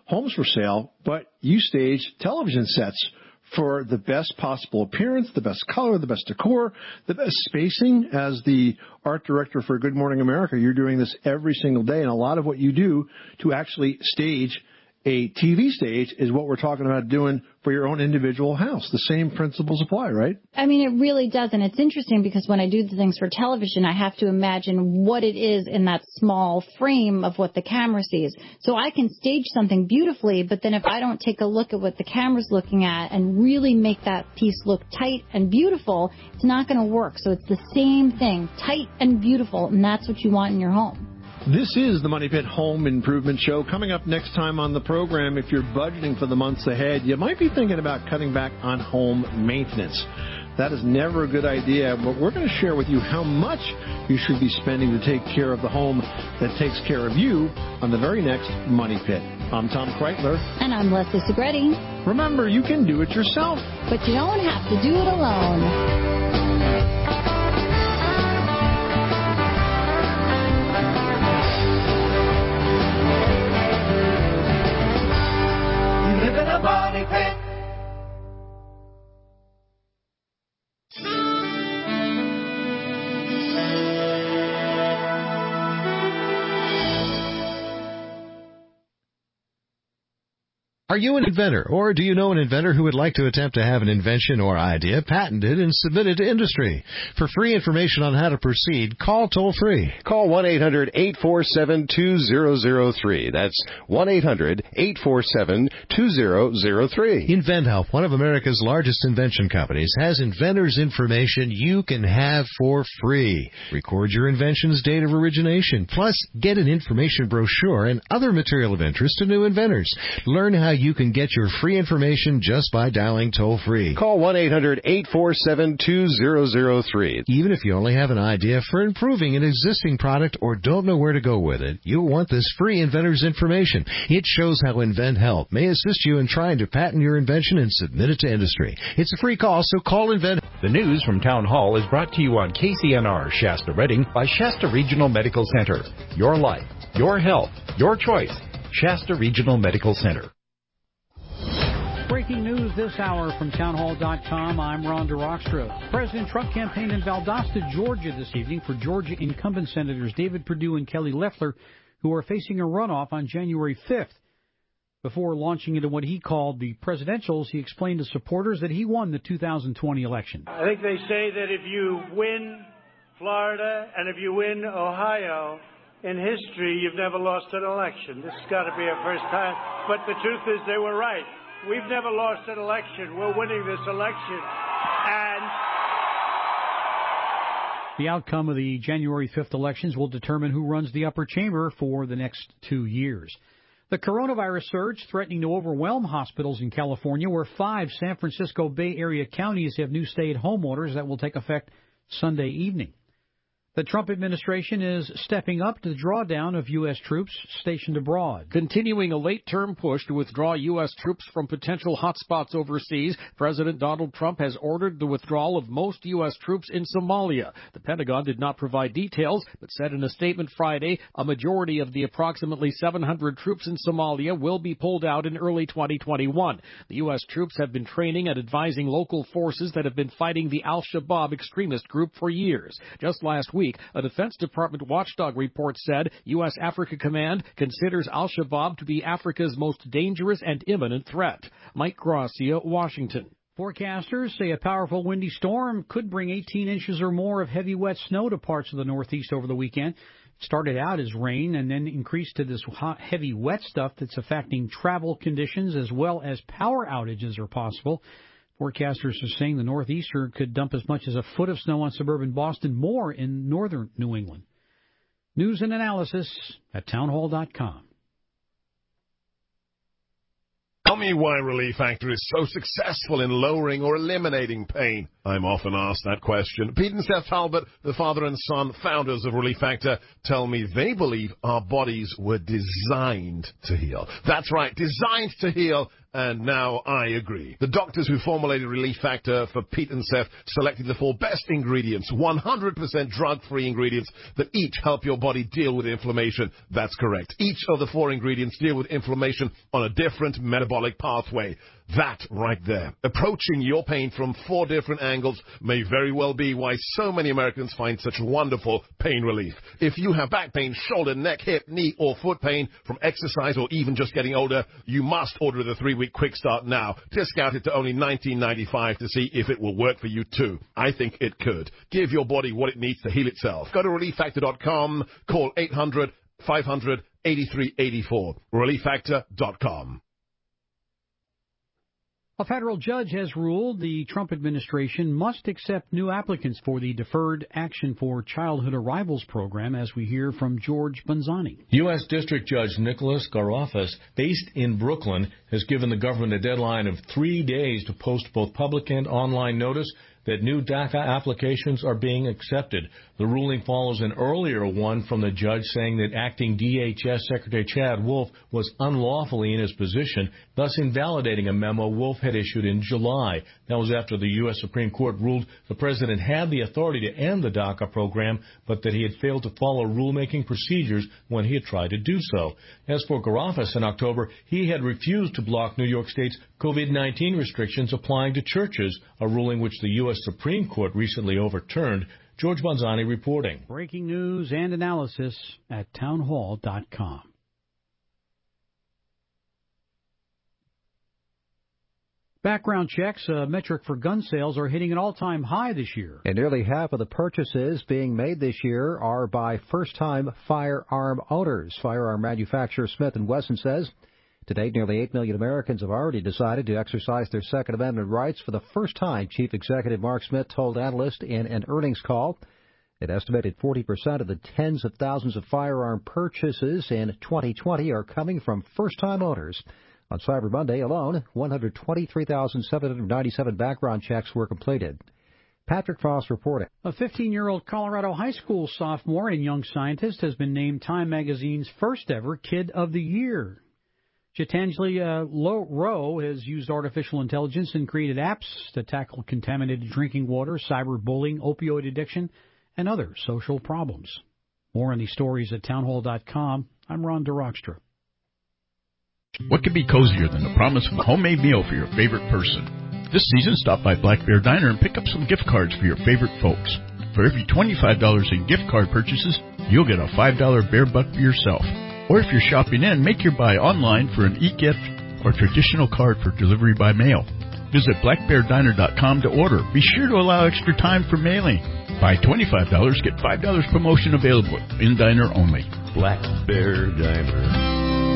homes for sale, but you stage television sets for the best possible appearance, the best color, the best decor, the best spacing. As the art director for Good Morning America, you're doing this every single day, and a lot of what you do to actually stage a TV stage is what we're talking about doing for your own individual house. The same principles apply, right? I mean, it really does, and it's interesting because when I do the things for television, I have to imagine what it is in that small frame of what the camera sees. So I can stage something beautifully, but then if I don't take a look at what the camera's looking at and really make that piece look tight and beautiful, it's not going to work. So it's the same thing, tight and beautiful, and that's what you want in your home. This is the Money Pit Home Improvement Show. Coming up next time on the program, if you're budgeting for the months ahead, you might be thinking about cutting back on home maintenance. That is never a good idea, but we're going to share with you how much you should be spending to take care of the home that takes care of you on the very next Money Pit. I'm Tom Kreitler. And I'm Leslie Segretti. Remember, you can do it yourself, but you don't have to do it alone. Live in a money pit. Are you an inventor, or do you know an inventor who would like to attempt to have an invention or idea patented and submitted to industry? For free information on how to proceed, call toll-free. Call 1-800-847-2003. That's 1-800-847-2003. InventHelp, one of America's largest invention companies, has inventors' information you can have for free. Record your invention's date of origination, plus get an information brochure and other material of interest to new inventors. Learn how you can get your free information just by dialing toll-free. Call 1-800-847-2003. Even if you only have an idea for improving an existing product or don't know where to go with it, you'll want this free inventor's information. It shows how InventHelp may assist you in trying to patent your invention and submit it to industry. It's a free call, so call Invent. The news from Town Hall is brought to you on KCNR Shasta Redding by Shasta Regional Medical Center. Your life, your health, your choice. Shasta Regional Medical Center. Breaking news this hour from townhall.com. I'm Rhonda Rockström. President Trump campaigned in Valdosta, Georgia this evening for Georgia incumbent Senators David Perdue and Kelly Loeffler, who are facing a runoff on January 5th. Before launching into what he called the presidentials, he explained to supporters that he won the 2020 election. I think they say that if you win Florida and if you win Ohio, in history, you've never lost an election. This has got to be a first time. But the truth is they were right. We've never lost an election. We're winning this election. And the outcome of the January 5th elections will determine who runs the upper chamber for the next 2 years. The coronavirus surge threatening to overwhelm hospitals in California, where 5 San Francisco Bay Area counties have new stay-at-home orders that will take effect Sunday evening. The Trump administration is stepping up to the drawdown of U.S. troops stationed abroad. Continuing a late-term push to withdraw U.S. troops from potential hotspots overseas, President Donald Trump has ordered the withdrawal of most U.S. troops in Somalia. The Pentagon did not provide details, but said in a statement Friday a majority of the approximately 700 troops in Somalia will be pulled out in early 2021. The U.S. troops have been training and advising local forces that have been fighting the al-Shabaab extremist group for years. Just last week, a Defense Department watchdog report said U.S. Africa Command considers al-Shabaab to be Africa's most dangerous and imminent threat. Mike Gracia, Washington. Forecasters say a powerful windy storm could bring 18 inches or more of heavy wet snow to parts of the Northeast over the weekend. It started out as rain and then increased to this hot, heavy wet stuff that's affecting travel conditions as well as power outages are possible. Forecasters are saying the northeaster could dump as much as a foot of snow on suburban Boston, more in northern New England. News and analysis at townhall.com. Tell me why Relief Factor is so successful in lowering or eliminating pain. I'm often asked that question. Pete and Seth Talbot, the father and son founders of Relief Factor, tell me they believe our bodies were designed to heal. That's right, designed to heal, and now I agree. The doctors who formulated Relief Factor for Pete and Seth selected the 4 best ingredients, 100% drug-free ingredients that each help your body deal with inflammation. That's correct. Each of the 4 ingredients deal with inflammation on a different metabolic pathway. That right there. Approaching your pain from 4 different angles may very well be why so many Americans find such wonderful pain relief. If you have back pain, shoulder, neck, hip, knee, or foot pain from exercise or even just getting older, you must order the 3-week quick start now. Discounted to only $19.95 to see if it will work for you too. I think it could. Give your body what it needs to heal itself. Go to ReliefFactor.com. Call 800-500-8384. ReliefFactor.com. A federal judge has ruled the Trump administration must accept new applicants for the Deferred Action for Childhood Arrivals program, as we hear from George Bonzani. U.S. District Judge Nicholas Garofas, based in Brooklyn, has given the government a deadline of 3 days to post both public and online notice that new DACA applications are being accepted. The ruling follows an earlier one from the judge saying that acting DHS Secretary Chad Wolf was unlawfully in his position, thus invalidating a memo Wolf had issued in July. That was after the U.S. Supreme Court ruled the president had the authority to end the DACA program, but that he had failed to follow rulemaking procedures when he had tried to do so. As for Garofas, in October, he had refused to block New York State's COVID-19 restrictions applying to churches, a ruling which the U.S. Supreme Court recently overturned. George Bonzani reporting. Breaking news and analysis at townhall.com. Background checks, a metric for gun sales, are hitting an all-time high this year. And nearly half of the purchases being made this year are by first-time firearm owners. Firearm manufacturer Smith & Wesson says to date, nearly 8 million Americans have already decided to exercise their Second Amendment rights for the first time. Chief Executive Mark Smith told analysts in an earnings call an estimated 40% of the tens of thousands of firearm purchases in 2020 are coming from first-time owners. On Cyber Monday alone, 123,797 background checks were completed. Patrick Frost reporting. A 15-year-old Colorado high school sophomore and young scientist has been named Time Magazine's first-ever Kid of the Year. Gitanjali Rowe has used artificial intelligence and created apps to tackle contaminated drinking water, cyberbullying, opioid addiction, and other social problems. More on these stories at townhall.com. I'm Ron DeRockstra. What could be cozier than the promise of a homemade meal for your favorite person? This season, stop by Black Bear Diner and pick up some gift cards for your favorite folks. For every $25 in gift card purchases, you'll get a $5 Bear Buck for yourself. Or if you're shopping in, make your buy online for an e-gift or traditional card for delivery by mail. Visit blackbeardiner.com to order. Be sure to allow extra time for mailing. Buy $25, get $5 promotion available in diner only. Black Bear Diner.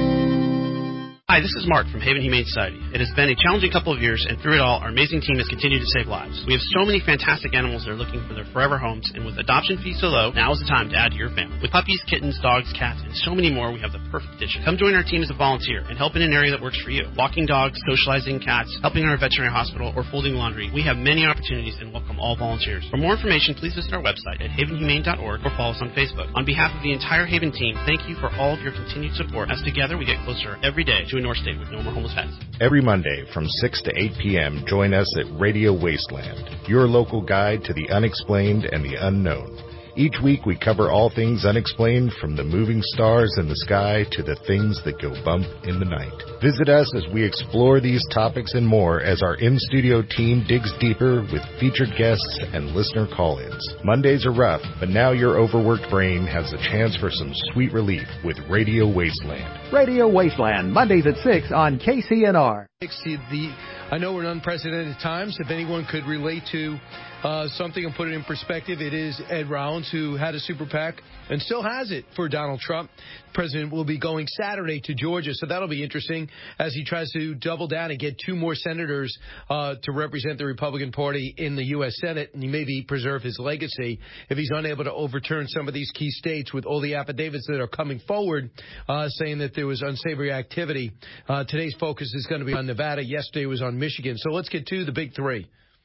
Hi, this is Mark from Haven Humane Society. It has been a challenging couple of years, and through it all, our amazing team has continued to save lives. We have so many fantastic animals that are looking for their forever homes, and with adoption fees so low, now is the time to add to your family. With puppies, kittens, dogs, cats, and so many more, we have the perfect addition. Come join our team as a volunteer and help in an area that works for you. Walking dogs, socializing cats, helping in our veterinary hospital, or folding laundry. We have many opportunities and welcome all volunteers. For more information, please visit our website at havenhumane.org or follow us on Facebook. On behalf of the entire Haven team, thank you for all of your continued support, as together we get closer every day to a North State with no more homeless pets. Every Monday from 6 to 8 p.m., join us at Radio Wasteland, your local guide to the unexplained and the unknown. Each week we cover all things unexplained, from the moving stars in the sky to the things that go bump in the night. Visit us as we explore these topics and more as our in-studio team digs deeper with featured guests and listener call-ins. Mondays are rough, but now your overworked brain has a chance for some sweet relief with Radio Wasteland. Radio Wasteland, Mondays at 6 on KCNR. I know we're in unprecedented times. If anyone could relate to something and put it in perspective, it is Ed Rollins, who had a super PAC and still has it for Donald Trump. The president will be going Saturday to Georgia, so that'll be interesting as he tries to double down and get 2 more senators to represent the Republican Party in the U.S. Senate, and he maybe preserve his legacy if he's unable to overturn some of these key states with all the affidavits that are coming forward saying that there was unsavory activity. Today's focus is going to be on Nevada. Yesterday was on Michigan. So let's get to the big 3.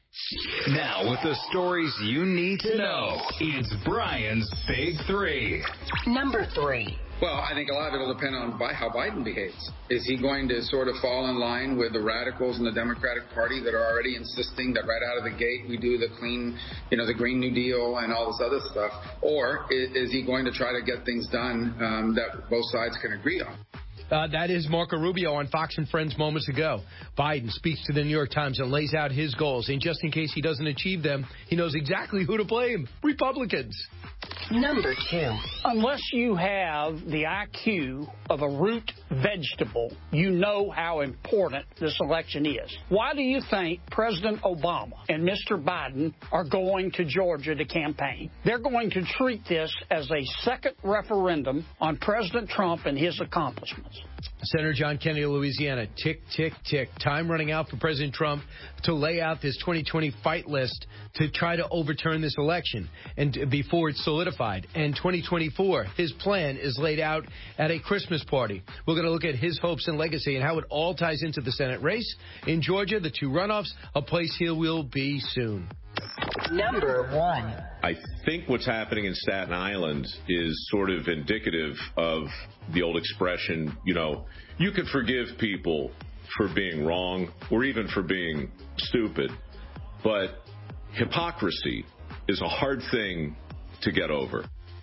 Now, with the stories you need to know, it's Brian's Big Three. Number 3. Well, I think a lot of it will depend on how Biden behaves. Is he going to sort of fall in line with the radicals in the Democratic Party that are already insisting that right out of the gate we do the clean, the Green New Deal and all this other stuff? Or is he going to try to get things done that both sides can agree on? That is Marco Rubio on Fox and Friends moments ago. Biden speaks to the New York Times and lays out his goals. And just in case he doesn't achieve them, he knows exactly who to blame. Republicans. Number 2. Unless you have the IQ of a root vegetable, you know how important this election is. Why do you think President Obama and Mr. Biden are going to Georgia to campaign? They're going to treat this as a second referendum on President Trump and his accomplishments. Senator John Kennedy of Louisiana, tick, tick, tick. Time running out for President Trump to lay out this 2020 fight list to try to overturn this election and before it's solidified. And 2024, his plan is laid out at a Christmas party. We're going to look at his hopes and legacy and how it all ties into the Senate race. In Georgia, the 2 runoffs, a place he will be soon. Number 1. I think what's happening in Staten Island is sort of indicative of the old expression, you could forgive people for being wrong or even for being stupid, but hypocrisy is a hard thing to get over.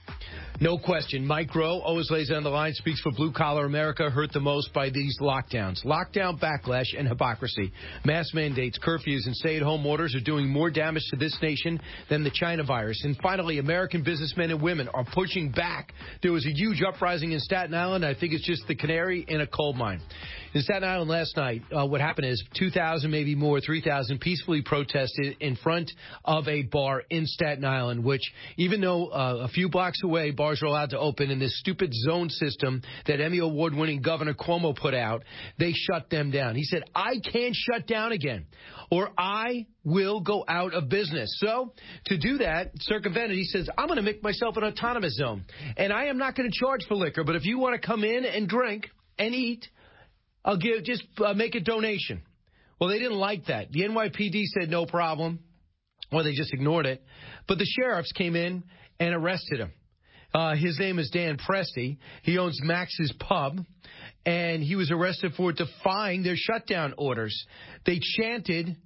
No question. Mike Rowe always lays on the line, speaks for blue-collar America, hurt the most by these lockdowns. Lockdown backlash and hypocrisy. Mass mandates, curfews, and stay-at-home orders are doing more damage to this nation than the China virus. And finally, American businessmen and women are pushing back. There was a huge uprising in Staten Island. I think it's just the canary in a coal mine. In Staten Island last night, what happened is 2,000, maybe more, 3,000 peacefully protested in front of a bar in Staten Island, which even though a few blocks away, bars are allowed to open in this stupid zone system that Emmy Award-winning Governor Cuomo put out, they shut them down. He said, I can't shut down again, or I will go out of business. So to do that, circumvent it, he says, I'm going to make myself an autonomous zone, and I am not going to charge for liquor, but if you want to come in and drink and eat, I'll make a donation. Well, they didn't like that. The NYPD said no problem, or they just ignored it. But the sheriffs came in and arrested him. His name is Dan Presti. He owns Max's Pub, and he was arrested for defying their shutdown orders. They chanted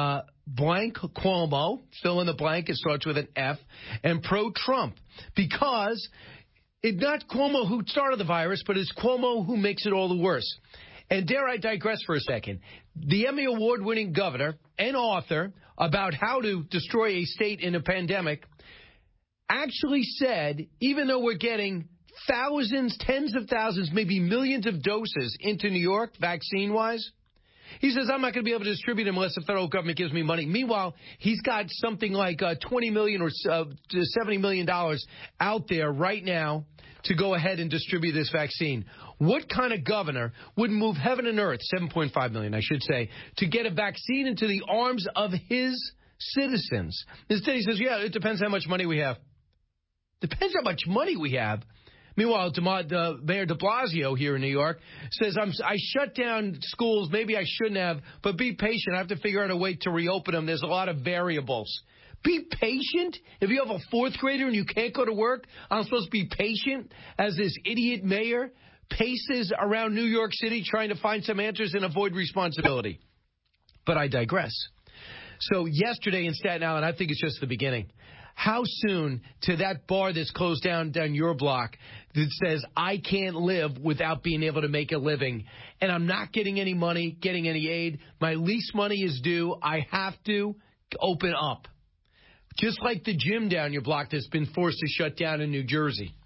blank Cuomo, fill in the blank, it starts with an F, and pro-Trump, because it's not Cuomo who started the virus, but it's Cuomo who makes it all the worse. And dare I digress for a second, the Emmy Award-winning governor and author about how to destroy a state in a pandemic actually said, even though we're getting thousands, tens of thousands, maybe millions of doses into New York, vaccine-wise, he says, I'm not going to be able to distribute them unless the federal government gives me money. Meanwhile, he's got something like $20 million or $70 million out there right now to go ahead and distribute this vaccine. What kind of governor would move heaven and earth, 7.5 million, I should say, to get a vaccine into the arms of his citizens? Instead, he says, yeah, it depends how much money we have. Depends how much money we have. Meanwhile, Mayor de Blasio here in New York says, I shut down schools. Maybe I shouldn't have, but be patient. I have to figure out a way to reopen them. There's a lot of variables. Be patient? If you have a fourth grader and you can't go to work, I'm supposed to be patient as this idiot mayor paces around New York City trying to find some answers and avoid responsibility. But I digress. So yesterday in Staten Island, I think it's just the beginning. How soon to that bar that's closed down your block that says, I can't live without being able to make a living, and I'm not getting any money, getting any aid. My lease money is due. I have to open up. Just like the gym down your block that's been forced to shut down in New Jersey.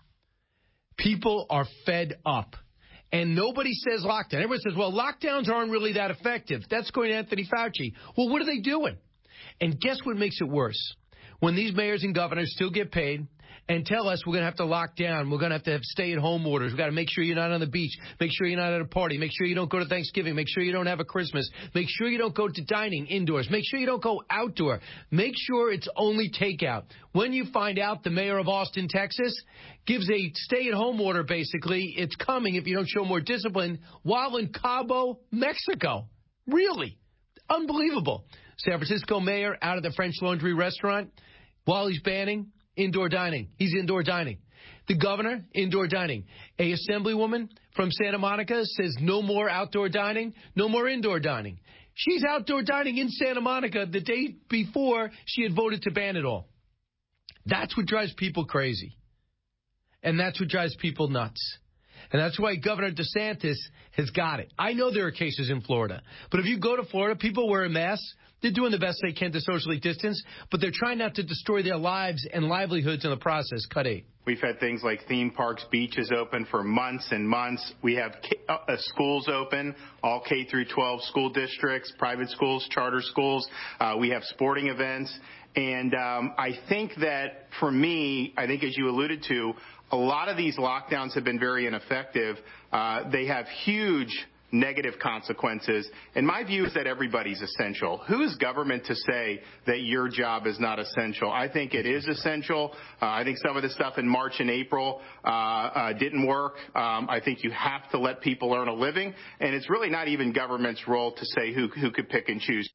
People are fed up. And nobody says lockdown. Everyone says, well, lockdowns aren't really that effective. That's going to Anthony Fauci. Well, what are they doing? And guess what makes it worse? When these mayors and governors still get paid and tell us we're going to have to lock down, we're going to have stay-at-home orders, we've got to make sure you're not on the beach, make sure you're not at a party, make sure you don't go to Thanksgiving, make sure you don't have a Christmas, make sure you don't go to dining indoors, make sure you don't go outdoor, make sure it's only takeout. When you find out the mayor of Austin, Texas, gives a stay-at-home order, basically, it's coming if you don't show more discipline, while in Cabo, Mexico. Really? Unbelievable. San Francisco mayor out of the French Laundry restaurant while he's banning indoor dining. He's indoor dining. The governor, indoor dining. A assemblywoman from Santa Monica says no more outdoor dining, no more indoor dining. She's outdoor dining in Santa Monica the day before she had voted to ban it all. That's what drives people crazy. And that's what drives people nuts. And that's why Governor DeSantis has got it. I know there are cases in Florida. But if you go to Florida, people wear masks. They're doing the best they can to socially distance. But they're trying not to destroy their lives and livelihoods in the process. Cut 8. We've had things like theme parks, beaches open for months and months. We have schools open, all K through 12 school districts, private schools, charter schools. We have sporting events. And I think that, for me, I think as you alluded to, a lot of these lockdowns have been very ineffective. They have huge negative consequences. And my view is that everybody's essential. Who is government to say that your job is not essential? I think it is essential. I think some of the stuff in March and April didn't work. I think you have to let people earn a living. And it's really not even government's role to say who could pick and choose.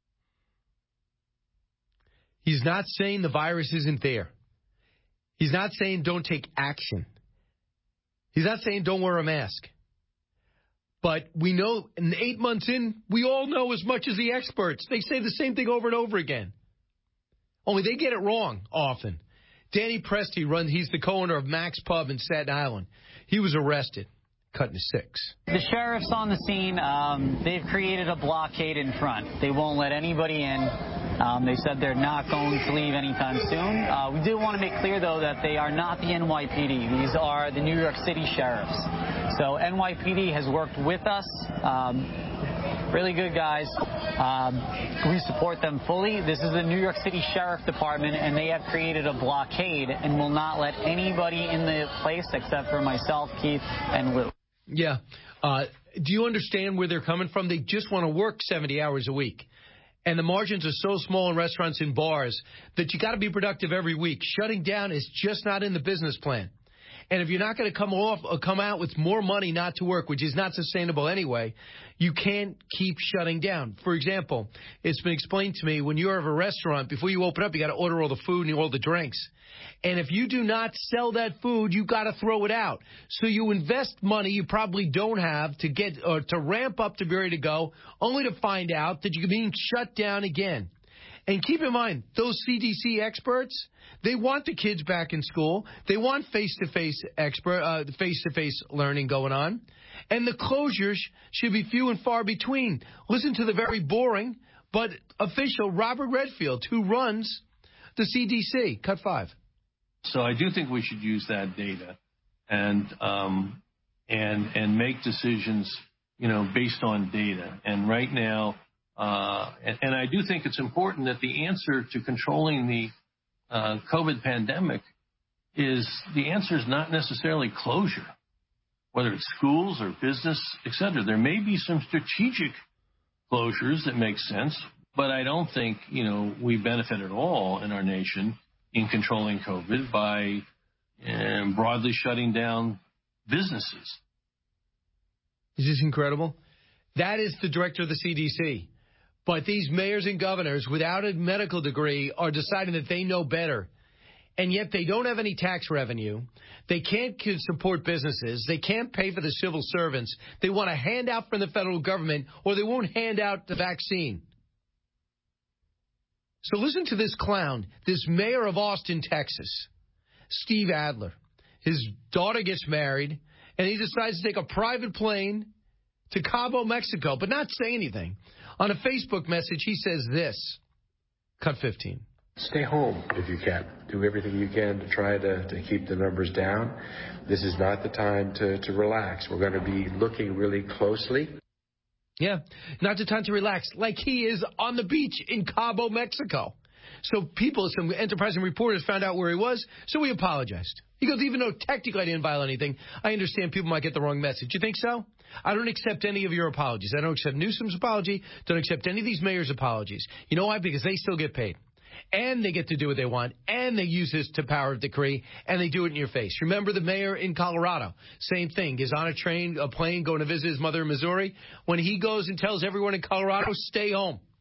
He's not saying the virus isn't there. He's not saying don't take action. He's not saying don't wear a mask. But we know, 8 months in, we all know as much as the experts. They say the same thing over and over again. Only they get it wrong often. Danny Presti he's the co-owner of Max Pub in Staten Island. He was arrested. Cutting to 6. The sheriff's on the scene. They've created a blockade in front. They won't let anybody in. They said they're not going to leave anytime soon. We do want to make clear, though, that they are not the NYPD. These are the New York City sheriffs. So NYPD has worked with us. Really good guys. We support them fully. This is the New York City Sheriff Department, and they have created a blockade and will not let anybody in the place except for myself, Keith, and Lou. Yeah. Do you understand where they're coming from? They just want to work 70 hours a week. And the margins are so small in restaurants and bars that you got to be productive every week. Shutting down is just not in the business plan. And if you're not going to come out with more money not to work, which is not sustainable anyway, you can't keep shutting down. For example, it's been explained to me when you're at a restaurant, before you open up, you got to order all the food and all the drinks. And if you do not sell that food, you got to throw it out. So you invest money you probably don't have to get or to ramp up to be ready to go, only to find out that you're being shut down again. And keep in mind, those CDC experts, they want the kids back in school. They want face-to-face learning going on. And the closures should be few and far between. Listen to the very boring but official Robert Redfield, who runs the CDC. Cut 5. So I do think we should use that data and make decisions, based on data. And right now, and I do think it's important that the answer to controlling the COVID pandemic is not necessarily closure, whether it's schools or business, et cetera. There may be some strategic closures that make sense, but I don't think, we benefit at all in our nation in controlling COVID by broadly shutting down businesses. Is this incredible? That is the director of the CDC. But these mayors and governors without a medical degree are deciding that they know better. And yet they don't have any tax revenue. They can't support businesses. They can't pay for the civil servants. They want a handout from the federal government, or they won't hand out the vaccine. So listen to this clown, this mayor of Austin, Texas, Steve Adler. His daughter gets married, and he decides to take a private plane to Cabo, Mexico, but not say anything. On a Facebook message, he says this. Cut 15. Stay home if you can. Do everything you can to try to keep the numbers down. This is not the time to relax. We're going to be looking really closely. Yeah, not the time to relax, like he is on the beach in Cabo, Mexico. So some enterprising reporters found out where he was, so we apologized. He goes, even though technically I didn't violate anything, I understand people might get the wrong message. You think so? I don't accept any of your apologies. I don't accept Newsom's apology. Don't accept any of these mayors' apologies. You know why? Because they still get paid. And they get to do what they want. And they use this to power of decree. And they do it in your face. Remember the mayor in Colorado? Same thing. He's on a plane, going to visit his mother in Missouri. When he goes and tells everyone in Colorado, stay home.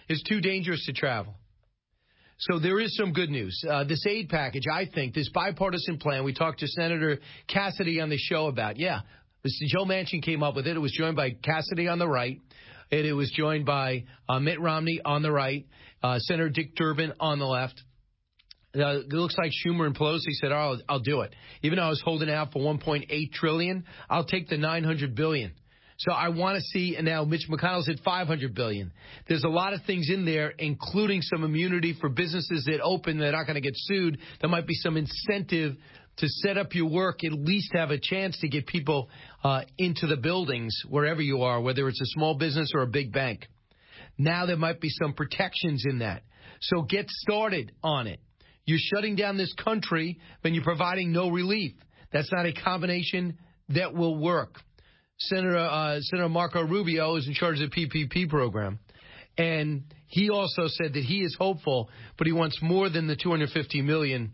is too dangerous to travel. So there is some good news. This aid package, I think, this bipartisan plan, we talked to Senator Cassidy on the show about. Joe Manchin came up with it. It was joined by Cassidy on the right. It was joined by Mitt Romney on the right, Senator Dick Durbin on the left. It looks like Schumer and Pelosi said, "Oh, I'll do it." Even though I was holding out for $1.8 trillion, I'll take the $900 billion. So I want to see, and now Mitch McConnell's at $500 billion. There's a lot of things in there, including some immunity for businesses that open. They're not going to get sued. There might be some incentive to set up your work, at least have a chance to get people into the buildings wherever you are, whether it's a small business or a big bank. Now there might be some protections in that. So get started on it. You're shutting down this country, but you're providing no relief. That's not a combination that will work. Senator Marco Rubio is in charge of the PPP program, and he also said that he is hopeful, but he wants more than the $250 million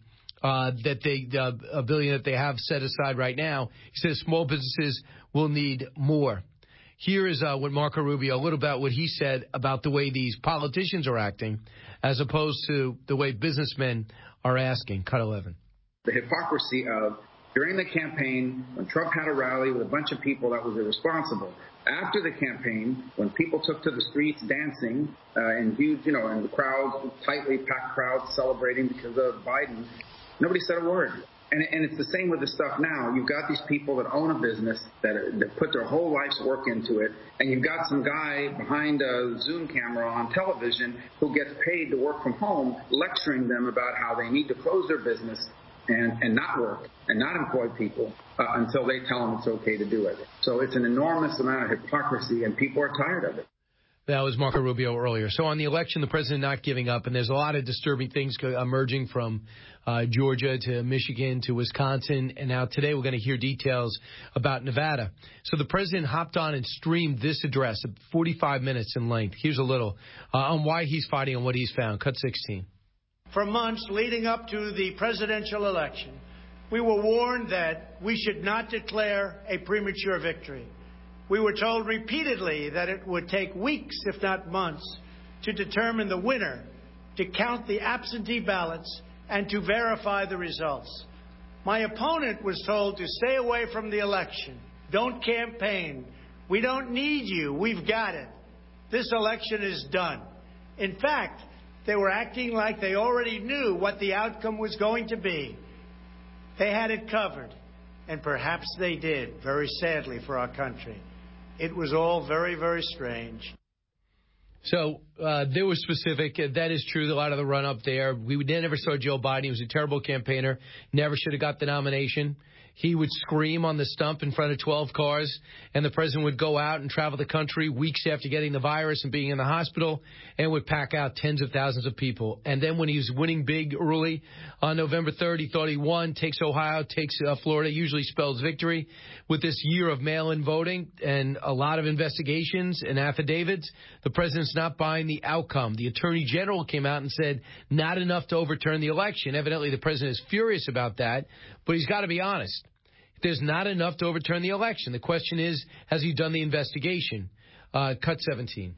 billion that they have set aside right now. He says small businesses will need more. Here is what Marco Rubio, a little about what he said about the way these politicians are acting as opposed to the way businessmen are asking. Cut 11. The hypocrisy of during the campaign, when Trump had a rally with a bunch of people, that was irresponsible. After the campaign, when people took to the streets dancing in huge, and the crowds, tightly packed crowds celebrating because of Biden, nobody said a word. And it's the same with the stuff now. You've got these people that own a business that put their whole life's work into it, and you've got some guy behind a Zoom camera on television who gets paid to work from home, lecturing them about how they need to close their business and not work and not employ people until they tell them it's okay to do it. So it's an enormous amount of hypocrisy, and people are tired of it. That was Marco Rubio earlier. So on the election, the president not giving up, and there's a lot of disturbing things emerging from Georgia to Michigan to Wisconsin, and now today we're going to hear details about Nevada. So the president hopped on and streamed this address, 45 minutes in length. Here's a little on why he's fighting and what he's found. Cut 16. For months leading up to the presidential election, we were warned that we should not declare a premature victory. We were told repeatedly that it would take weeks, if not months, to determine the winner, to count the absentee ballots, and to verify the results. My opponent was told to stay away from the election. Don't campaign. We don't need you. We've got it. This election is done. In fact, they were acting like they already knew what the outcome was going to be. They had it covered, and perhaps they did, very sadly for our country. It was all very, very strange. So they were specific. That is true. A lot of the run-up there. We never saw Joe Biden. He was a terrible campaigner. Never should have got the nomination. He would scream on the stump in front of 12 cars, and the president would go out and travel the country weeks after getting the virus and being in the hospital and would pack out tens of thousands of people. And then when he was winning big early on November 3rd, he thought he won, takes Ohio, takes Florida, usually spells victory. With this year of mail-in voting and a lot of investigations and affidavits, the president's not buying the outcome. The attorney general came out and said not enough to overturn the election. Evidently, the president is furious about that, but he's got to be honest. There's not enough to overturn the election. The question is, has he done the investigation? Cut 17.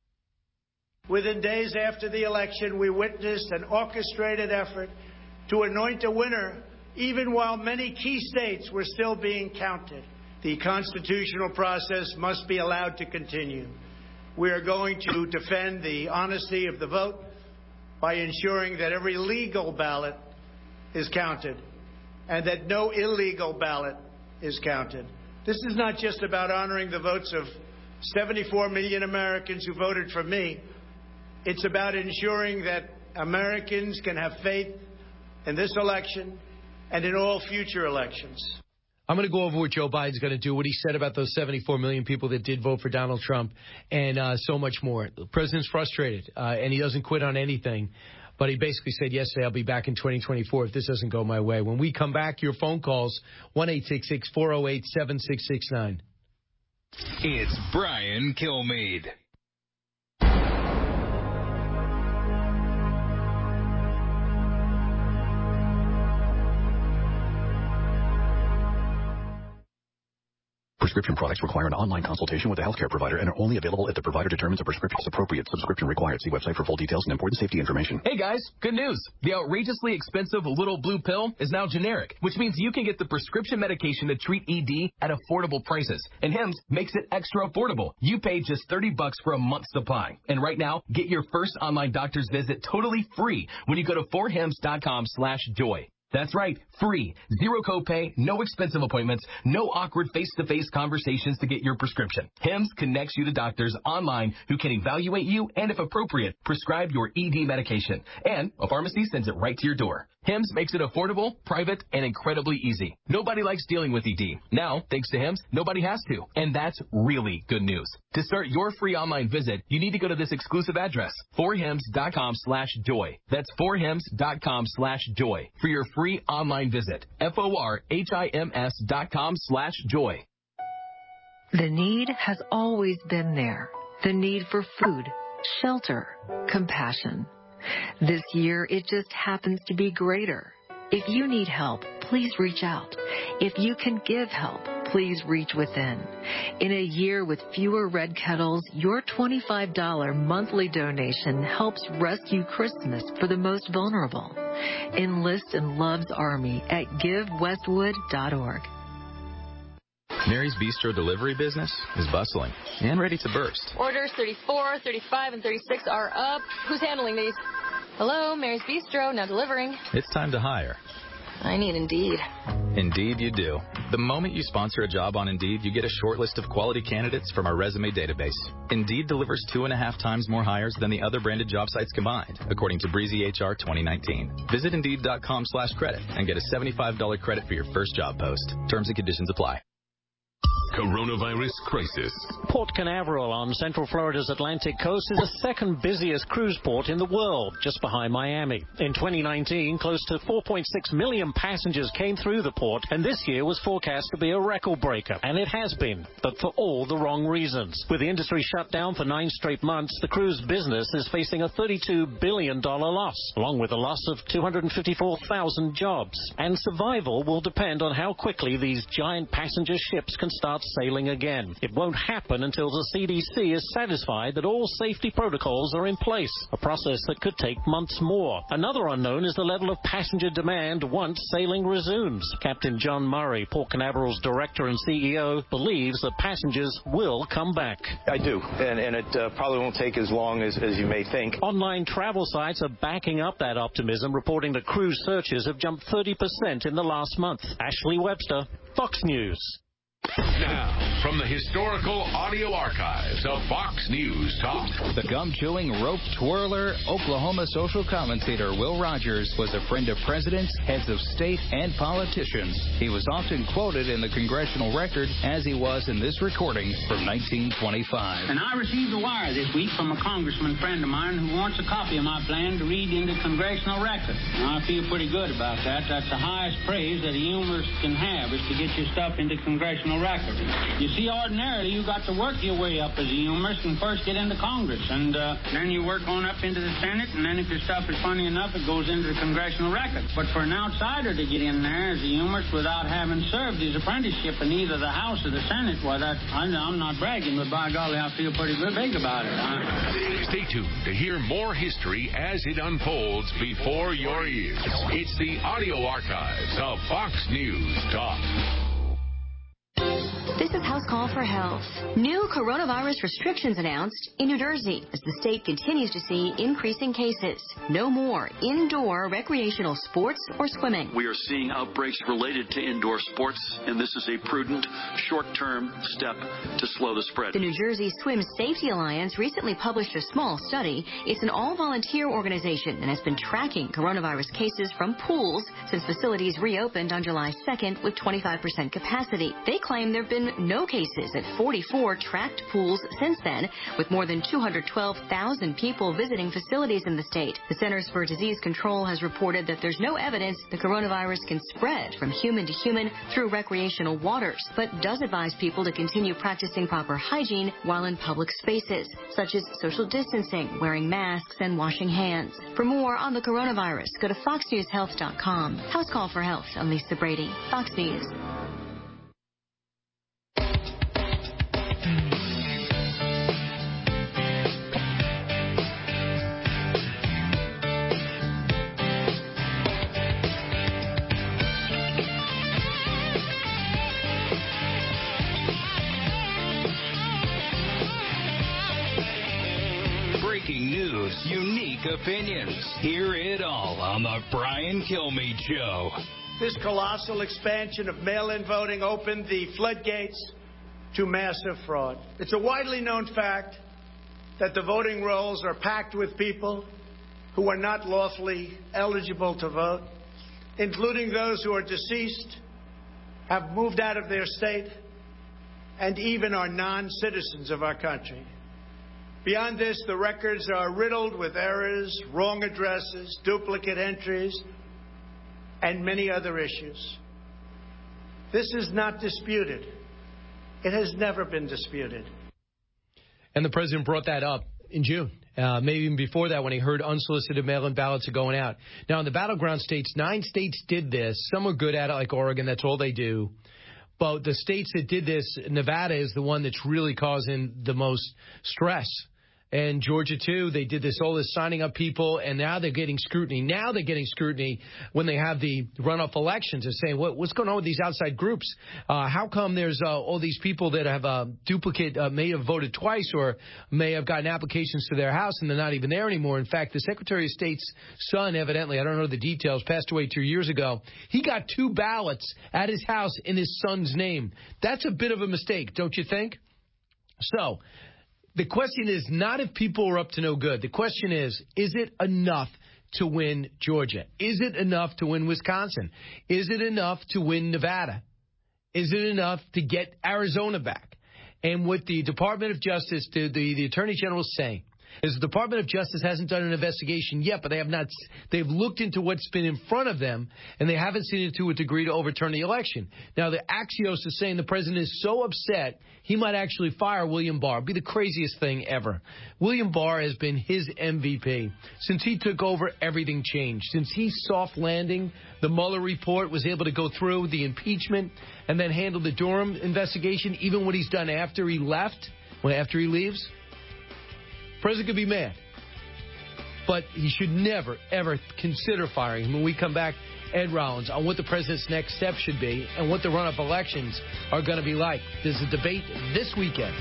Within days after the election, we witnessed an orchestrated effort to anoint a winner, even while many key states were still being counted. The constitutional process must be allowed to continue. We are going to defend the honesty of the vote by ensuring that every legal ballot is counted and that no illegal ballot is counted. This is not just about honoring the votes of 74 million Americans who voted for me. It's about ensuring that Americans can have faith in this election and in all future elections. I'm going to go over what Joe Biden's going to do, what he said about those 74 million people that did vote for Donald Trump, and so much more. The president's frustrated, and he doesn't quit on anything. But he basically said yesterday, I'll be back in 2024 if this doesn't go my way. When we come back, your phone calls, 1-866-408-7669. It's Brian Kilmeade. Prescription products require an online consultation with a healthcare provider and are only available if the provider determines a prescription is appropriate. Subscription required. See website for full details and important safety information. Hey guys, good news. The outrageously expensive little blue pill is now generic, which means you can get the prescription medication to treat ED at affordable prices. And Hims makes it extra affordable. You pay just $30 for a month's supply. And right now, get your first online doctor's visit totally free when you go to forhims.com/joy. That's right, free. Zero copay, no expensive appointments, no awkward face-to-face conversations to get your prescription. Hims connects you to doctors online who can evaluate you and, if appropriate, prescribe your ED medication. And a pharmacy sends it right to your door. Hims makes it affordable, private, and incredibly easy. Nobody likes dealing with ED. Now, thanks to Hims, nobody has to. And that's really good news. To start your free online visit, you need to go to this exclusive address, forhims.com/joy. That's forhims.com/joy for your free online visit. forhims.com/joy. The need has always been there. The need for food, shelter, compassion. This year, it just happens to be greater. If you need help, please reach out. If you can give help, please reach within. In a year with fewer red kettles, your $25 monthly donation helps rescue Christmas for the most vulnerable. Enlist in Love's Army at GiveWestwood.org. Mary's Bistro delivery business is bustling and ready to burst. Orders 34, 35, and 36 are up. Who's handling these? Hello, Mary's Bistro, now delivering. It's time to hire. I need Indeed. Indeed you do. The moment you sponsor a job on Indeed, you get a short list of quality candidates from our resume database. Indeed delivers 2.5 times more hires than the other branded job sites combined, according to Breezy HR 2019. Visit Indeed.com/credit and get a $75 credit for your first job post. Terms and conditions apply. Coronavirus crisis. Port Canaveral on Central Florida's Atlantic coast is the second busiest cruise port in the world, just behind Miami. In 2019, close to 4.6 million passengers came through the port, and this year was forecast to be a record breaker. And it has been, but for all the wrong reasons. With the industry shut down for 9 straight months, the cruise business is facing a $32 billion loss, along with a loss of 254,000 jobs. And survival will depend on how quickly these giant passenger ships can start sailing again. It won't happen until the CDC is satisfied that all safety protocols are in place, a process that could take months more. Another unknown is the level of passenger demand once sailing resumes. Captain John Murray, Port Canaveral's director and CEO, believes that passengers will come back. I do, and it probably won't take as long as you may think. Online travel sites are backing up that optimism, reporting that cruise searches have jumped 30% in the last month. Ashley Webster, Fox News. Now, from the historical audio archives of Fox News Talk. The gum-chewing, rope twirler, Oklahoma social commentator Will Rogers was a friend of presidents, heads of state, and politicians. He was often quoted in the Congressional Record, as he was in this recording from 1925. And I received a wire this week from a congressman friend of mine who wants a copy of my plan to read in the Congressional Record. Now, I feel pretty good about that. That's the highest praise that a humorist can have, is to get your stuff into Congressional Record. You see, ordinarily, you got to work your way up as a humorist and first get into Congress, and then you work on up into the Senate, and then if your stuff is funny enough, it goes into the Congressional Record. But for an outsider to get in there as a humorist without having served his apprenticeship in either the House or the Senate, well, I'm not bragging, but by golly, I feel pretty big about it. Stay tuned to hear more history as it unfolds before your ears. It's the audio archives of Fox News Talk. This is House Call for Health. New coronavirus restrictions announced in New Jersey as the state continues to see increasing cases. No more indoor recreational sports or swimming. We are seeing outbreaks related to indoor sports, and this is a prudent, short-term step to slow the spread. The New Jersey Swim Safety Alliance recently published a small study. It's an all-volunteer organization and has been tracking coronavirus cases from pools since facilities reopened on July 2nd with 25% capacity. They claim there have been no cases at 44 tracked pools since then, with more than 212,000 people visiting facilities in the state. The Centers for Disease Control has reported that there's no evidence the coronavirus can spread from human to human through recreational waters, but does advise people to continue practicing proper hygiene while in public spaces, such as social distancing, wearing masks, and washing hands. For more on the coronavirus, go to foxnewshealth.com. House Call for Health. I'm Lisa Brady, Fox News. opinions. Hear it all on The Brian Kilmeade Show. This colossal expansion of mail-in voting opened the floodgates to massive fraud. It's a widely known fact that the voting rolls are packed with people who are not lawfully eligible to vote, including those who are deceased, have moved out of their state, and even are non-citizens of our country. Beyond this, the records are riddled with errors, wrong addresses, duplicate entries, and many other issues. This is not disputed. It has never been disputed. And the president brought that up in June, maybe even before that, when he heard unsolicited mail-in ballots are going out. Now, in the battleground states, 9 states did this. Some are good at it, like Oregon. That's all they do. But the states that did this, Nevada is the one that's really causing the most stress. And Georgia, too, they did all this signing up people, and now they're getting scrutiny. Now they're getting scrutiny when they have the runoff elections. They're saying, what's going on with these outside groups? How come there's all these people that have duplicate, may have voted twice or may have gotten applications to their house, and they're not even there anymore? In fact, the Secretary of State's son, evidently, I don't know the details, passed away 2 years ago. He got 2 ballots at his house in his son's name. That's a bit of a mistake, don't you think? So the question is not if people are up to no good. The question is it enough to win Georgia? Is it enough to win Wisconsin? Is it enough to win Nevada? Is it enough to get Arizona back? And what the Department of Justice, the Attorney General is saying, is the Department of Justice hasn't done an investigation yet, but they've looked into what's been in front of them, and they haven't seen it to a degree to overturn the election. Now, the Axios is saying the president is so upset he might actually fire William Barr. It'd be the craziest thing ever. William Barr has been his MVP. Since he took over, everything changed. Since he soft landing, the Mueller report was able to go through the impeachment and then handle the Durham investigation, even what he's done after he leaves. President could be mad, but he should never, ever consider firing him. When we come back, Ed Rollins, on what the president's next step should be and what the run-up elections are going to be like. There's a debate this weekend.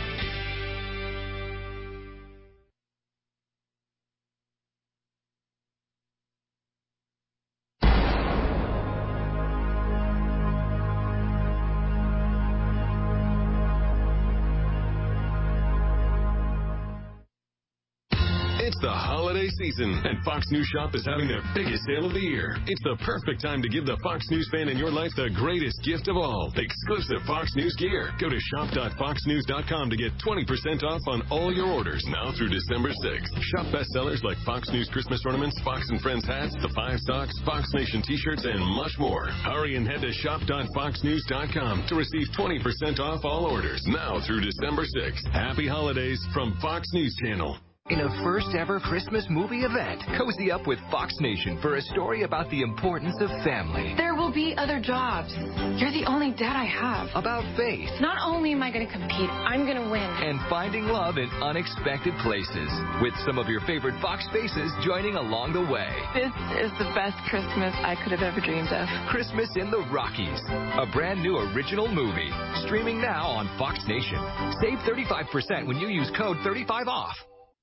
It's the holiday season, and Fox News Shop is having their biggest sale of the year. It's the perfect time to give the Fox News fan in your life the greatest gift of all, exclusive Fox News gear. Go to shop.foxnews.com to get 20% off on all your orders now through December 6th. Shop bestsellers like Fox News Christmas ornaments, Fox and Friends hats, the 5 socks, Fox Nation t-shirts, and much more. Hurry and head to shop.foxnews.com to receive 20% off all orders now through December 6th. Happy holidays from Fox News Channel. In a first-ever Christmas movie event, cozy up with Fox Nation for a story about the importance of family. There will be other jobs. You're the only dad I have. About faith. Not only am I going to compete, I'm going to win. And finding love in unexpected places, with some of your favorite Fox faces joining along the way. This is the best Christmas I could have ever dreamed of. Christmas in the Rockies, a brand new original movie. Streaming now on Fox Nation. Save 35% when you use code 35OFF.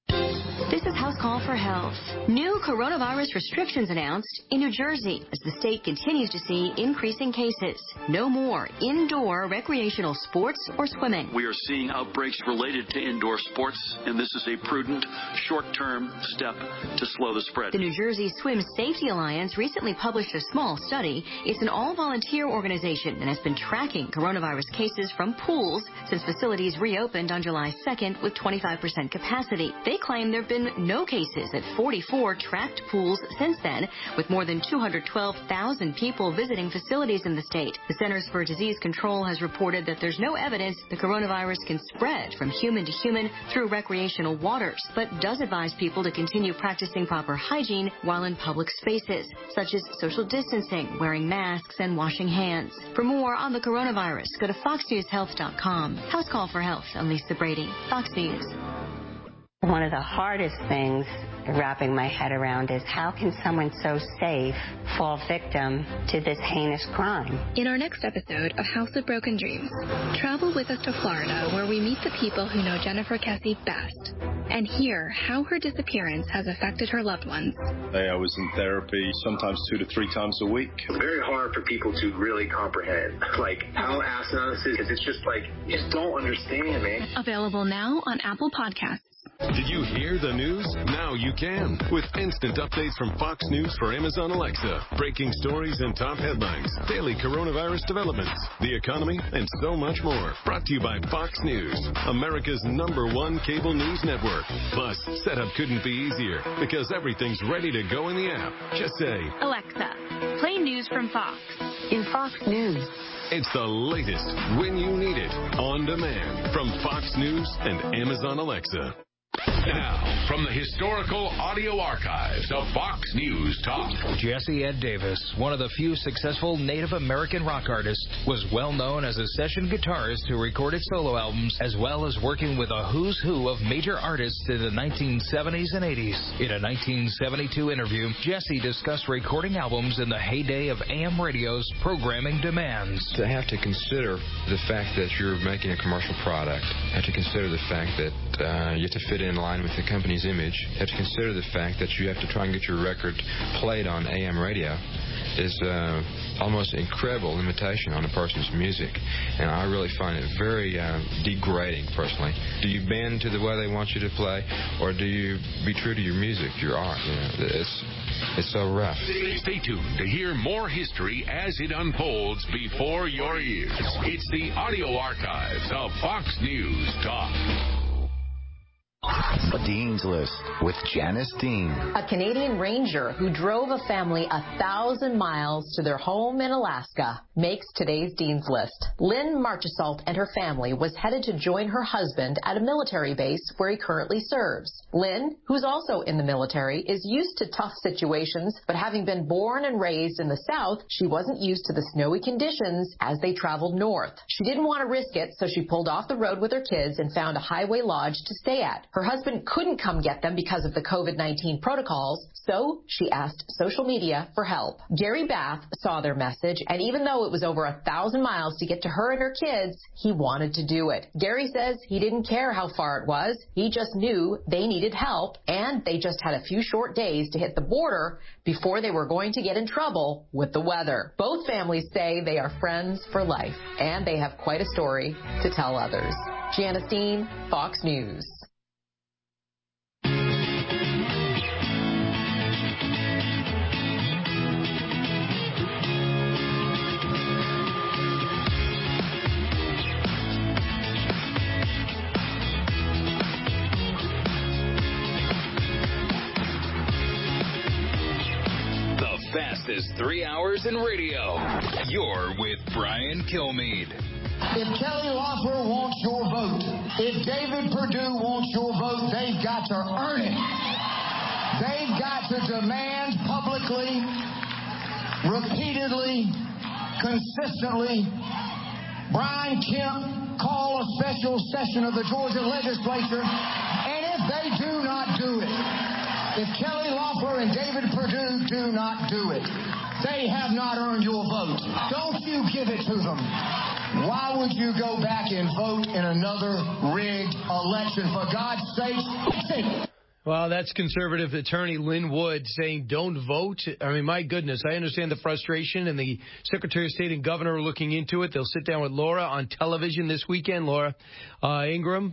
This is House Call for Health. New coronavirus restrictions announced in New Jersey as the state continues to see increasing cases. No more indoor recreational sports or swimming. We are seeing outbreaks related to indoor sports, and this is a prudent, short-term step to slow the spread. The New Jersey Swim Safety Alliance recently published a small study. It's an all-volunteer organization and has been tracking coronavirus cases from pools since facilities reopened on July 2nd with 25% capacity. They claim there have been no cases at 44 tracked pools since then, with more than 212,000 people visiting facilities in the state. The Centers for Disease Control has reported that there's no evidence the coronavirus can spread from human to human through recreational waters, but does advise people to continue practicing proper hygiene while in public spaces, such as social distancing, wearing masks, and washing hands. For more on the coronavirus, go to foxnewshealth.com. House Call for Health. I'm Lisa Brady, Fox News. One of the hardest things wrapping my head around is how can someone so safe fall victim to this heinous crime? In our next episode of House of Broken Dreams, travel with us to Florida, where we meet the people who know Jennifer Kesse best and hear how her disappearance has affected her loved ones. I was in therapy sometimes 2 to 3 times a week. It's very hard for people to really comprehend, like, how asinine this is, because it's just like, you just don't understand, man. Available now on Apple Podcasts. Did you hear the news? Now you can. With instant updates from Fox News for Amazon Alexa. Breaking stories and top headlines. Daily coronavirus developments. The economy, and so much more. Brought to you by Fox News, America's #1 cable news network. Plus, setup couldn't be easier because everything's ready to go in the app. Just say, Alexa, play news from Fox. In Fox News. It's the latest when you need it. On demand from Fox News and Amazon Alexa. Now, from the historical audio archives of Fox News Talk. Jesse Ed Davis, one of the few successful Native American rock artists, was well known as a session guitarist who recorded solo albums, as well as working with a who's who of major artists in the 1970s and 80s. In a 1972 interview, Jesse discussed recording albums in the heyday of AM radio's programming demands. To have to consider the fact that you're making a commercial product, have to consider the fact that you have to fit in line with the company's image, you have to consider the fact that you have to try and get your record played on AM radio is almost incredible limitation on a person's music. And I really find it very degrading, personally. Do you bend to the way they want you to play, or do you be true to your music, your art? You know, it's so rough. Stay tuned to hear more history as it unfolds before your ears. It's the audio archives of Fox News Talk. The Dean's List with Janice Dean. A Canadian ranger who drove a family 1,000 miles to their home in Alaska makes today's Dean's List. Lynn Marchessault and her family was headed to join her husband at a military base where he currently serves. Lynn, who's also in the military, is used to tough situations, but having been born and raised in the South, she wasn't used to the snowy conditions as they traveled north. She didn't want to risk it, so she pulled off the road with her kids and found a highway lodge to stay at. Her husband couldn't come get them because of the COVID-19 protocols, so she asked social media for help. Gary Bath saw their message, and even though it was over 1,000 miles to get to her and her kids, he wanted to do it. Gary says he didn't care how far it was. He just knew they needed help, and they just had a few short days to hit the border before they were going to get in trouble with the weather. Both families say they are friends for life, and they have quite a story to tell others. Janice Dean, Fox News. Fastest 3 hours in radio. You're with Brian Kilmeade. If Kelly Loeffler wants your vote, if David Perdue wants your vote, they've got to earn it. They've got to demand publicly, repeatedly, consistently, Brian Kemp call a special session of the Georgia legislature, and if they do not do it, if Kelly Loeffler and David Perdue do not do it, they have not earned your vote. Don't you give it to them. Why would you go back and vote in another rigged election? For God's sake. Well, that's conservative attorney Lynn Wood saying don't vote. I mean, my goodness, I understand the frustration, and the Secretary of State and Governor are looking into it. They'll sit down with Laura on television this weekend, Laura Ingraham.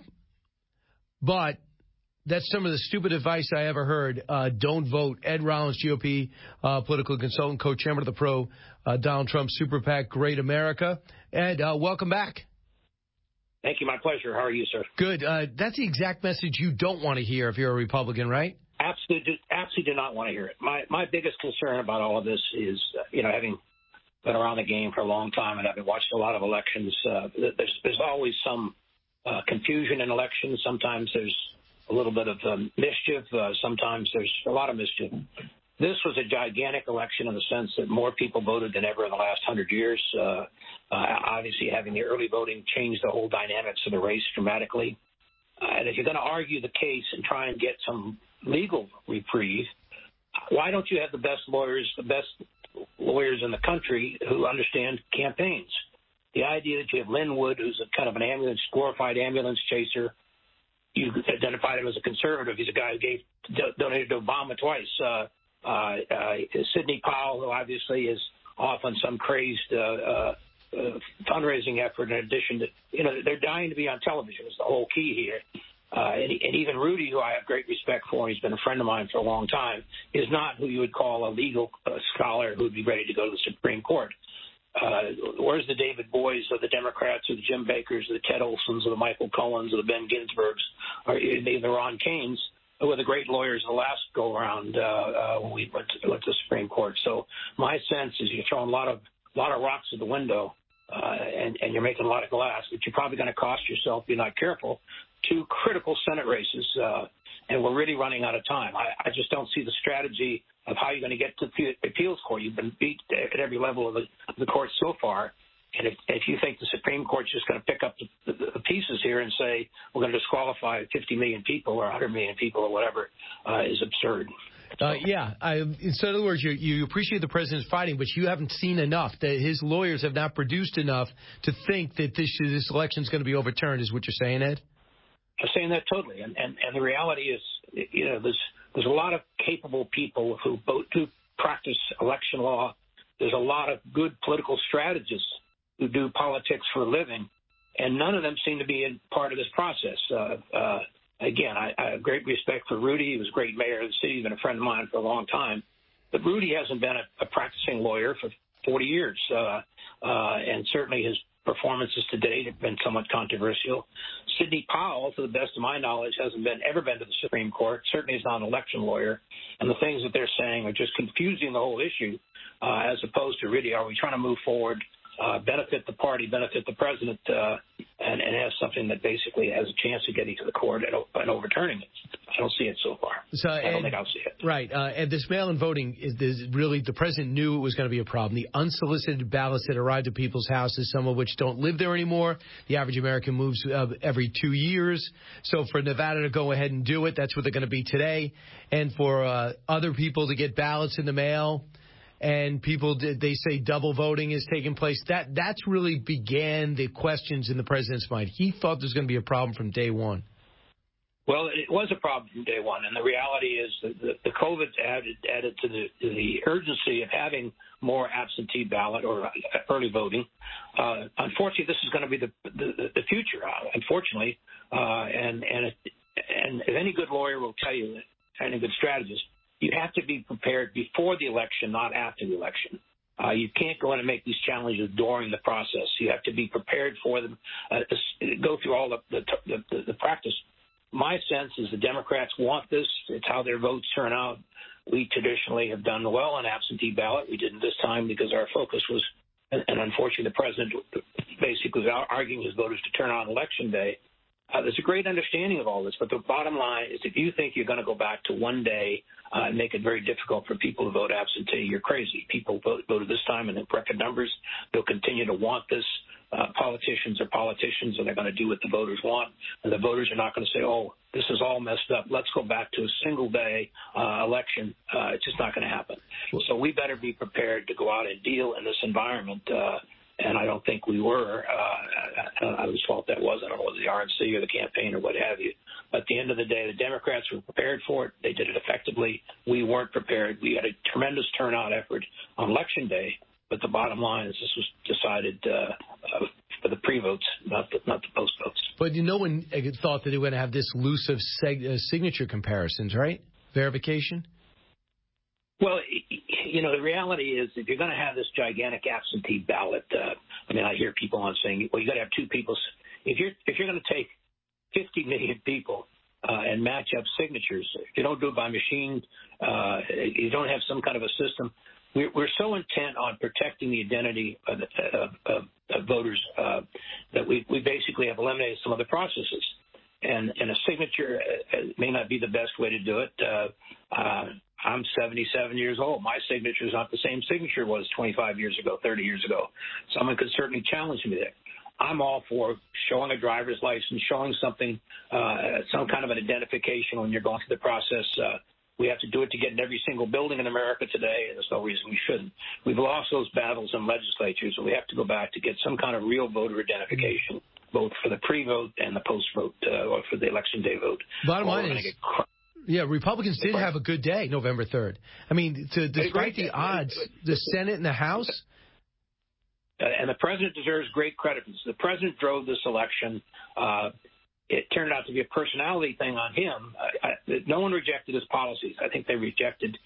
But that's some of the stupid advice I ever heard. Don't vote. Ed Rollins, GOP political consultant, co-chairman of the pro-Donald Trump Super PAC, Great America. Ed, welcome back. Thank you. My pleasure. How are you, sir? Good. That's the exact message you don't want to hear if you're a Republican, right? Absolutely do not want to hear it. My biggest concern about all of this is, having been around the game for a long time and having watched a lot of elections, there's always some confusion in elections. Sometimes there's a little bit of mischief. Sometimes there's a lot of mischief. This was a gigantic election in the sense that more people voted than ever in the last 100 years. Obviously, having the early voting changed the whole dynamics of the race dramatically. And if you're going to argue the case and try and get some legal reprieve, why don't you have the best lawyers in the country who understand campaigns? The idea that you have Lynn Wood, who's a kind of an glorified ambulance chaser, you identified him as a conservative. He's a guy who donated to Obama twice. Sidney Powell, who obviously is off on some crazed fundraising effort in addition to, they're dying to be on television is the whole key here. And even Rudy, who I have great respect for, he's been a friend of mine for a long time, is not who you would call a legal scholar who would be ready to go to the Supreme Court. Where's the David Boies of the Democrats or the Jim Bakers or the Ted Olsons or the Michael Cohens or the Ben Ginsbergs or even the Ron Kaines, who were the great lawyers the last go-around when we went to the Supreme Court. So my sense is you're throwing a lot of rocks at the window and you're making a lot of glass, but you're probably going to cost yourself, if you're not careful, 2 critical Senate races, and we're really running out of time. I just don't see the strategy of how you're going to get to the appeals court. You've been beat at every level of the court so far. And if you think the Supreme Court's just going to pick up the pieces here and say we're going to disqualify 50 million people or 100 million people or whatever is absurd. In other words, you appreciate the president's fighting, but you haven't seen enough. That his lawyers have not produced enough to think that this election is going to be overturned, is what you're saying, Ed? I'm saying that totally. And the reality is, there's a lot of capable people who do practice election law. There's a lot of good political strategists who do politics for a living, and none of them seem to be part of this process. Again, I have great respect for Rudy. He was a great mayor of the city. He's been a friend of mine for a long time. But Rudy hasn't been a practicing lawyer for 40 years, and certainly his performances to date have been somewhat controversial. Sidney Powell, to the best of my knowledge, hasn't ever been to the Supreme Court. Certainly is not an election lawyer. And the things that they're saying are just confusing the whole issue, as opposed to really, are we trying to move forward, benefit the party, benefit the president, and have something that basically has a chance of getting to the court and overturning it. I don't see it so far. I don't think I'll see it. Right. And this mail-in voting is really, the president knew it was going to be a problem. The unsolicited ballots that arrived at people's houses, some of which don't live there anymore. The average American moves every 2 years. So for Nevada to go ahead and do it, that's what they're going to be today. And for other people to get ballots in the mail, and people, they say double voting is taking place. That's really began the questions in the president's mind. He thought there was going to be a problem from day one. Well, it was a problem from day one, and the reality is that the COVID added to the urgency of having more absentee ballot or early voting. Unfortunately, this is going to be the future. Unfortunately, and if any good lawyer will tell you, any good strategist, you have to be prepared before the election, not after the election. You can't go in and make these challenges during the process. You have to be prepared for them, go through all the practice. My sense is the Democrats want this. It's how their votes turn out. We traditionally have done well on absentee ballot. We didn't this time because our focus was, and unfortunately the president basically was arguing his voters to turn out on Election Day. There's a great understanding of all this, but the bottom line is if you think you're going to go back to one day and make it very difficult for people to vote absentee, you're crazy. People voted this time in record numbers. They'll continue to want this. Politicians are politicians, and they're going to do what the voters want. And the voters are not going to say, oh, this is all messed up. Let's go back to a single-day election. It's just not going to happen. So we better be prepared to go out and deal in this environment. And I don't think we were. Whose fault that was. I don't know whether the RNC or the campaign or what have you. But at the end of the day, the Democrats were prepared for it. They did it effectively. We weren't prepared. We had a tremendous turnout effort on Election Day. But the bottom line is this was decided for the pre-votes, not the post-votes. But no one thought that they were going to have this loose of signature comparisons, right? Verification? Well, the reality is if you're going to have this gigantic absentee ballot, I hear people on saying, well, you got to have two people. If you're going to take 50 million people and match up signatures, if you don't do it by machine, you don't have some kind of a system. We're so intent on protecting the identity of voters that we basically have eliminated some of the processes. And a signature may not be the best way to do it. I'm 77 years old. My signature is not the same signature it was 25 years ago, 30 years ago. Someone could certainly challenge me there. I'm all for showing a driver's license, showing something, some kind of an identification when you're going through the process. We have to do it to get in every single building in America today, and there's no reason we shouldn't. We've lost those battles in legislatures, and we have to go back to get some kind of real voter identification. both for the pre-vote and the post-vote, or for the election day vote. Bottom line is, Republicans did have a good day, November 3rd. I mean, despite the odds, the Senate and the House. And the president deserves great credit. The president drove this election. It turned out to be a personality thing on him. No one rejected his policies. I think they rejected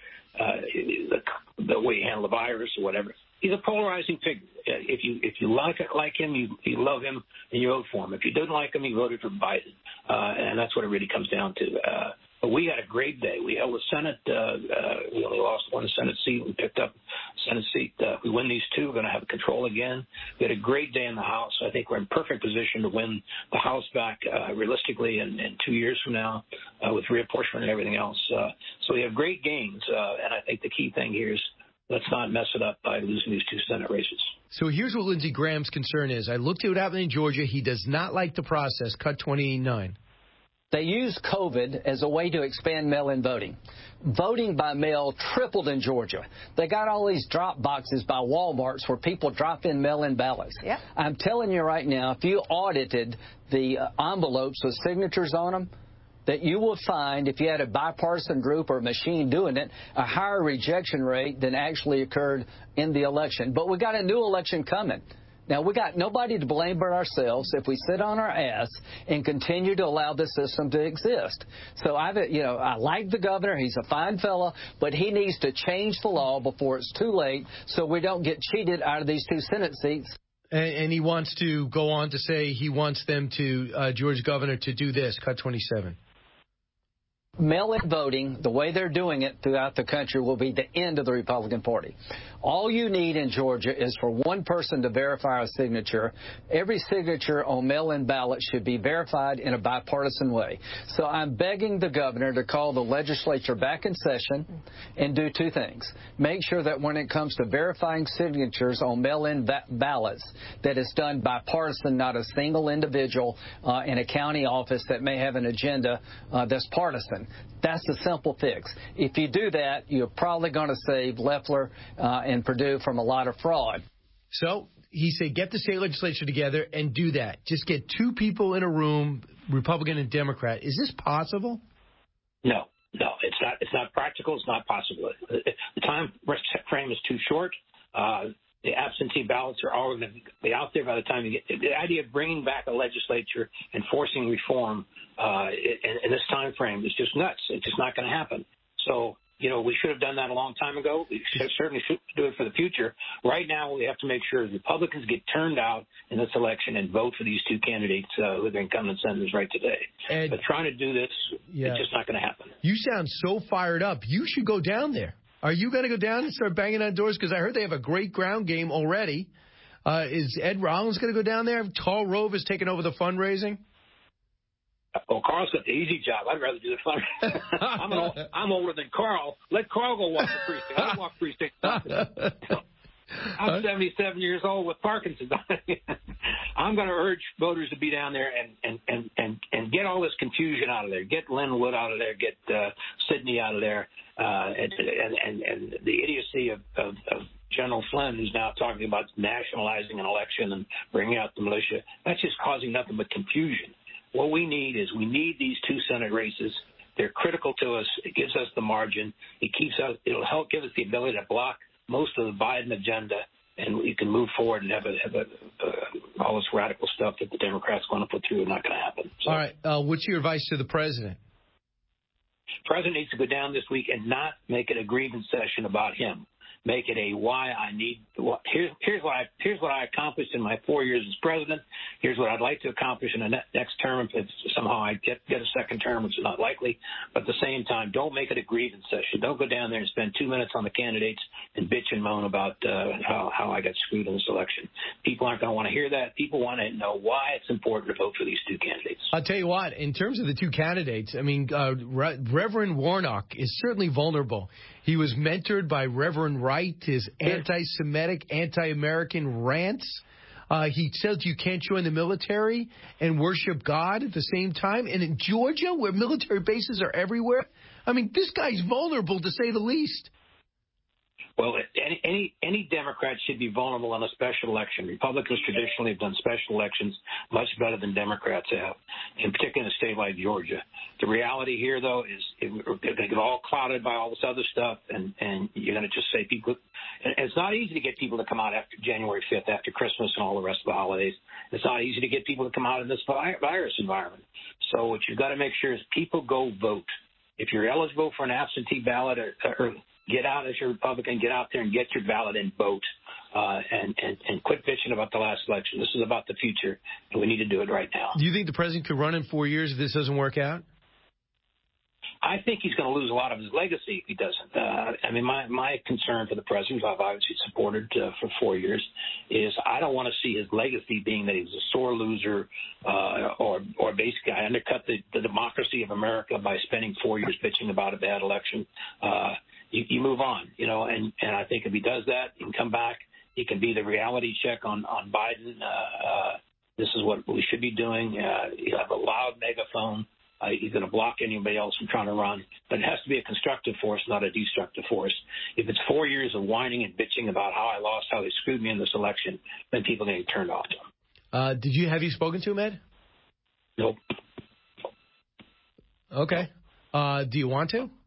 the way he handled the virus or whatever. He's a polarizing figure. If you like him, you love him, and you vote for him. If you don't like him, you voted for Biden. And that's what it really comes down to. But we had a great day. We held the Senate. We only lost one Senate seat. We picked up a Senate seat. If we win these two, we're going to have control again. We had a great day in the House. I think we're in perfect position to win the House back realistically in 2 years from now with reapportionment and everything else. So we have great gains. And I think the key thing here is let's not mess it up by losing these two Senate races. So here's what Lindsey Graham's concern is. I looked at what happened in Georgia. He does not like the process. Cut 29. They used COVID as a way to expand mail-in voting. Voting by mail tripled in Georgia. They got all these drop boxes by Walmarts where people drop in mail-in ballots. Yep. I'm telling you right now, if you audited the envelopes with signatures on them, that you will find, if you had a bipartisan group or a machine doing it, a higher rejection rate than actually occurred in the election. But we got a new election coming. Now, we got nobody to blame but ourselves if we sit on our ass and continue to allow this system to exist. So, I like the governor. He's a fine fellow, but he needs to change the law before it's too late so we don't get cheated out of these two Senate seats. And he wants to go on to say he wants them to, Georgia governor, to do this. Cut 27. Mail-in voting, the way they're doing it throughout the country, will be the end of the Republican Party. All you need in Georgia is for one person to verify a signature. Every signature on mail-in ballots should be verified in a bipartisan way. So I'm begging the governor to call the legislature back in session and do two things. Make sure that when it comes to verifying signatures on mail-in ballots, that it's done bipartisan, not a single individual in a county office that may have an agenda that's partisan. That's a simple fix. If you do that, you're probably going to save Loeffler and Perdue from a lot of fraud. So he said get the state legislature together and do that. Just get two people in a room, Republican and Democrat. Is this possible? No, it's not. It's not practical. It's not possible. The time frame is too short. The absentee ballots are all going to be out there by the time you get. The idea of bringing back a legislature and forcing reform in this time frame is just nuts. It's just not going to happen. So, we should have done that a long time ago. We certainly should do it for the future. Right now, we have to make sure Republicans get turned out in this election and vote for these two candidates who are incumbent senators right today. But trying to do this, it's just not going to happen. You sound so fired up. You should go down there. Are you going to go down and start banging on doors? Because I heard they have a great ground game already. Is Ed Rollins going to go down there? Karl Rove is taking over the fundraising? Well, Carl's got the easy job. I'd rather do the fundraising. I'm older than Carl. Let Carl go walk the precinct. I don't walk precinct. I'm 77 years old with Parkinson's. I'm going to urge voters to be down there and get all this confusion out of there. Get Lynn Wood out of there. Get Sidney out of there. And the idiocy of General Flynn, who's now talking about nationalizing an election and bringing out the militia. That's just causing nothing but confusion. What we need these two Senate races. They're critical to us. It gives us the margin. It'll help give us the ability to block most of the Biden agenda, and we can move forward and have all this radical stuff that the Democrats want to put through is not going to happen. So, all right. What's your advice to the president? The president needs to go down this week and not make it a grievance session about him. Make it a why I need. Here's what I accomplished in my 4 years as president. Here's what I'd like to accomplish in the next term if somehow I get a second term, which is not likely. But at the same time, don't make it a grievance session. Don't go down there and spend 2 minutes on the candidates and bitch and moan about how I got screwed in this election. People aren't going to want to hear that. People want to know why it's important to vote for these two candidates. I'll tell you what. In terms of the two candidates, I mean, Reverend Warnock is certainly vulnerable. He was mentored by Reverend Wright, his anti-Semitic, anti-American rants. He says you can't join the military and worship God at the same time. And in Georgia, where military bases are everywhere, I mean, this guy's vulnerable, to say the least. Well, any Democrat should be vulnerable in a special election. Republicans traditionally have done special elections much better than Democrats have, in particular in a state like Georgia. The reality here, though, is we're going to get all clouded by all this other stuff, and you're going to just say people. And it's not easy to get people to come out after January 5th, after Christmas and all the rest of the holidays. It's not easy to get people to come out in this virus environment. So what you've got to make sure is people go vote. If you're eligible for an absentee ballot or get out as your Republican, get out there and get your ballot and vote, and quit bitching about the last election. This is about the future, and we need to do it right now. Do you think the president could run in 4 years if this doesn't work out? I think he's going to lose a lot of his legacy if he doesn't. I mean, my concern for the president, who I've obviously supported for 4 years, is I don't want to see his legacy being that he was a sore loser or basically I undercut the democracy of America by spending 4 years bitching about a bad election. You move on, and I think if he does that, he can come back. He can be the reality check on Biden. This is what we should be doing. He'll have a loud megaphone. He's going to block anybody else from trying to run. But it has to be a constructive force, not a destructive force. If it's 4 years of whining and bitching about how I lost, how they screwed me in this election, then people are going to get turned off to him. Have you spoken to him, Ed? Nope. Okay. Do you want to?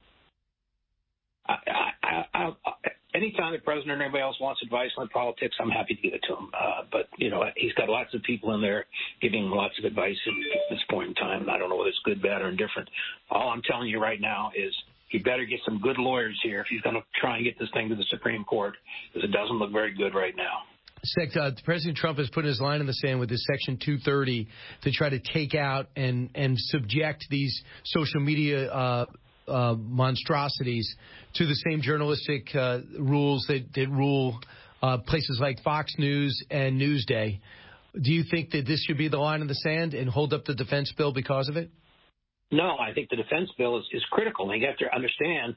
Anytime the president or anybody else wants advice on politics, I'm happy to give it to him. But he's got lots of people in there giving him lots of advice at this point in time. And I don't know whether it's good, bad, or indifferent. All I'm telling you right now is he better get some good lawyers here if he's going to try and get this thing to the Supreme Court, because it doesn't look very good right now. President Trump has put his line in the sand with his Section 230 to try to take out and subject these social media monstrosities to the same journalistic rules that rule places like Fox News and Newsday. Do you think that this should be the line in the sand and hold up the defense bill because of it? No, I think the defense bill is critical. And you have to understand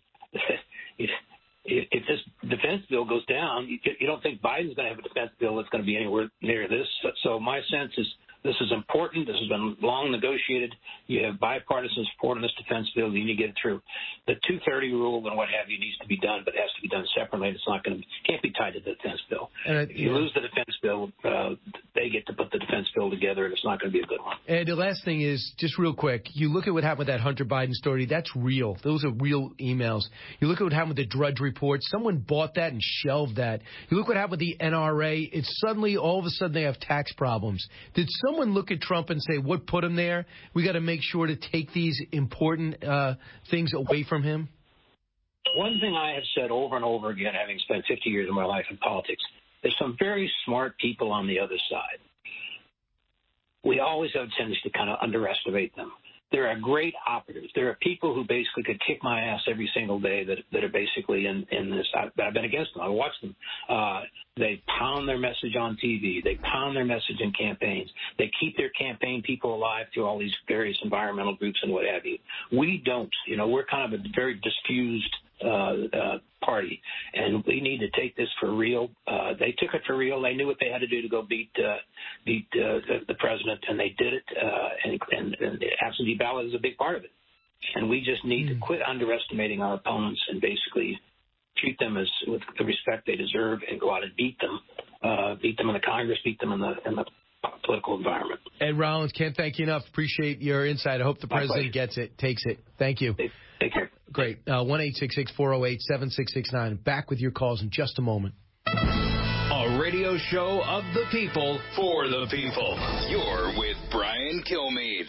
if this defense bill goes down, you don't think Biden's going to have a defense bill that's going to be anywhere near this. So my sense is this is important. This has been long negotiated. You have bipartisan support on this defense bill. You need to get it through. The 230 rule and what have you needs to be done, but it has to be done separately. It's not going to can't be tied to the defense bill. If you lose the defense bill, they get to put the defense bill together, and it's not going to be a good one. And the last thing is, just real quick, you look at what happened with that Hunter Biden story. That's real. Those are real emails. You look at what happened with the Drudge Report. Someone bought that and shelved that. You look what happened with the NRA. It's suddenly, all of a sudden, they have tax problems. Did someone look at Trump and say, what put him there? We got to make sure to take these important things away from him? One thing I have said over and over again, having spent 50 years of my life in politics, there's some very smart people on the other side. We always have a tendency to kind of underestimate them. There are great operatives. There are people who basically could kick my ass every single day that are basically in this. I've been against them. I watch them. They pound their message on TV. They pound their message in campaigns. They keep their campaign people alive through all these various environmental groups and what have you. We don't. We're kind of a very diffused party, and we need to take this for real. They took it for real. They knew what they had to do to go beat the president, and they did it. And the absentee ballot is a big part of it. And we just need to quit underestimating our opponents and basically treat them with the respect they deserve and go out and beat them in the Congress, beat them in the political environment. Ed Rollins, can't thank you enough. Appreciate your insight. I hope the president gets it, takes it. Thank you. Take care. Great. 1-866-408-7669. Back with your calls in just a moment. A radio show of the people, for the people. You're with Brian Kilmeade.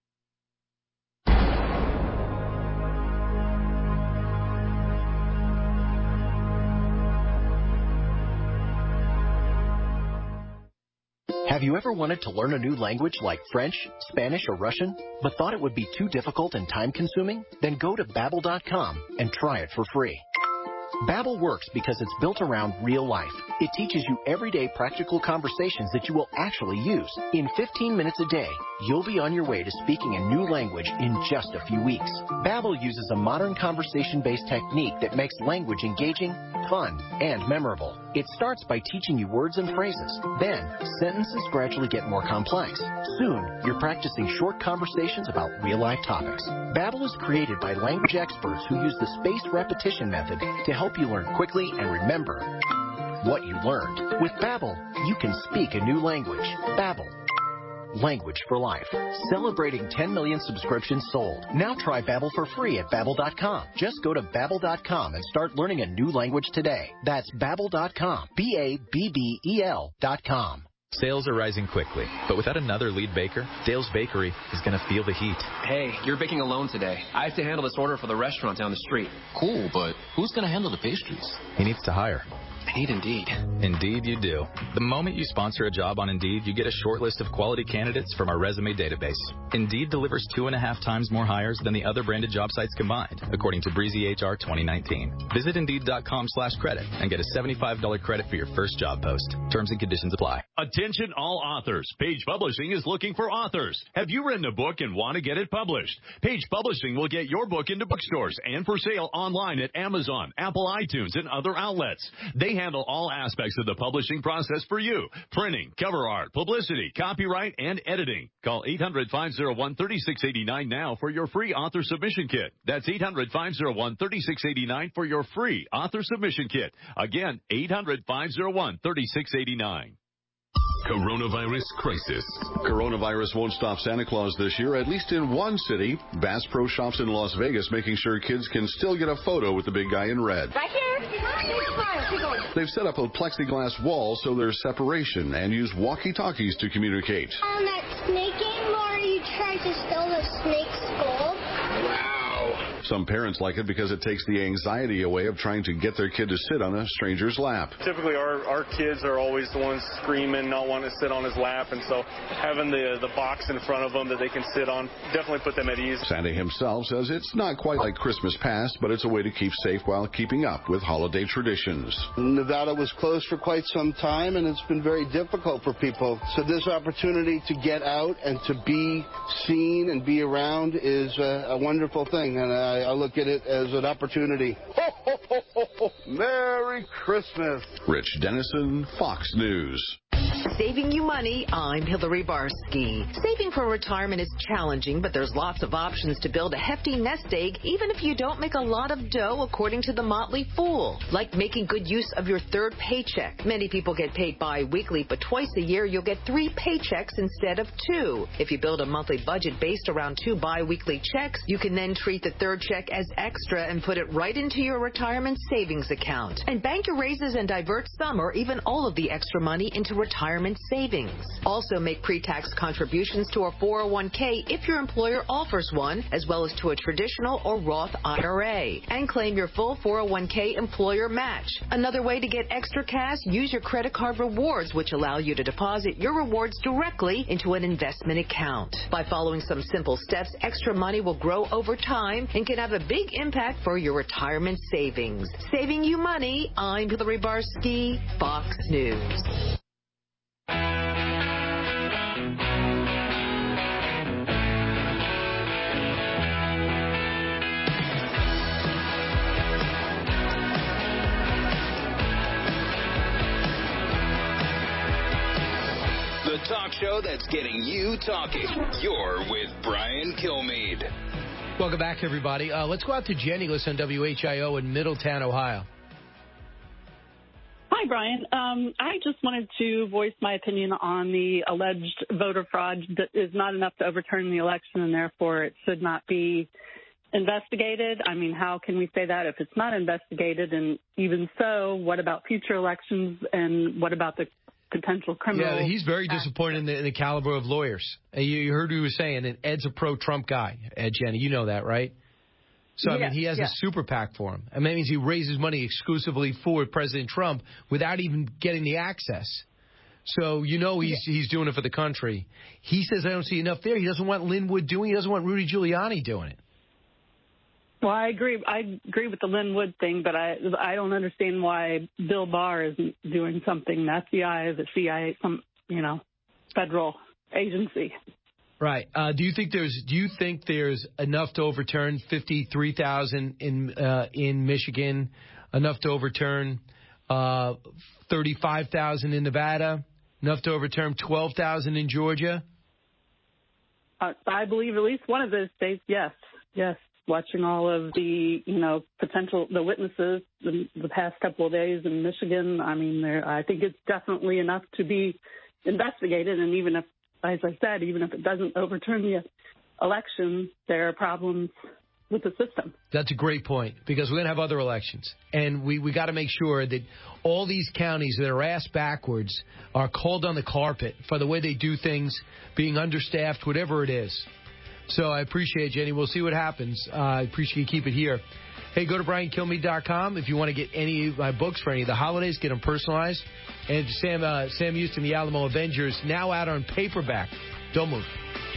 Have you ever wanted to learn a new language like French, Spanish, or Russian, but thought it would be too difficult and time-consuming? Then go to Babbel.com and try it for free. Babbel works because it's built around real life. It teaches you everyday practical conversations that you will actually use. In 15 minutes a day, you'll be on your way to speaking a new language in just a few weeks. Babbel uses a modern conversation-based technique that makes language engaging, fun, and memorable. It starts by teaching you words and phrases. Then, sentences gradually get more complex. Soon, you're practicing short conversations about real-life topics. Babbel is created by language experts who use the spaced repetition method to help you learn quickly and remember what you learned. With Babbel, you can speak a new language. Babbel. Language for life. Celebrating 10 million subscriptions sold. Now try Babbel for free at Babbel.com. Just go to Babbel.com and start learning a new language today. That's Babbel.com. Babbel.com. Sales are rising quickly, but without another lead baker, Dale's Bakery is going to feel the heat. Hey, you're baking alone today. I have to handle this order for the restaurant down the street. Cool, but who's going to handle the pastries? He needs to hire. I need Indeed. Indeed you do. The moment you sponsor a job on Indeed, you get a short list of quality candidates from our resume database. Indeed delivers 2.5 times more hires than the other branded job sites combined, according to Breezy HR 2019. Visit Indeed.com/credit and get a $75 credit for your first job post. Terms and conditions apply. Attention all authors. Page Publishing is looking for authors. Have you written a book and want to get it published? Page Publishing will get your book into bookstores and for sale online at Amazon, Apple iTunes, and other outlets. They handle all aspects of the publishing process for you. Printing, cover art, publicity, copyright, and editing. Call 800-501-3689 now for your free author submission kit. That's 800-501-3689 for your free author submission kit. Again, 800-501-3689. Coronavirus crisis. Coronavirus won't stop Santa Claus this year, at least in one city. Bass Pro Shops in Las Vegas making sure kids can still get a photo with the big guy in red. Right here. They've set up a plexiglass wall so there's separation and use walkie-talkies to communicate. On that snake game where you try to steal the snake's skull. Wow. Some parents like it because it takes the anxiety away of trying to get their kid to sit on a stranger's lap. Typically, our kids are always the ones screaming, not wanting to sit on his lap, and so having the box in front of them that they can sit on definitely put them at ease. Santa himself says it's not quite like Christmas past, but it's a way to keep safe while keeping up with holiday traditions. Nevada was closed for quite some time, and it's been very difficult for people. So this opportunity to get out and to be seen and be around is a wonderful thing, and I look at it as an opportunity. Ho, ho, ho, ho, ho. Merry Christmas. Rich Dennison, Fox News. Saving you money, I'm Hillary Barsky. Saving for retirement is challenging, but there's lots of options to build a hefty nest egg, even if you don't make a lot of dough, according to the Motley Fool. Like making good use of your third paycheck. Many people get paid bi-weekly, but twice a year you'll get 3 paychecks instead of 2. If you build a monthly budget based around 2 bi-weekly checks, you can then treat the third check as extra and put it right into your retirement savings account. And bank your raises and divert some or even all of the extra money into retirement savings. Also make pre-tax contributions to a 401k if your employer offers one, as well as to a traditional or Roth IRA. And claim your full 401k employer match. Another way to get extra cash, use your credit card rewards, which allow you to deposit your rewards directly into an investment account. By following some simple steps, extra money will grow over time and can have a big impact for your retirement savings. Saving you money, I'm Hillary Barsky, Fox News. The talk show that's getting you talking. You're with Brian Kilmeade. Welcome back, everybody. Let's go out to Jenny, listen on WHIO in Middletown, Ohio. Hi, Brian. I just wanted to voice my opinion on the alleged voter fraud that is not enough to overturn the election, and therefore it should not be investigated. I mean, how can we say that if it's not investigated? And even so, what about future elections, and what about the potential criminal? Yeah, he's very disappointed in the caliber of lawyers. You heard what he was saying, and Ed's a pro-Trump guy, Ed, Jenny. You know that, right? So, I mean, he has a super PAC for him. And that means he raises money exclusively for President Trump without even getting the access. So, you know, he's doing it for the country. He says, I don't see enough there. He doesn't want Linwood doing it. He doesn't want Rudy Giuliani doing it. Well, I agree. I agree with the Linwood thing, but I don't understand why Bill Barr isn't doing something. The FBI, the CIA, some, federal agency. Right. Do you think there's enough to overturn 53,000 in Michigan, enough to overturn 35,000 in Nevada, enough to overturn 12,000 in Georgia? I believe at least one of those states, yes. Yes. Watching all of the, the witnesses the past couple of days in Michigan, I think it's definitely enough to be investigated. And even if, as I said, even if it doesn't overturn the election, there are problems with the system. That's a great point, because we're going to have other elections. And we got to make sure that all these counties that are ass backwards are called on the carpet for the way they do things, being understaffed, whatever it is. So I appreciate it, Jenny. We'll see what happens. I appreciate you keep it here. Hey, go to BrianKilmeade.com if you want to get any of my books for any of the holidays, get them personalized. And Sam Houston, The Alamo Avengers, now out on paperback. Don't move.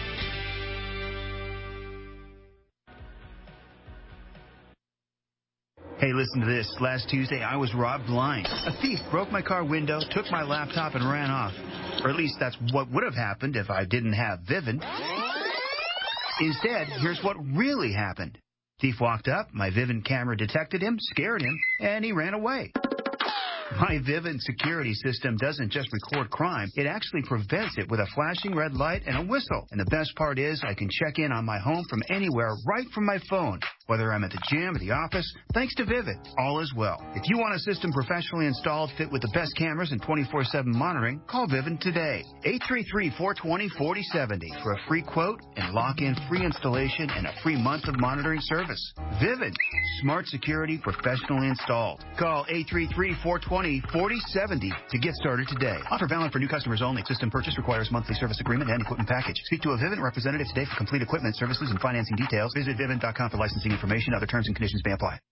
Hey, listen to this. Last Tuesday, I was robbed blind. A thief broke my car window, took my laptop, and ran off. Or at least that's what would have happened if I didn't have Vivint. Instead, here's what really happened. Thief walked up, my Vivint camera detected him, scared him, and he ran away. My Vivint security system doesn't just record crime, it actually prevents it with a flashing red light and a whistle. And the best part is I can check in on my home from anywhere right from my phone, whether I'm at the gym or the office, thanks to Vivint. All is well. If you want a system professionally installed, fit with the best cameras and 24/7 monitoring, call Vivint today. 833-420-4070 for a free quote and lock in free installation and a free month of monitoring service. Vivint. Smart security professionally installed. Call 833-420-4070 to get started today. Offer valid for new customers only. System purchase requires monthly service agreement and equipment package. Speak to a Vivint representative today for complete equipment, services, and financing details. Visit Vivint.com for licensing information. Other terms and conditions may apply.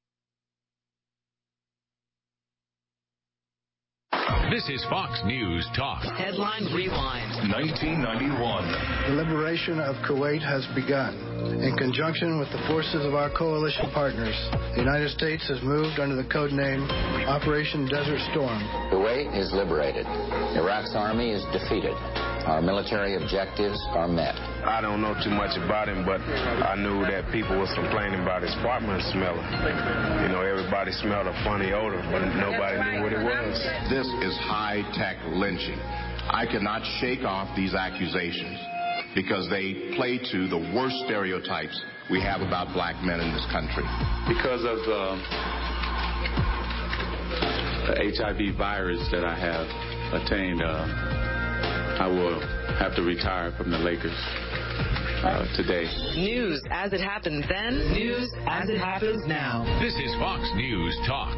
This is Fox News Talk. Headline Rewind. 1991. The liberation of Kuwait has begun. In conjunction with the forces of our coalition partners, the United States has moved under the code name Operation Desert Storm. Kuwait is liberated. Iraq's army is defeated. Our military objectives are met. I don't know too much about him, but I knew that people was complaining about his apartment smelling. Everybody smelled a funny odor, but nobody knew what it was. This is high-tech lynching. I cannot shake off these accusations because they play to the worst stereotypes we have about black men in this country. Because of the HIV virus that I have attained, I will have to retire from the Lakers today. News as it happened then. News as it happens now. This is Fox News Talk.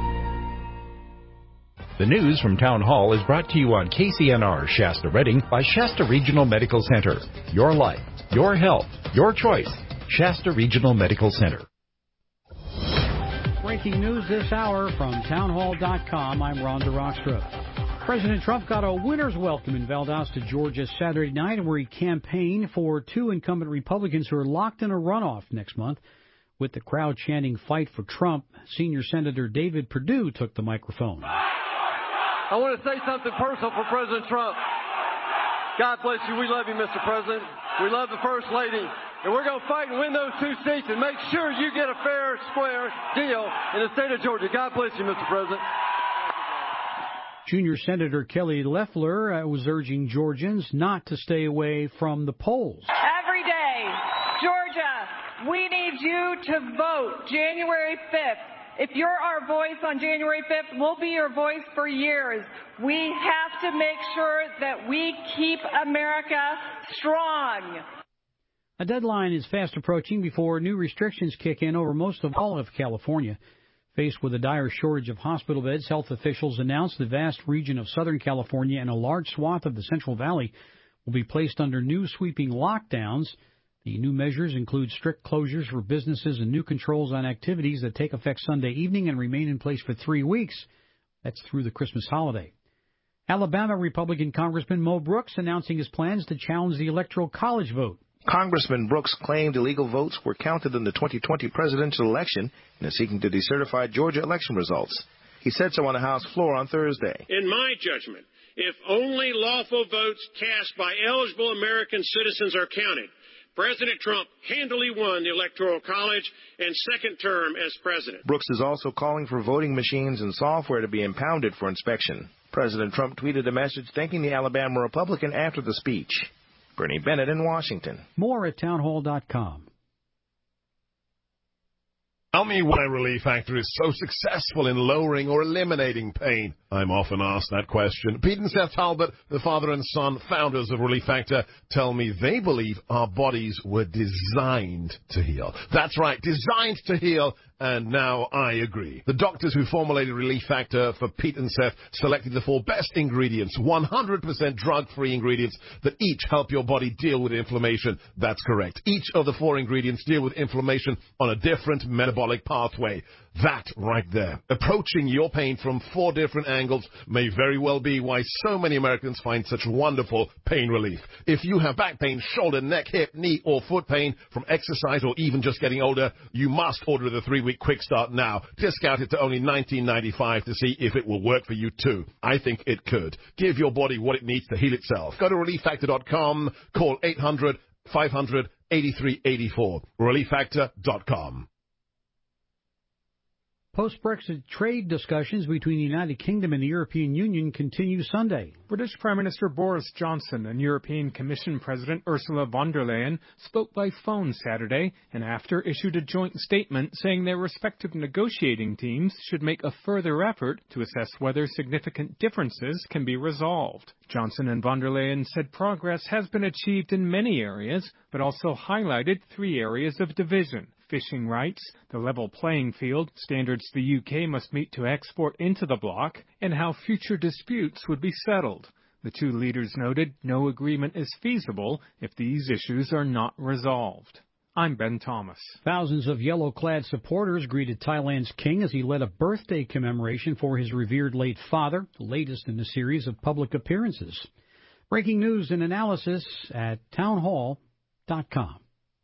The news from Town Hall is brought to you on KCNR Shasta Redding by Shasta Regional Medical Center. Your life, your health, your choice. Shasta Regional Medical Center. Breaking news this hour from townhall.com. I'm Rhonda Rockstrup. President Trump got a winner's welcome in Valdosta, Georgia Saturday night, where he campaigned for two incumbent Republicans who are locked in a runoff next month. With the crowd chanting "Fight for Trump," senior Senator David Perdue took the microphone. I want to say something personal for President Trump. God bless you. We love you, Mr. President. We love the First Lady. And we're going to fight and win those 2 seats and make sure you get a fair, square deal in the state of Georgia. God bless you, Mr. President. Junior Senator Kelly Loeffler was urging Georgians not to stay away from the polls. Every day, Georgia, we need you to vote January 5th. If you're our voice on January 5th, we'll be your voice for years. We have to make sure that we keep America strong. A deadline is fast approaching before new restrictions kick in over most of all of California. Faced with a dire shortage of hospital beds, health officials announced the vast region of Southern California and a large swath of the Central Valley will be placed under new sweeping lockdowns. The new measures include strict closures for businesses and new controls on activities that take effect Sunday evening and remain in place for 3 weeks. That's through the Christmas holiday. Alabama Republican Congressman Mo Brooks announcing his plans to challenge the Electoral College vote. Congressman Brooks claimed illegal votes were counted in the 2020 presidential election and is seeking to decertify Georgia election results. He said so on the House floor on Thursday. In my judgment, if only lawful votes cast by eligible American citizens are counted, President Trump handily won the Electoral College and second term as president. Brooks is also calling for voting machines and software to be impounded for inspection. President Trump tweeted a message thanking the Alabama Republican after the speech. Bernie Bennett in Washington. More at townhall.com. Tell me why Relief Factor is so successful in lowering or eliminating pain. I'm often asked that question. Pete and Seth Talbot, the father and son founders of Relief Factor, tell me they believe our bodies were designed to heal. That's right, designed to heal, and now I agree. The doctors who formulated Relief Factor for Pete and Seth selected the 4 best ingredients, 100% drug-free ingredients that each help your body deal with inflammation. That's correct. Each of the 4 ingredients deal with inflammation on a different metabolic pathway. That right there, approaching your pain from 4 different angles, may very well be why so many Americans find such wonderful pain relief. If you have back pain, shoulder, neck, hip, knee, or foot pain from exercise or even just getting older, you must order the 3-week Quick Start now. Discounted to only $19.95 to see if it will work for you too. I think it could. Give your body what it needs to heal itself. Go to ReliefFactor.com. Call 800-500-8384. ReliefFactor.com. Post-Brexit trade discussions between the United Kingdom and the European Union continue Sunday. British Prime Minister Boris Johnson and European Commission President Ursula von der Leyen spoke by phone Saturday and after issued a joint statement saying their respective negotiating teams should make a further effort to assess whether significant differences can be resolved. Johnson and von der Leyen said progress has been achieved in many areas, but also highlighted 3 areas of division: fishing rights, the level playing field, standards the UK must meet to export into the bloc, and how future disputes would be settled. The 2 leaders noted no agreement is feasible if these issues are not resolved. I'm Ben Thomas. Thousands of yellow-clad supporters greeted Thailand's king as he led a birthday commemoration for his revered late father, the latest in a series of public appearances. Breaking news and analysis at townhall.com.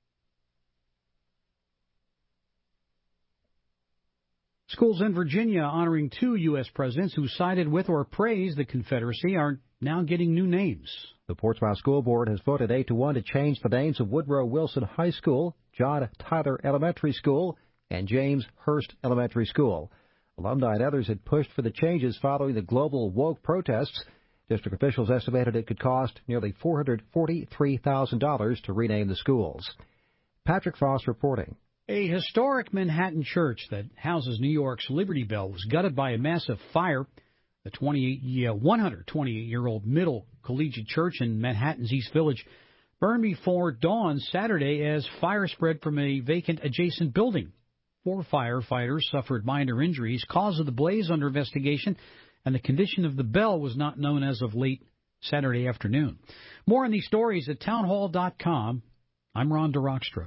Schools in Virginia honoring 2 U.S. presidents who sided with or praised the Confederacy are now getting new names. The Portsmouth School Board has voted 8-1 to change the names of Woodrow Wilson High School, John Tyler Elementary School, and James Hurst Elementary School. Alumni and others had pushed for the changes following the global woke protests. District officials estimated it could cost nearly $443,000 to rename the schools. Patrick Foss reporting. A historic Manhattan church that houses New York's Liberty Bell was gutted by a massive fire. The 128-year-old Middle Collegiate Church in Manhattan's East Village burned before dawn Saturday as fire spread from a vacant adjacent building. 4 firefighters suffered minor injuries. Cause of the blaze under investigation, and the condition of the bell was not known as of late Saturday afternoon. More on these stories at townhall.com. I'm Rhonda Rockstra.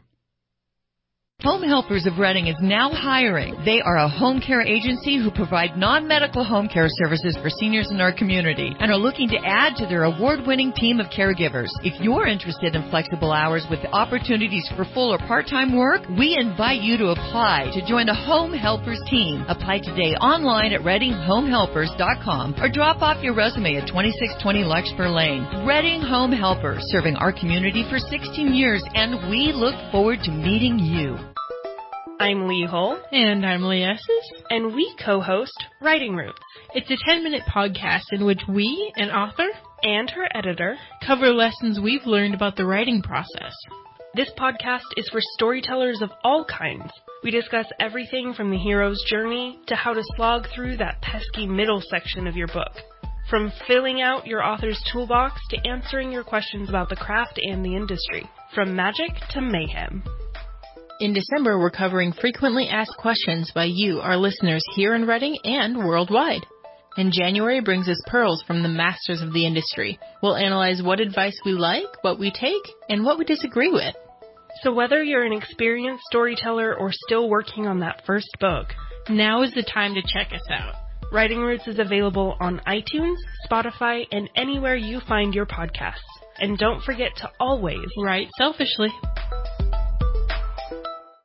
Home Helpers of Reading is now hiring. They are a home care agency who provide non-medical home care services for seniors in our community and are looking to add to their award-winning team of caregivers. If you're interested in flexible hours with opportunities for full or part-time work, we invite you to apply to join the Home Helpers team. Apply today online at ReadingHomeHelpers.com or drop off your resume at 2620 Larkspur Lane. Reading Home Helpers, serving our community for 16 years, and we look forward to meeting you. I'm Lee Hull. And I'm Lee Esses. And we co-host Writing Roots. It's a 10-minute podcast in which we, an author, and her editor, cover lessons we've learned about the writing process. This podcast is for storytellers of all kinds. We discuss everything from the hero's journey to how to slog through that pesky middle section of your book. From filling out your author's toolbox to answering your questions about the craft and the industry. From magic to mayhem. In December, we're covering frequently asked questions by you, our listeners here in Reading and worldwide. And January brings us pearls from the masters of the industry. We'll analyze what advice we like, what we take, and what we disagree with. So whether you're an experienced storyteller or still working on that first book, now is the time to check us out. Writing Roots is available on iTunes, Spotify, and anywhere you find your podcasts. And don't forget to always write selfishly.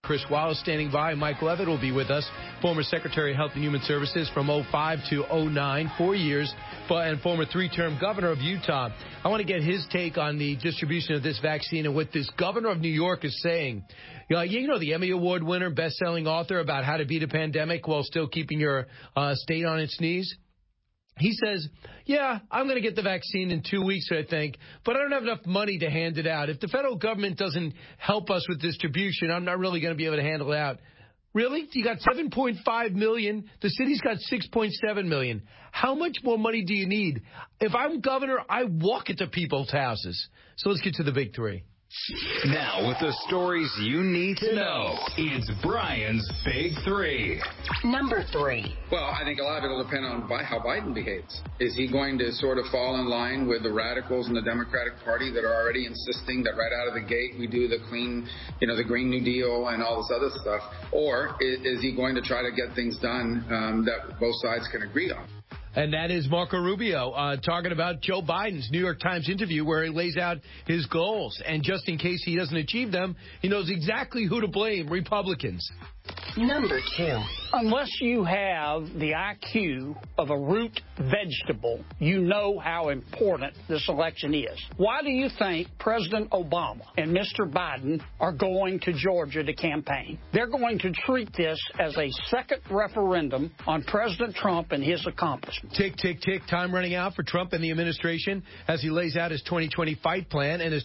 Chris Wallace standing by. Mike Levitt will be with us, former Secretary of Health and Human Services from 2005 to 2009, 4 years, and former 3-term governor of Utah. I want to get his take on the distribution of this vaccine and what this governor of New York is saying. You know, the Emmy Award winner, best-selling author about how to beat a pandemic while still keeping your state on its knees. He says, yeah, I'm going to get the vaccine in 2 weeks, I think, but I don't have enough money to hand it out. If the federal government doesn't help us with distribution, I'm not really going to be able to handle it out. Really? You got 7.5 million. The city's got 6.7 million. How much more money do you need? If I'm governor, I walk it to people's houses. So let's get to the big three. Now, with the stories you need to know, it's Brian's Big Three. Number 3. Well, I think a lot of it will depend on how Biden behaves. Is he going to sort of fall in line with the radicals in the Democratic Party that are already insisting that right out of the gate we do the clean, the Green New Deal and all this other stuff? Or is he going to try to get things done that both sides can agree on? And that is Marco Rubio talking about Joe Biden's New York Times interview where he lays out his goals. And just in case he doesn't achieve them, he knows exactly who to blame, Republicans. Number 2. Unless you have the IQ of a root vegetable, you know how important this election is. Why do you think President Obama and Mr. Biden are going to Georgia to campaign? They're going to treat this as a second referendum on President Trump and his accomplishments. Tick, tick, tick. Time running out for Trump and the administration as he lays out his 2020 fight plan and his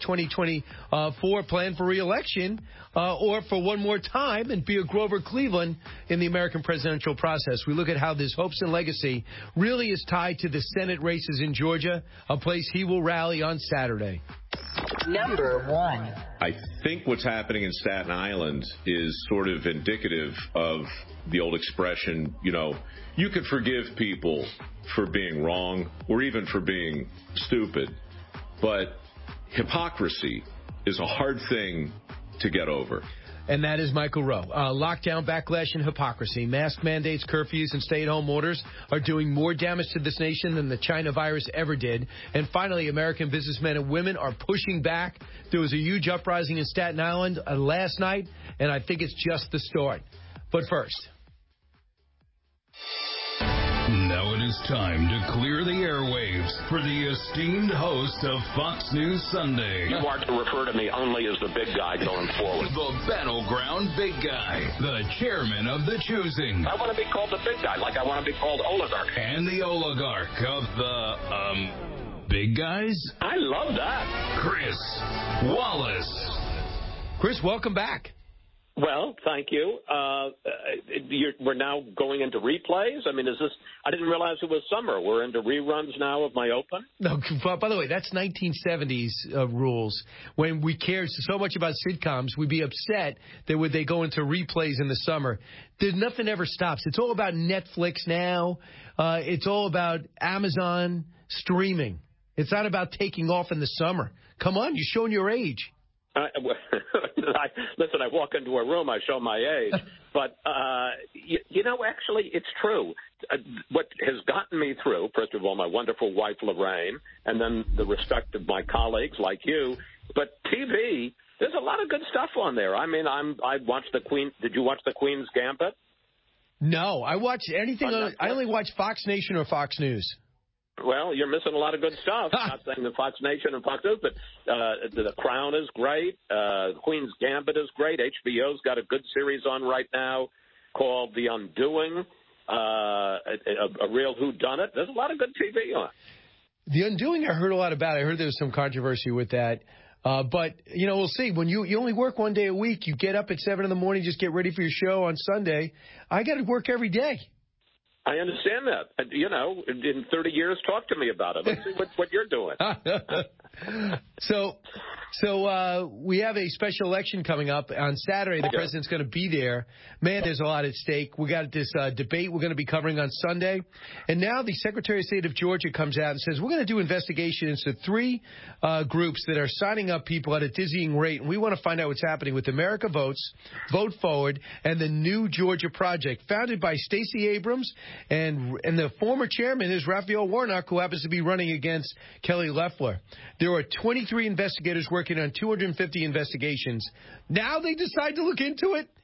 2024 plan for re-election or for one more time and be a Grover Cleveland in the American presidential process. We look at how this hopes and legacy really is tied to the Senate races in Georgia, a place he will rally on Saturday. Number 1. I think what's happening in Staten Island is sort of indicative of the old expression, you could forgive people for being wrong or even for being stupid, but hypocrisy is a hard thing to get over. And that is Michael Rowe. Lockdown, backlash, and hypocrisy. Mask mandates, curfews, and stay-at-home orders are doing more damage to this nation than the China virus ever did. And finally, American businessmen and women are pushing back. There was a huge uprising in Staten Island last night, and I think it's just the start. But first. Now it is time to clear the airwaves for the esteemed host of Fox News Sunday. You are to refer to me only as the big guy going forward. The battleground big guy, the chairman of the choosing. I want to be called the big guy, like I want to be called oligarch. And the oligarch of the, big guys? I love that. Chris Wallace. Chris, welcome back. Well, thank you. We're now going into replays. I mean, I didn't realize it was summer. We're into reruns now of my open. No, by the way, that's 1970s rules. When we cared so much about sitcoms, we'd be upset that would they go into replays in the summer. Nothing ever stops. It's all about Netflix now. It's all about Amazon streaming. It's not about taking off in the summer. Come on, you're showing your age. Listen, I walk into a room, I show my age. But, actually, it's true. What has gotten me through, first of all, my wonderful wife, Lorraine, and then the respect of my colleagues like you. But TV, there's a lot of good stuff on there. I mean, I watched the Queen. Did you watch the Queen's Gambit? No, I watch anything. I only watch Fox Nation or Fox News. Well, you're missing a lot of good stuff. I'm not saying that Fox Nation and Fox News, but The Crown is great. Queen's Gambit is great. HBO's got a good series on right now called The Undoing, a real whodunit. There's a lot of good TV on. The Undoing, I heard a lot about. I heard there was some controversy with that. But, we'll see. When you only work one day a week, you get up at 7 in the morning, just get ready for your show on Sunday. I got to work every day. I understand that. In 30 years, talk to me about it. Let's see what you're doing. So we have a special election coming up on Saturday. The president's going to be there. Man, there's a lot at stake. We got this debate we're going to be covering on Sunday. And now the Secretary of State of Georgia comes out and says, we're going to do investigations into 3 groups that are signing up people at a dizzying rate. And we want to find out what's happening with America Votes, Vote Forward, and the New Georgia Project, founded by Stacey Abrams. And the former chairman is Raphael Warnock, who happens to be running against Kelly Loeffler. There are 23 investigators working on 250 investigations. Now they decide to look into it?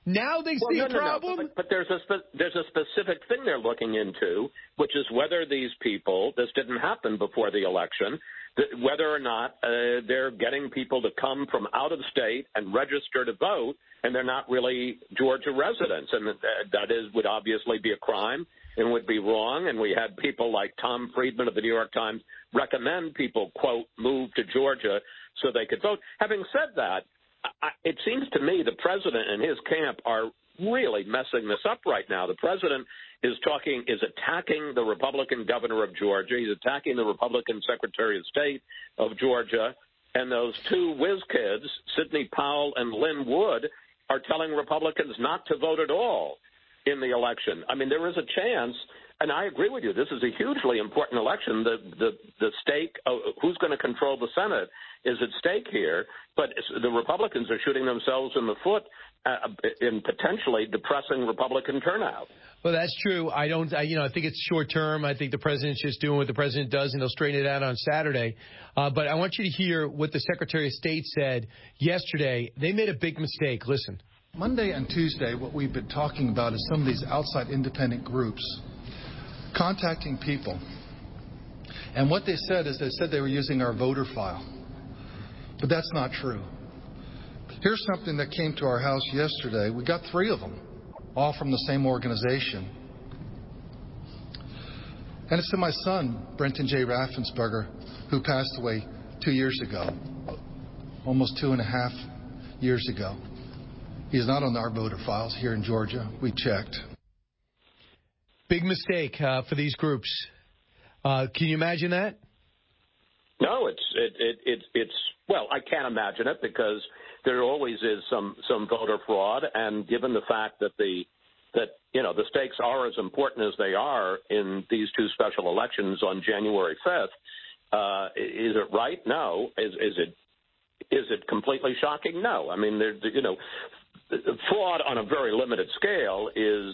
Now they see a problem? No. But there's a specific thing they're looking into, which is whether these people, this didn't happen before the election, whether or not they're getting people to come from out of state and register to vote, and they're not really Georgia residents. And that would obviously be a crime and would be wrong. And we had people like Tom Friedman of the New York Times recommend people, quote, move to Georgia so they could vote. Having said that, it seems to me the president and his camp are really messing this up right now. The president is attacking the Republican governor of Georgia. He's attacking the Republican Secretary of State of Georgia. And those two whiz kids, Sidney Powell and Lynn Wood, are telling Republicans not to vote at all in the election. I mean, there is a chance, and I agree with you, this is a hugely important election. The stake, who's going to control the Senate, is at stake here. But the Republicans are shooting themselves in the foot in potentially depressing Republican turnout. Well, that's true. I think it's short term. I think the president's just doing what the president does, and he'll straighten it out on Saturday. But I want you to hear what the Secretary of State said yesterday. They made a big mistake. Listen. Monday and Tuesday, what we've been talking about is some of these outside independent groups contacting people. And what they said is they were using our voter file. But that's not true. Here's something that came to our house yesterday. We got 3 of them, all from the same organization. And it's to my son, Brenton J. Raffensperger, who passed away 2 years ago, almost 2.5 years ago. He's not on our voter files here in Georgia. We checked. Big mistake for these groups. Can you imagine that? No, it's well, I can't imagine it because there always is some voter fraud, and given the fact that the stakes are as important as they are in these 2 special elections on January 5th, is it right? No. Is it completely shocking? No. I mean, fraud on a very limited scale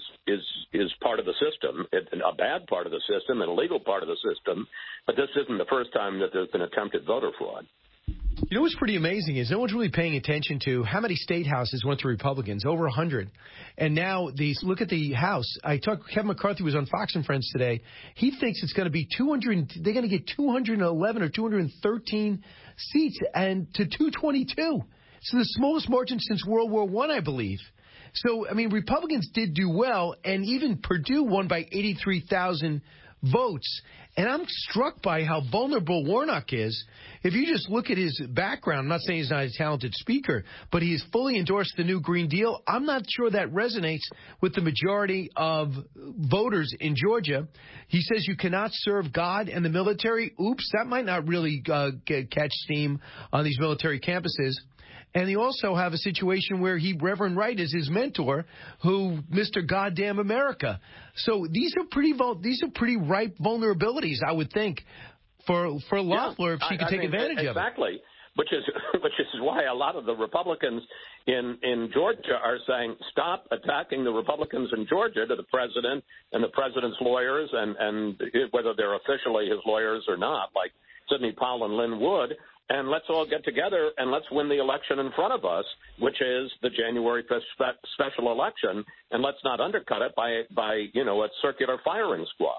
is part of the system, a bad part of the system, an illegal part of the system. But this isn't the first time that there's been attempted voter fraud. You know what's pretty amazing is no one's really paying attention to how many state houses went to Republicans, over 100. And now look at the House. Kevin McCarthy was on Fox and Friends today. He thinks it's going to be 200. They're going to get 211 or 213 seats and to 222. It's the smallest margin since World War I believe. So, I mean, Republicans did do well, and even Perdue won by 83,000 votes. And I'm struck by how vulnerable Warnock is. If you just look at his background, I'm not saying he's not a talented speaker, but he has fully endorsed the new Green Deal. I'm not sure that resonates with the majority of voters in Georgia. He says you cannot serve God and the military. Oops, that might not really catch steam on these military campuses. And they also have a situation where Reverend Wright is his mentor, who Mr. Goddamn America. So these are pretty ripe vulnerabilities, I would think, for Loeffler if she could take advantage of it. Exactly, which is why a lot of the Republicans in Georgia are saying stop attacking the Republicans in Georgia to the president and the president's lawyers, and whether they're officially his lawyers or not, like Sidney Powell and Lynn Wood. And let's all get together and let's win the election in front of us, which is the January 5th special election. And let's not undercut it by a circular firing squad.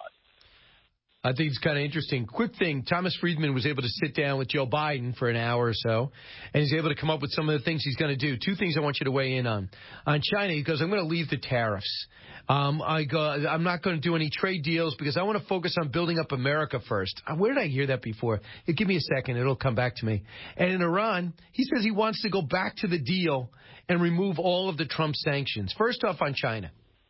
I think it's kind of interesting. Quick thing, Thomas Friedman was able to sit down with Joe Biden for an hour or so, and he's able to come up with some of the things he's going to do. 2 things I want you to weigh in on. On China, he goes, I'm going to leave the tariffs. I'm not going to do any trade deals because I want to focus on building up America first. Where did I hear that before? Give me a second. It'll come back to me. And in Iran, he says he wants to go back to the deal and remove all of the Trump sanctions. First off, on China.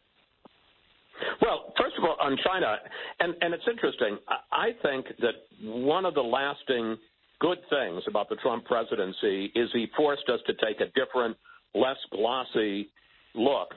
Well, first of all, on China, and it's interesting, I think that one of the lasting good things about the Trump presidency is he forced us to take a different, less glossy look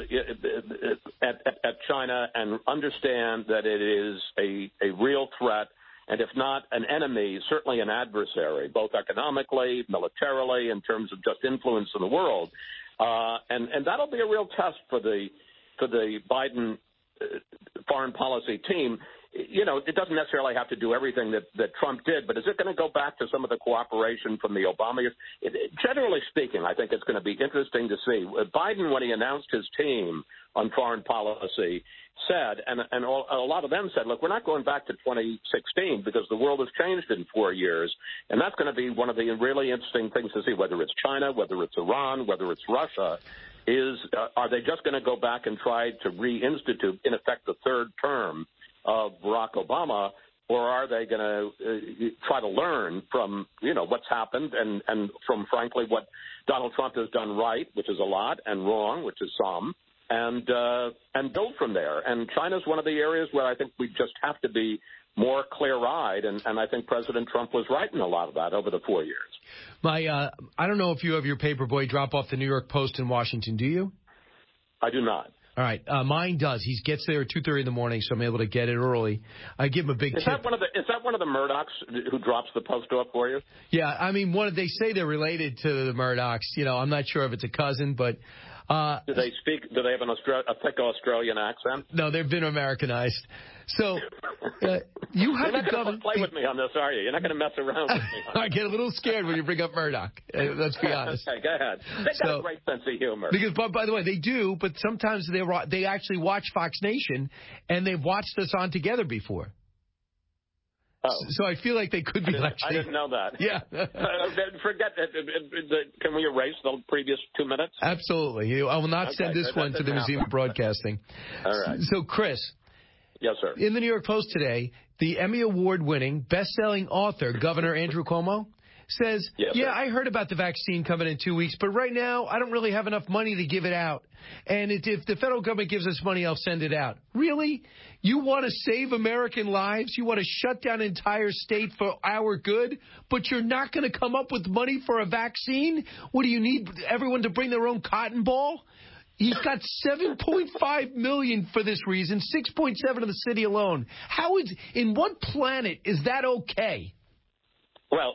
at China and understand that it is a real threat, and if not an enemy, certainly an adversary, both economically, militarily, in terms of just influence in the world. And that'll be a real test for the Biden foreign policy team. it doesn't necessarily have to do everything that Trump did, but is it going to go back to some of the cooperation from the Obama years? Generally speaking, I think it's going to be interesting to see. Biden, when he announced his team on foreign policy, said, and a lot of them said, look, we're not going back to 2016 because the world has changed in 4 years, and that's going to be one of the really interesting things to see, whether it's China, whether it's Iran, whether it's Russia, are they just going to go back and try to reinstitute, in effect, the third term of Barack Obama, or are they going to try to learn from, what's happened and from, frankly, what Donald Trump has done right, which is a lot, and wrong, which is some, and build from there. And China's one of the areas where I think we just have to be more clear-eyed, and I think President Trump was right in a lot of that over the 4 years. I don't know if you have your paperboy drop off the New York Post in Washington. Do you? I do not. All right. Mine does. He gets there at 2:30 in the morning, so I'm able to get it early. I give him a big tip. Is that one of the Murdochs who drops the Post off for you? Yeah. I mean, they say they're related to the Murdochs. I'm not sure if it's a cousin, but... do they have a thick Australian accent? No, they've been Americanized. So you have You're not going to play with me on this, are you? You're not going to mess around with me. I get a little scared when you bring up Murdoch. Let's be honest. Okay, go ahead. They've got a great sense of humor. Because, by the way, they do, but sometimes they actually watch Fox Nation, and they've watched us on together before. Oh. So I feel like they could be I didn't know that. Yeah. Forget that. Can we erase the previous 2 minutes? Absolutely. I will not send this one to the Museum of Broadcasting. All right. So, Chris. Yes, sir. In the New York Post today, the Emmy Award-winning, best-selling author, Governor Andrew Cuomo, says, I heard about the vaccine coming in 2 weeks, but right now I don't really have enough money to give it out. And if the federal government gives us money, I'll send it out. Really? You want to save American lives? You want to shut down an entire state for our good, but you're not going to come up with money for a vaccine? What do you need, everyone to bring their own cotton ball? He's got $7.5 million for this reason, $6.7 in the city alone. In what planet is that okay? Well,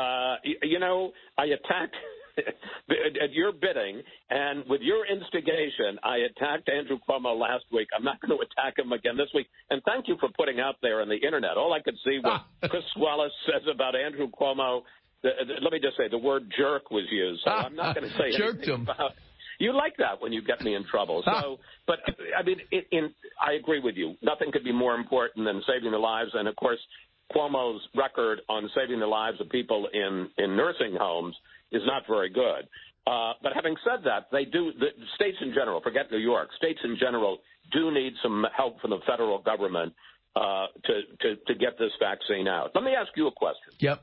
I attacked at your bidding, and with your instigation, I attacked Andrew Cuomo last week. I'm not going to attack him again this week. And thank you for putting out there on the Internet. All I could see was Chris Wallace says about Andrew Cuomo. Let me just say, the word jerk was used. So I'm not going to say anything about it. You like that when you get me in trouble. So, but I mean, I agree with you. Nothing could be more important than saving the lives. And of course, Cuomo's record on saving the lives of people in nursing homes is not very good. But having said that, the states in general, forget New York, states in general do need some help from the federal government to get this vaccine out. Let me ask you a question. Yep.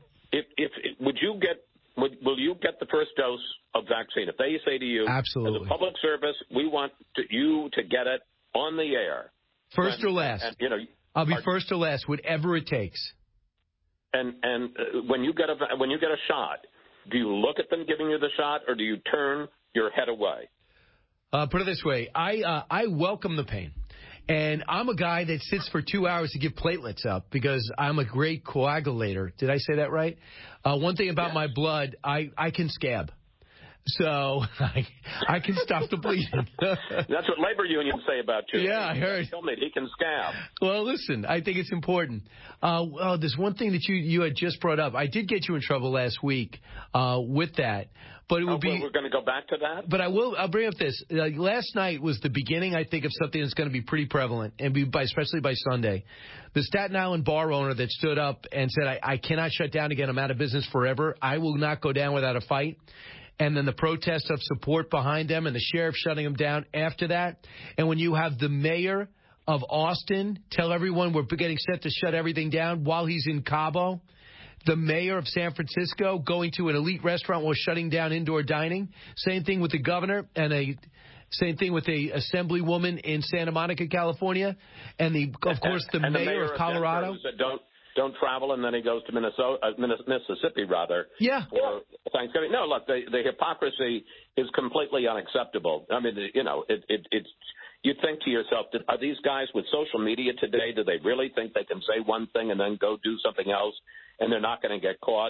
Will you get the first dose of vaccine? If they say to you, absolutely, as a public service, we want you to get it on the air. First or last. I'll be first or last, whatever it takes. And when you get a shot, do you look at them giving you the shot, or do you turn your head away? Put it this way. I welcome the pain. And I'm a guy that sits for 2 hours to give platelets up because I'm a great coagulator. Did I say that right? One thing about my blood, I can scab. So I can stop the bleeding. That's what labor unions say about you. Yeah, I heard. Tell me he can scab. Well, listen, I think it's important. There's one thing that you had just brought up. I did get you in trouble last week with that. But it would be. We're going to go back to that. But I'll bring up this. Last night was the beginning, I think, of something that's going to be pretty prevalent, and especially by Sunday. The Staten Island bar owner that stood up and said, I cannot shut down again. I'm out of business forever. I will not go down without a fight. And then the protest of support behind them and the sheriff shutting them down after that. And when you have the mayor of Austin tell everyone we're getting set to shut everything down while he's in Cabo. The mayor of San Francisco going to an elite restaurant while shutting down indoor dining. Same thing with the governor and same thing with a assemblywoman in Santa Monica, California. And of course the mayor of Colorado. Denver said don't travel, and then he goes to Mississippi, rather. Yeah. For Thanksgiving. No, look, the hypocrisy is completely unacceptable. I mean, it's. You think to yourself, are these guys with social media today? Do they really think they can say one thing and then go do something else, and they're not going to get caught?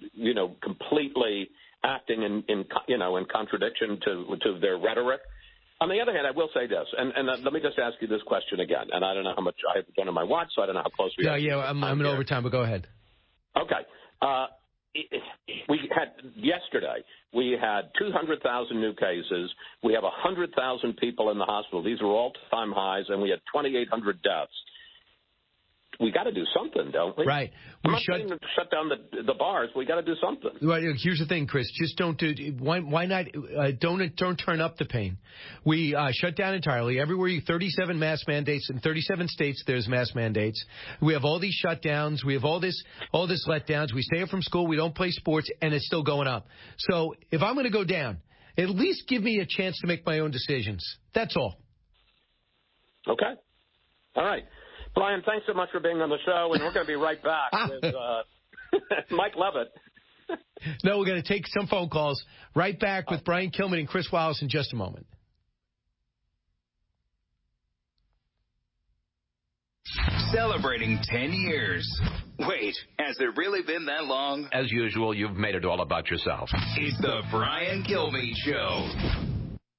Completely acting in contradiction to their rhetoric. On the other hand, I will say this, and let me just ask you this question again. And I don't know how much I have done on my watch, so I don't know how close we are. Yeah, I'm in overtime, but go ahead. Okay. We had yesterday. We had 200,000 new cases. We have 100,000 people in the hospital. These are all-time highs, and we had 2,800 deaths. We got to do something, don't we? Right. I'm not saying to shut down the bars. We got to do something. Right. Here's the thing, Chris. Just don't do. Why not? Don't turn up the pain. We shut down entirely. Everywhere, 37 mask mandates in 37 states. There's mask mandates. We have all these shutdowns. We have all this letdowns. We stay up from school. We don't play sports, and it's still going up. So if I'm going to go down, at least give me a chance to make my own decisions. That's all. Okay. All right. Brian, thanks so much for being on the show, and we're going to be right back with Mike Levitt. No, we're going to take some phone calls. Right back with Brian Kilmeade and Chris Wallace in just a moment. Celebrating 10 years. Wait, has it really been that long? As usual, you've made it all about yourself. It's the Brian Kilmeade Show.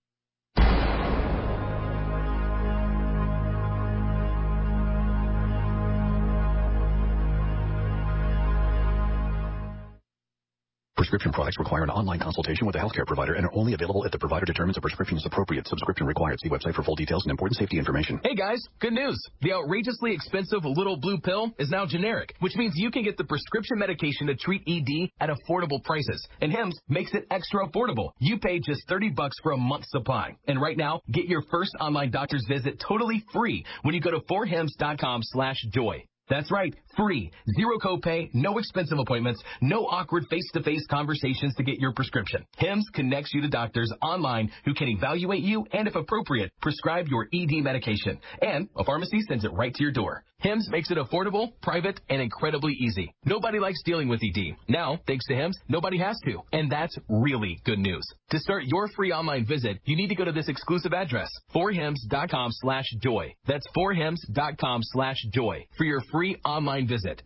Prescription products require an online consultation with a healthcare provider and are only available if the provider determines a prescription is appropriate. Subscription required. See website for full details and important safety information. Hey guys, good news. The outrageously expensive little blue pill is now generic, which means you can get the prescription medication to treat ED at affordable prices. And Hims makes it extra affordable. You pay just $30 for a month's supply. And right now, get your first online doctor's visit totally free when you go to forhims.com/joy. That's right, free. Zero copay, no expensive appointments, no awkward face-to-face conversations to get your prescription. Hims connects you to doctors online who can evaluate you and, if appropriate, prescribe your ED medication. And a pharmacy sends it right to your door. Hims makes it affordable, private, and incredibly easy. Nobody likes dealing with ED. Now, thanks to Hims, nobody has to. And that's really good news. To start your free online visit, you need to go to this exclusive address, forhims.com/joy. That's forhims.com/joy for your free online visit.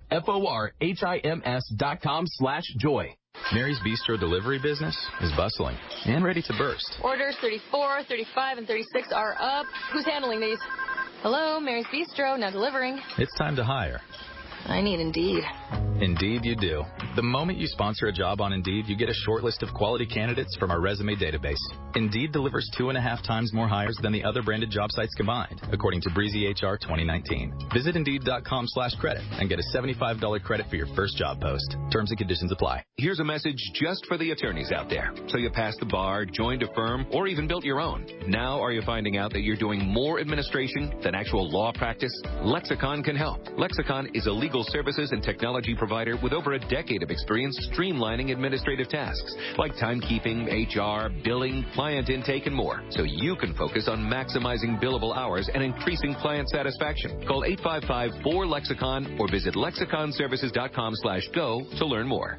forhims.com/joy. Mary's Bistro delivery business is bustling and ready to burst. Orders 34, 35, and 36 are up. Who's handling these? Hello, Mary's Bistro, now delivering. It's time to hire. I need Indeed. Indeed you do. The moment you sponsor a job on Indeed, you get a short list of quality candidates from our resume database. Indeed delivers 2.5 times more hires than the other branded job sites combined, according to Breezy HR 2019. Visit Indeed.com/credit and get a $75 credit for your first job post. Terms and conditions apply. Here's a message just for the attorneys out there. So you passed the bar, joined a firm, or even built your own. Now are you finding out that you're doing more administration than actual law practice? Lexicon can help. Lexicon is a legal services and technology provider with over a decade of experience streamlining administrative tasks like timekeeping, HR, billing, client intake, and more, so you can focus on maximizing billable hours and increasing client satisfaction. Call 855-4LEXICON or visit lexiconservices.com/go to learn more.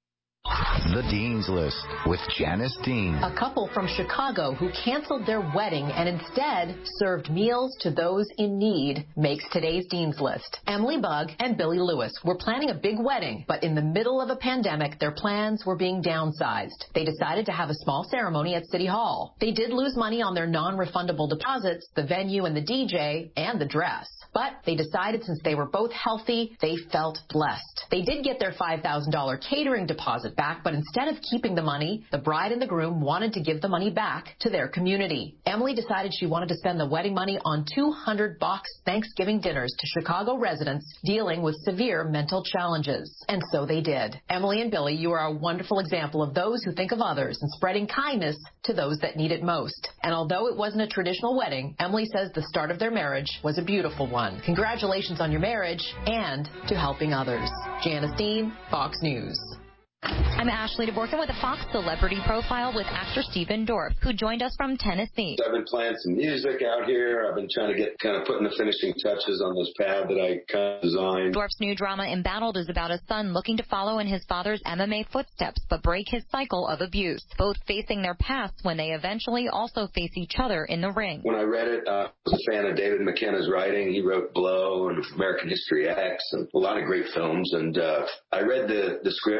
The Dean's List with Janice Dean. A couple from Chicago who canceled their wedding and instead served meals to those in need makes today's Dean's List. Emily Bugg and Billy Lewis were planning a big wedding, but in the middle of a pandemic, their plans were being downsized. They decided to have a small ceremony at City Hall. They did lose money on their non-refundable deposits, the venue and the DJ, and the dress. But they decided since they were both healthy, they felt blessed. They did get their $5,000 catering deposit back, but instead of keeping the money, the bride and the groom wanted to give the money back to their community. Emily decided she wanted to spend the wedding money on 200 box Thanksgiving dinners to Chicago residents dealing with severe mental challenges. And so they did. Emily and Billy, you are a wonderful example of those who think of others and spreading kindness to those that need it most. And although it wasn't a traditional wedding, Emily says the start of their marriage was a beautiful one. Congratulations on your marriage and to helping others. Janice Dean, Fox News. I'm Ashley DeBorkin with a Fox Celebrity Profile with actor Stephen Dorff, who joined us from Tennessee. I've been playing some music out here. I've been trying to get putting the finishing touches on this pad that I designed. Dorff's new drama Embattled is about a son looking to follow in his father's MMA footsteps, but break his cycle of abuse, both facing their pasts when they eventually also face each other in the ring. When I read it, I was a fan of David McKenna's writing. He wrote Blow and American History X and a lot of great films. And I read the script and I was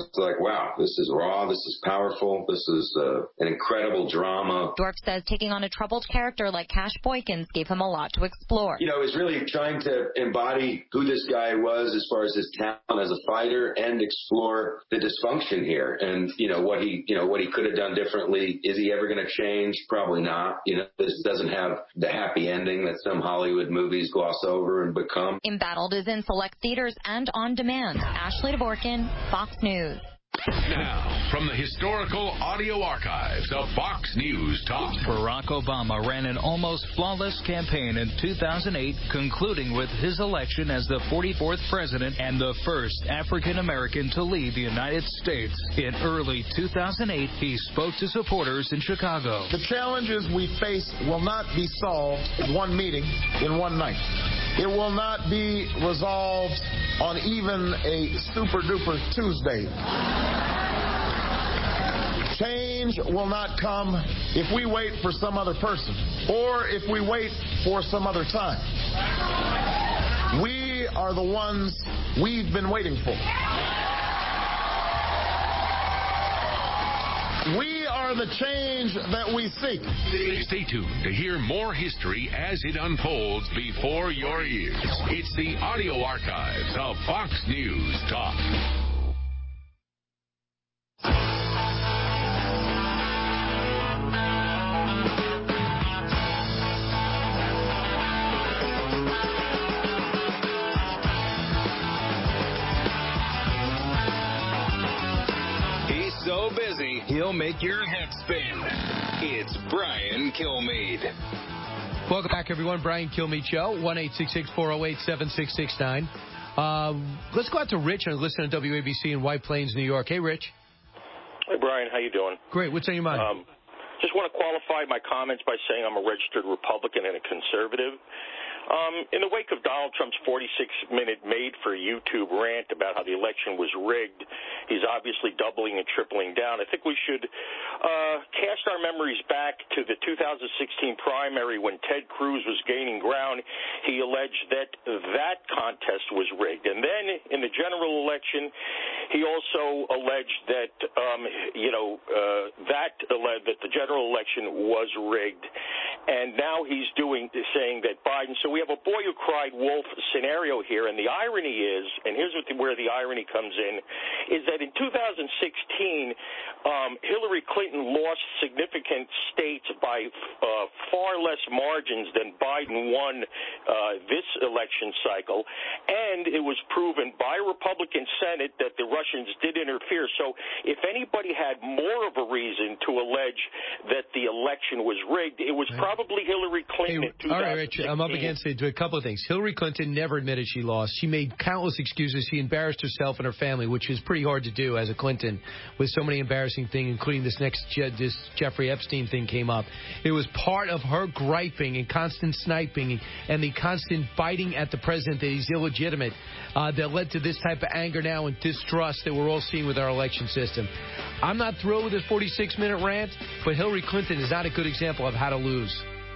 it's like, wow, this is raw, this is powerful, this is an incredible drama. Dorff says taking on a troubled character like Cash Boykins gave him a lot to explore. You know, it was really trying to embody who this guy was as far as his talent as a fighter and explore the dysfunction here and, what he could have done differently. Is he ever going to change? Probably not. This doesn't have the happy ending that some Hollywood movies gloss over and become. Embattled is in select theaters and on demand. Ashley Dvorkin, Fox News. Now, from the historical audio archives of Fox News Talk. Barack Obama ran an almost flawless campaign in 2008, concluding with his election as the 44th president and the first African-American to lead the United States. In early 2008, he spoke to supporters in Chicago. The challenges we face will not be solved in one meeting, in one night. It will not be resolved on even a super-duper Tuesday. Change will not come if we wait for some other person or if we wait for some other time. We are the ones we've been waiting for. We are the change that we seek. Stay tuned to hear more history as it unfolds before your ears. It's the audio archives of Fox News Talk. So busy, he'll make your head spin. It's Brian Kilmeade. Welcome back, everyone. Brian Kilmeade Show, 1-866-408-7669. Let's go out to Rich and listen to WABC in White Plains, New York. Hey, Rich. Hey, Brian. How you doing? Great. What's on your mind? Just want to qualify my comments by saying I'm a registered Republican and a conservative. In the wake of Donald Trump's 46-minute made-for-YouTube rant about how the election was rigged, he's obviously doubling and tripling down. I think we should cast our memories back to the 2016 primary when Ted Cruz was gaining ground. He alleged that that contest was rigged. And then in the general election, he also alleged that, that the general election was rigged. And now he's saying that Biden. So we have a boy who cried wolf scenario here. And the irony is, and here's where the irony comes in, is that in 2016, Hillary Clinton lost significant states by far less margins than Biden won this election cycle. And it was proven by a Republican Senate that the Russians did interfere. So if anybody had more of a reason to allege that the election was rigged, it was probably Hillary Clinton in 2016. All right, Rich, I'm up against it. A couple of things. Hillary Clinton never admitted she lost. She made countless excuses. She embarrassed herself and her family, which is pretty hard to do as a Clinton with so many embarrassing things, including this Jeffrey Epstein thing came up. It was part of her griping and constant sniping and the constant biting at the president that he's illegitimate that led to this type of anger now and distrust that we're all seeing with our election system. I'm not thrilled with this 46-minute rant, but Hillary Clinton is not a good example of how to lose.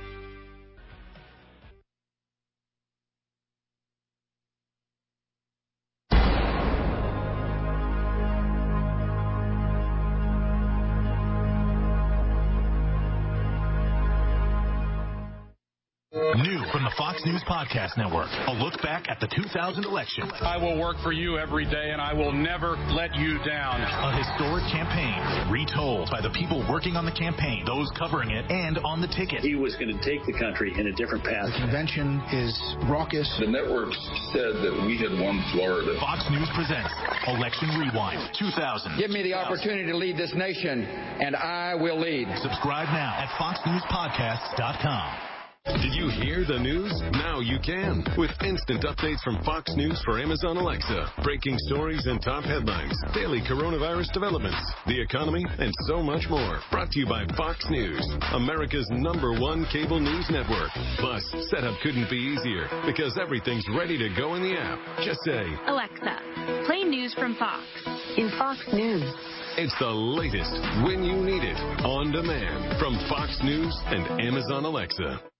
New from the Fox News Podcast Network, a look back at the 2000 election. I will work for you every day, and I will never let you down. A historic campaign, retold by the people working on the campaign, those covering it, and on the ticket. He was going to take the country in a different path. The convention is raucous. The network said that we had won Florida. Fox News presents Election Rewind 2000. Give me the opportunity to lead this nation, and I will lead. Subscribe now at foxnewspodcasts.com. Did you hear the news? Now you can. With instant updates from Fox News for Amazon Alexa. Breaking stories and top headlines. Daily coronavirus developments. The economy, and so much more. Brought to you by Fox News, America's #1 cable news network. Plus, setup couldn't be easier because everything's ready to go in the app. Just say, Alexa, play news from Fox. In Fox News. It's the latest when you need it. On demand from Fox News and Amazon Alexa.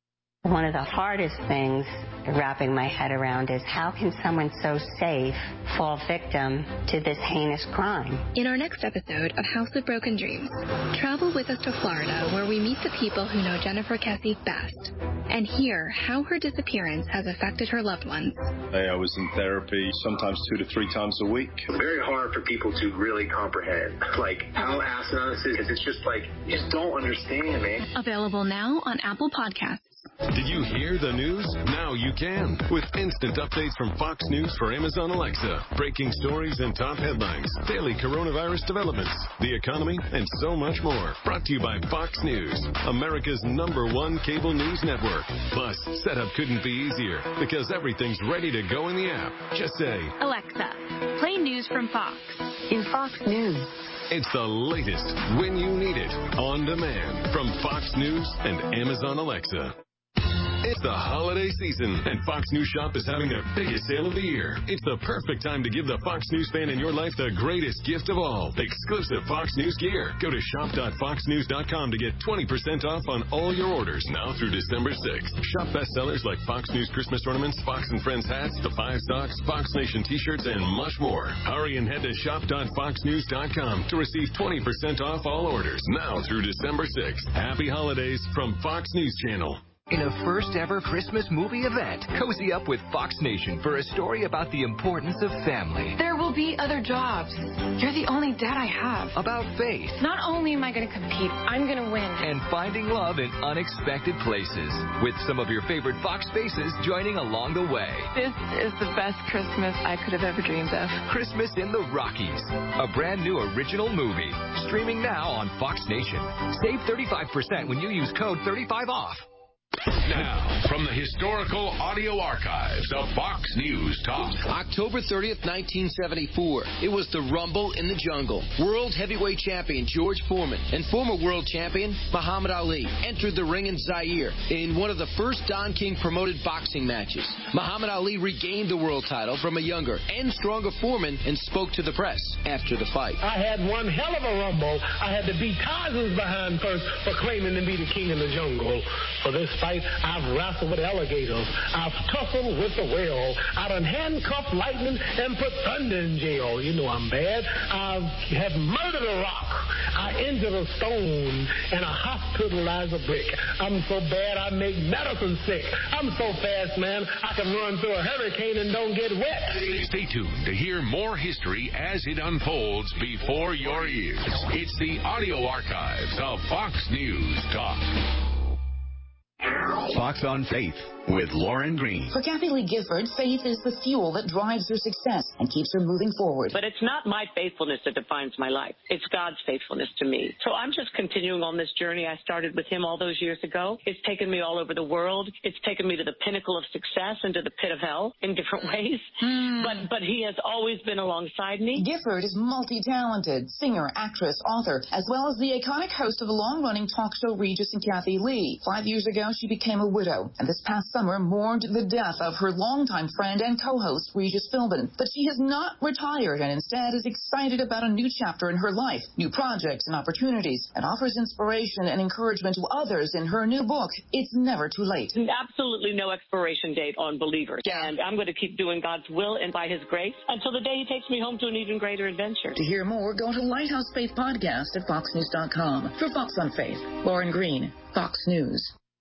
One of the hardest things wrapping my head around is how can someone so safe fall victim to this heinous crime? In our next episode of House of Broken Dreams, travel with us to Florida, where we meet the people who know Jennifer Kesse best and hear how her disappearance has affected her loved ones. I was in therapy sometimes 2 to 3 times a week. Very hard for people to really comprehend, like how asinine this is. It's just like, you just don't understand, man. Available now on Apple Podcasts. Did you hear the news? Now you can. With instant updates from Fox News for Amazon Alexa. Breaking stories and top headlines. Daily coronavirus developments. The economy, and so much more. Brought to you by Fox News, America's #1 cable news network. Plus, setup couldn't be easier because everything's ready to go in the app. Just say, Alexa, play news from Fox. In Fox News. It's the latest when you need it. On demand from Fox News and Amazon Alexa. It's the holiday season, and Fox News Shop is having their biggest sale of the year. It's the perfect time to give the Fox News fan in your life the greatest gift of all, exclusive Fox News gear. Go to shop.foxnews.com to get 20% off on all your orders now through December 6th. Shop bestsellers like Fox News Christmas ornaments, Fox and Friends hats, the 5 Stocks, Fox Nation t-shirts, and much more. Hurry and head to shop.foxnews.com to receive 20% off all orders now through December 6th. Happy holidays from Fox News Channel. In a first-ever Christmas movie event, cozy up with Fox Nation for a story about the importance of family. There will be other jobs. You're the only dad I have. About faith. Not only am I going to compete, I'm going to win. And finding love in unexpected places, with some of your favorite Fox faces joining along the way. This is the best Christmas I could have ever dreamed of. Christmas in the Rockies, a brand new original movie. Streaming now on Fox Nation. Save 35% when you use code 35OFF. Now, from the historical audio archives of Fox News Talk. October 30th, 1974. It was the Rumble in the Jungle. World heavyweight champion George Foreman and former world champion Muhammad Ali entered the ring in Zaire in one of the first Don King promoted boxing matches. Muhammad Ali regained the world title from a younger and stronger Foreman and spoke to the press after the fight. I had one hell of a rumble. I had to beat Tarzan's behind first for claiming to be the king in the jungle. For this fight, I've wrestled with alligators. I've tussled with the whale. I done handcuffed lightning and put thunder in jail. You know I'm bad. I have murdered a rock. I injured a stone, and I hospitalized a brick. I'm so bad I make medicine sick. I'm so fast, man, I can run through a hurricane and don't get wet. Stay tuned to hear more history as it unfolds before your ears. It's the audio archives of Fox News Talk. Fox on Faith with Lauren Green. For Kathy Lee Gifford, faith is the fuel that drives her success and keeps her moving forward. But it's not my faithfulness that defines my life. It's God's faithfulness to me. So I'm just continuing on this journey I started with him all those years ago. It's taken me all over the world. It's taken me to the pinnacle of success and to the pit of hell in different ways. But he has always been alongside me. Gifford is multi-talented, singer, actress, author, as well as the iconic host of the long-running talk show Regis and Kathy Lee. 5 years ago, she became a widow, and this past summer mourned the death of her longtime friend and co-host, Regis Philbin. But she has not retired and instead is excited about a new chapter in her life, new projects and opportunities, and offers inspiration and encouragement to others in her new book, It's Never Too Late. Absolutely no expiration date on Believers. And I'm going to keep doing God's will and by his grace until the day he takes me home to an even greater adventure. To hear more, go to Lighthouse Faith Podcast at foxnews.com. For Fox on Faith, Lauren Green, Fox News.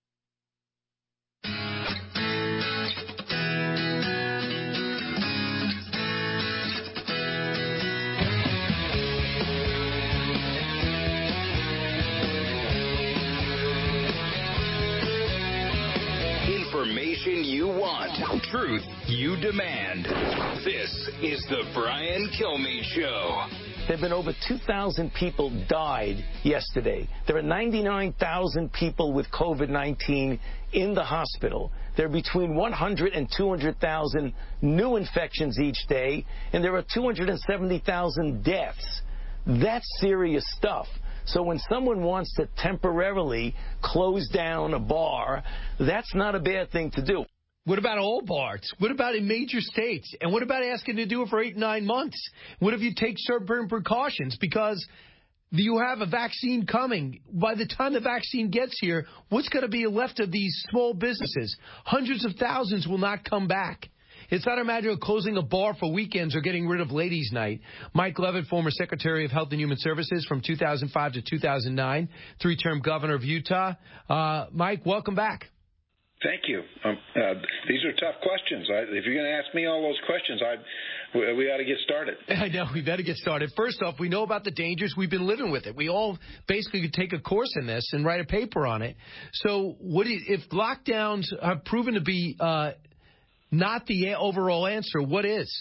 Information you want. Truth you demand. This is the Brian Kilmeade Show. There have been over 2,000 people died yesterday. There are 99,000 people with COVID-19 in the hospital. There are between 100 and 200,000 new infections each day, and there are 270,000 deaths. That's serious stuff. So when someone wants to temporarily close down a bar, that's not a bad thing to do. What about all bars? What about in major states? And what about asking to do it for 8-9 months? What if you take certain precautions? Because You have a vaccine coming. By the time the vaccine gets here, what's going to be left of these small businesses? Hundreds of thousands will not come back. It's not a matter of closing a bar for weekends or getting rid of ladies' night. Mike Leavitt, former Secretary of Health and Human Services from 2005 to 2009, three-term governor of Utah. Mike, welcome back. Thank you. These are tough questions. If you're going to ask me all those questions, we ought to get started. I know. We better get started. First off, we know about the dangers. We've been living with it. We all basically could take a course in this and write a paper on it. So if lockdowns have proven to be not the overall answer, what is?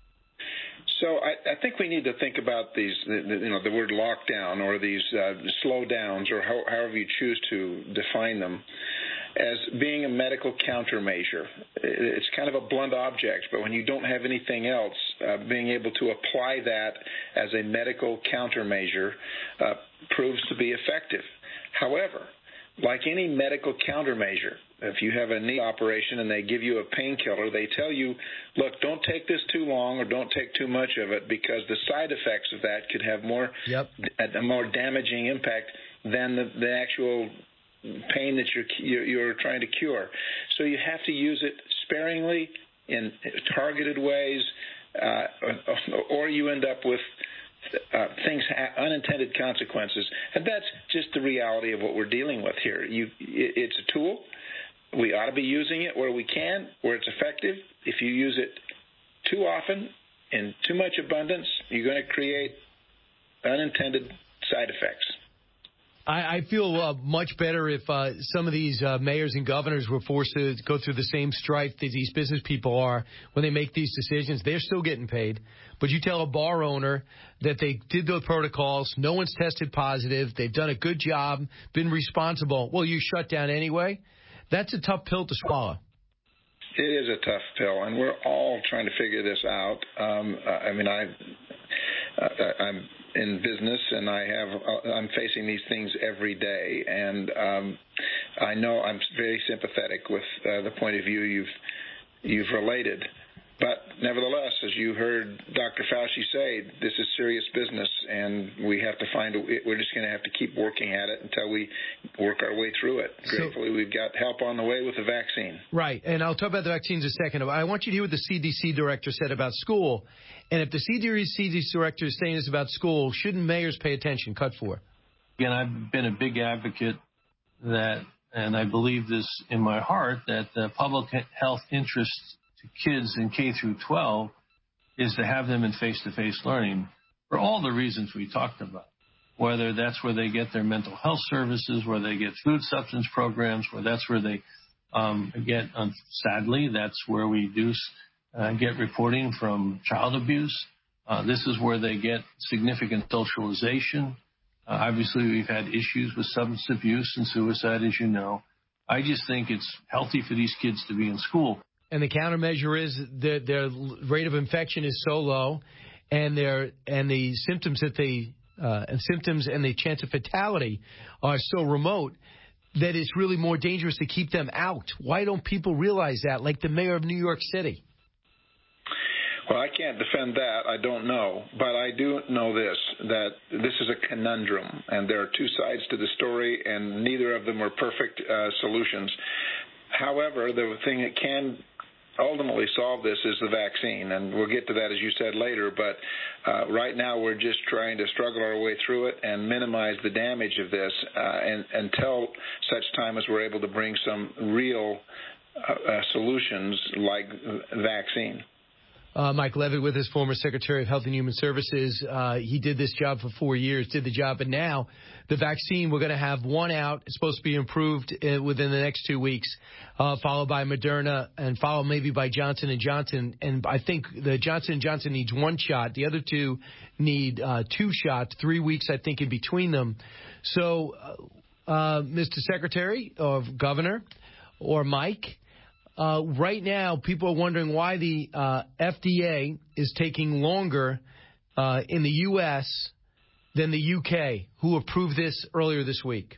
So I think we need to think about these, the word lockdown or these slowdowns or however you choose to define them, as being a medical countermeasure. It's kind of a blunt object, but when you don't have anything else, being able to apply that as a medical countermeasure proves to be effective. However, like any medical countermeasure, if you have a knee operation and they give you a painkiller, they tell you, look, don't take this too long or don't take too much of it because the side effects of that could have a more damaging impact than the actual pain that you're trying to cure. So you have to use it sparingly in targeted ways, or you end up with unintended consequences. And that's just the reality of what we're dealing with here. It's a tool. We ought to be using it where we can, where it's effective. If you use it too often, in too much abundance, you're going to create unintended side effects. I feel much better if some of these mayors and governors were forced to go through the same strife that these business people are when they make these decisions. They're still getting paid. But you tell a bar owner that they did the protocols, no one's tested positive, they've done a good job, been responsible. Well, you shut down anyway. That's a tough pill to swallow. It is a tough pill, and we're all trying to figure this out. I'm in business, and I'm facing these things every day, and I know I'm very sympathetic with the point of view you've related. But nevertheless, as you heard Dr. Fauci say, this is serious business, and we have to we're just going to have to keep working at it until we work our way through it. Gratefully, we've got help on the way with the vaccine. Right, and I'll talk about the vaccines in a second. I want you to hear what the CDC director said about school. And if the CDC director is saying this about school, shouldn't mayors pay attention? Cut 4. Again, I've been a big advocate that, and I believe this in my heart, that the public health interests to kids in K through 12 is to have them in face-to-face learning for all the reasons we talked about, whether that's where they get their mental health services, where they get food substance programs, where that's where they get, sadly, that's where we do get reporting from child abuse. This is where they get significant socialization. Obviously, we've had issues with substance abuse and suicide, as you know. I just think it's healthy for these kids to be in school. And the countermeasure is that their rate of infection is so low, and the symptoms and the chance of fatality are so remote that it's really more dangerous to keep them out. Why don't people realize that, like the mayor of New York City? Well, I can't defend that. I don't know. But I do know that this is a conundrum, and there are two sides to the story, and neither of them are perfect solutions. However, the thing that can ultimately solve this is the vaccine, and we'll get to that, as you said, later. But right now we're just trying to struggle our way through it and minimize the damage of this until such time as we're able to bring some real solutions like vaccine. Mike Leavitt with us, former Secretary of Health and Human Services. He did this job for 4 years, did the job, and now the vaccine, we're going to have one out. It's supposed to be improved within the next 2 weeks, followed by Moderna and followed maybe by Johnson & Johnson. And I think the Johnson & Johnson needs one shot. The other two need 2 shots, 3 weeks, I think, in between them. So, Mr. Secretary or Governor or Mike, right now, people are wondering why the FDA is taking longer in the U.S. than the U.K., who approved this earlier this week.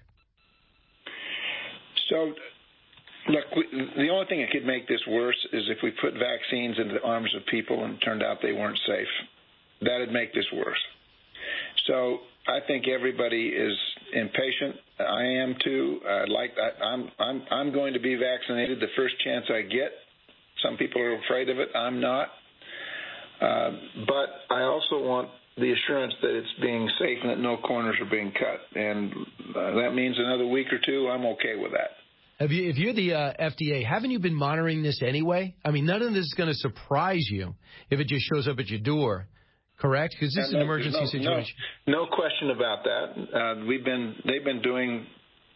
So, look, the only thing that could make this worse is if we put vaccines into the arms of people and it turned out they weren't safe. That would make this worse. So I think everybody is impatient. I am too. I'm going to be vaccinated the first chance I get. Some people are afraid of it. I'm not. But I also want the assurance that it's being safe and that no corners are being cut. And that means another week or two, I'm okay with that. If you're the FDA, haven't you been monitoring this anyway? I mean, none of this is going to surprise you if it just shows up at your door, correct? Because this is an emergency situation. No question about that. They've been doing,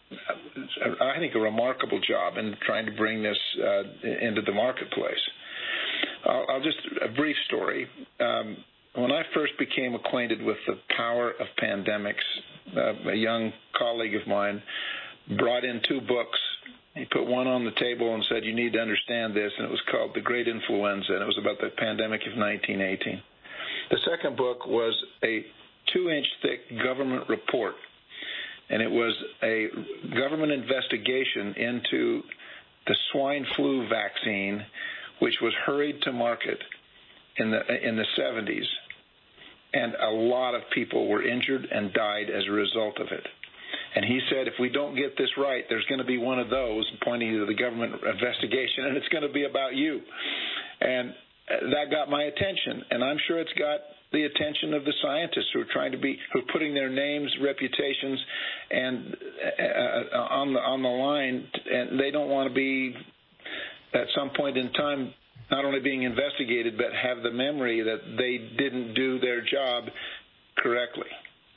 I think, a remarkable job in trying to bring this into the marketplace. I'll just a brief story. When I first became acquainted with the power of pandemics, a young colleague of mine brought in 2 books. He put one on the table and said, "You need to understand this," and it was called The Great Influenza, and it was about the pandemic of 1918. The second book was a 2-inch thick government report, and it was a government investigation into the swine flu vaccine, which was hurried to market in the 70s, and a lot of people were injured and died as a result of it. And he said, if we don't get this right, there's going to be one of those, pointing to the government investigation, and it's going to be about you. And that got my attention, and I'm sure it's got the attention of the scientists who are putting their names, reputations, and on the line, and they don't want to be at some point in time not only being investigated, but have the memory that they didn't do their job correctly.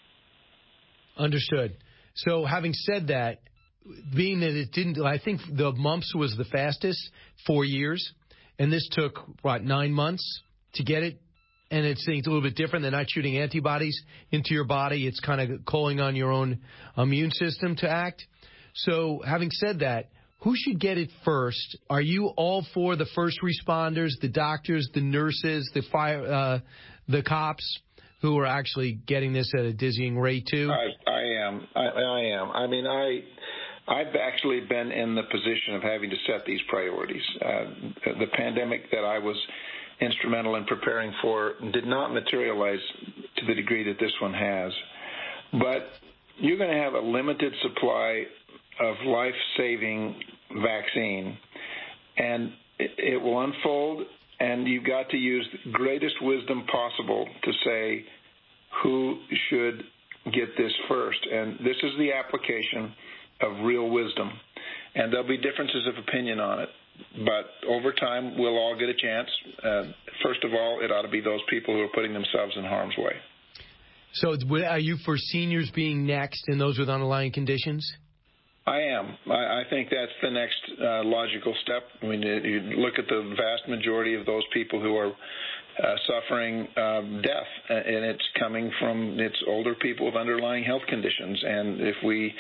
Understood. So having said that, being that it didn't, I think the mumps was the fastest, 4 years, and this took, 9 months to get it, and it's a little bit different. They're not shooting antibodies into your body. It's kind of calling on your own immune system to act. So having said that, who should get it first? Are you all for the first responders, the doctors, the nurses, the the cops, who are actually getting this at a dizzying rate too? I am. I mean, I've actually been in the position of having to set these priorities. The pandemic that I was instrumental in preparing for did not materialize to the degree that this one has. But you're going to have a limited supply of life-saving vaccine, and it will unfold, and you've got to use the greatest wisdom possible to say who should get this first. And this is the application of real wisdom, and there'll be differences of opinion on it. But over time, we'll all get a chance. First of all, it ought to be those people who are putting themselves in harm's way. So are you for seniors being next and those with underlying conditions? I am. I think that's the next logical step. I mean, you look at the vast majority of those people who are suffering death, and it's coming from older people with underlying health conditions. And if we,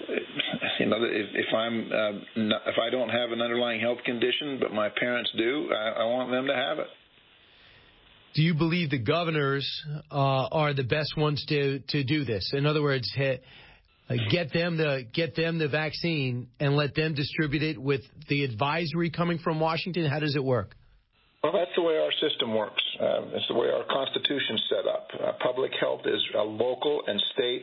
if I don't have an underlying health condition, but my parents do, I want them to have it. Do you believe the governors are the best ones to do this? In other words, get them the vaccine and let them distribute it with the advisory coming from Washington? How does it work? Well, that's the way our system works. It's the way our Constitution's set up. Public health is a local and state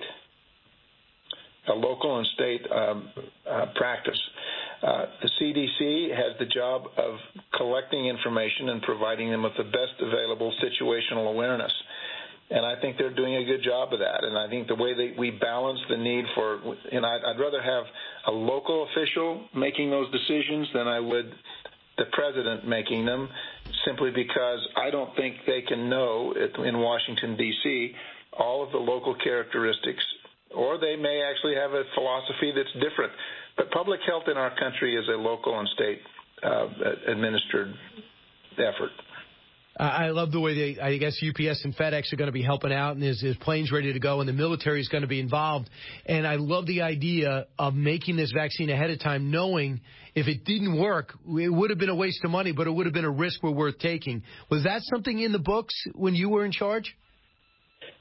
practice. The CDC has the job of collecting information and providing them with the best available situational awareness. And I think they're doing a good job of that. And I think the way that we balance the need for, I'd rather have a local official making those decisions than I would the president making them, simply because I don't think they can know in Washington, D.C., all of the local characteristics, or they may actually have a philosophy that's different. But public health in our country is a local and state administered effort. I love the way I guess UPS and FedEx are going to be helping out, and there's planes ready to go, and the military is going to be involved. And I love the idea of making this vaccine ahead of time, knowing if it didn't work, it would have been a waste of money, but it would have been a risk we're worth taking. Was that something in the books when you were in charge?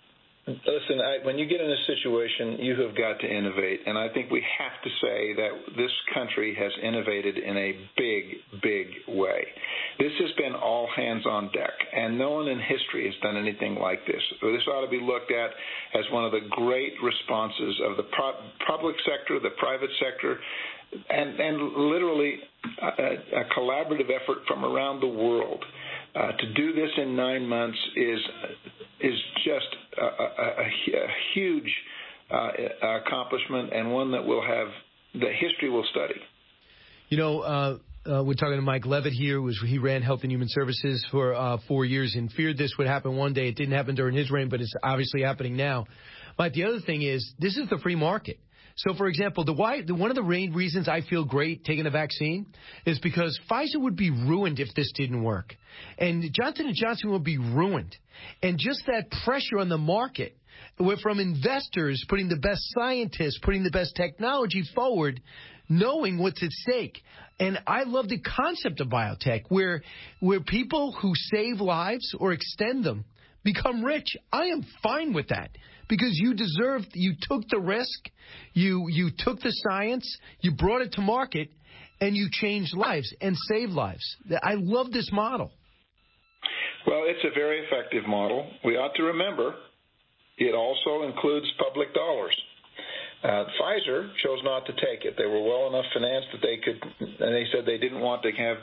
Listen, when you get in a situation, you have got to innovate. And I think we have to say that this country has innovated in a big, big way. This has been all hands on deck, and no one in history has done anything like this. This ought to be looked at as one of the great responses of the public sector, the private sector, and literally a collaborative effort from around the world. To do this in 9 months is just a huge accomplishment, and one that history will study. You know, we're talking to Mike Levitt here. He ran Health and Human Services for 4 years and feared this would happen one day. It didn't happen during his reign, but it's obviously happening now. But the other thing is, this is the free market. So, for example, one of the main reasons I feel great taking a vaccine is because Pfizer would be ruined if this didn't work. And Johnson & Johnson would be ruined. And just that pressure on the market from investors putting the best scientists, putting the best technology forward, knowing what's at stake. And I love the concept of biotech where people who save lives or extend them become rich. I am fine with that. Because you took the risk, you took the science, you brought it to market, and you changed lives and saved lives. I love this model. Well, it's a very effective model. We ought to remember it also includes public dollars. Pfizer chose not to take it. They were well enough financed that they could, and they said they didn't want to have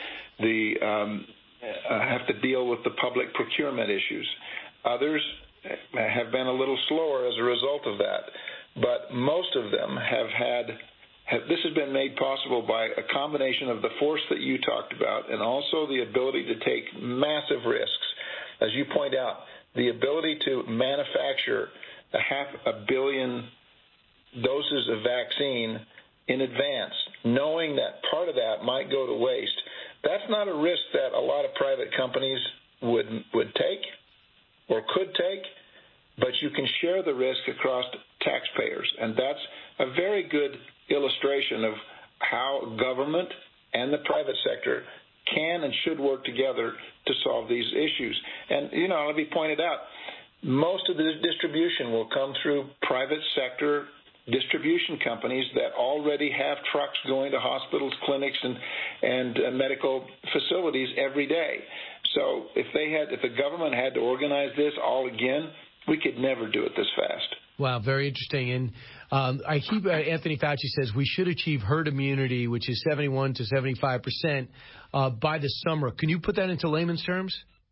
have to deal with the public procurement issues. Others have been a little slower as a result of that, but most of them this has been made possible by a combination of the force that you talked about and also the ability to take massive risks. As you point out, the ability to manufacture 500 million doses of vaccine in advance, knowing that part of that might go to waste. That's not a risk that a lot of private companies would take or could take, but you can share the risk across taxpayers. And that's a very good illustration of how government and the private sector can and should work together to solve these issues. And, let me point it out, most of the distribution will come through private sector distribution companies that already have trucks going to hospitals, clinics, and medical facilities every day. So if the government had to organize this all again, we could never do it this fast. Wow, very interesting. And Anthony Fauci says we should achieve herd immunity, which is 71 to 75% by the summer. Can you put that into layman's terms?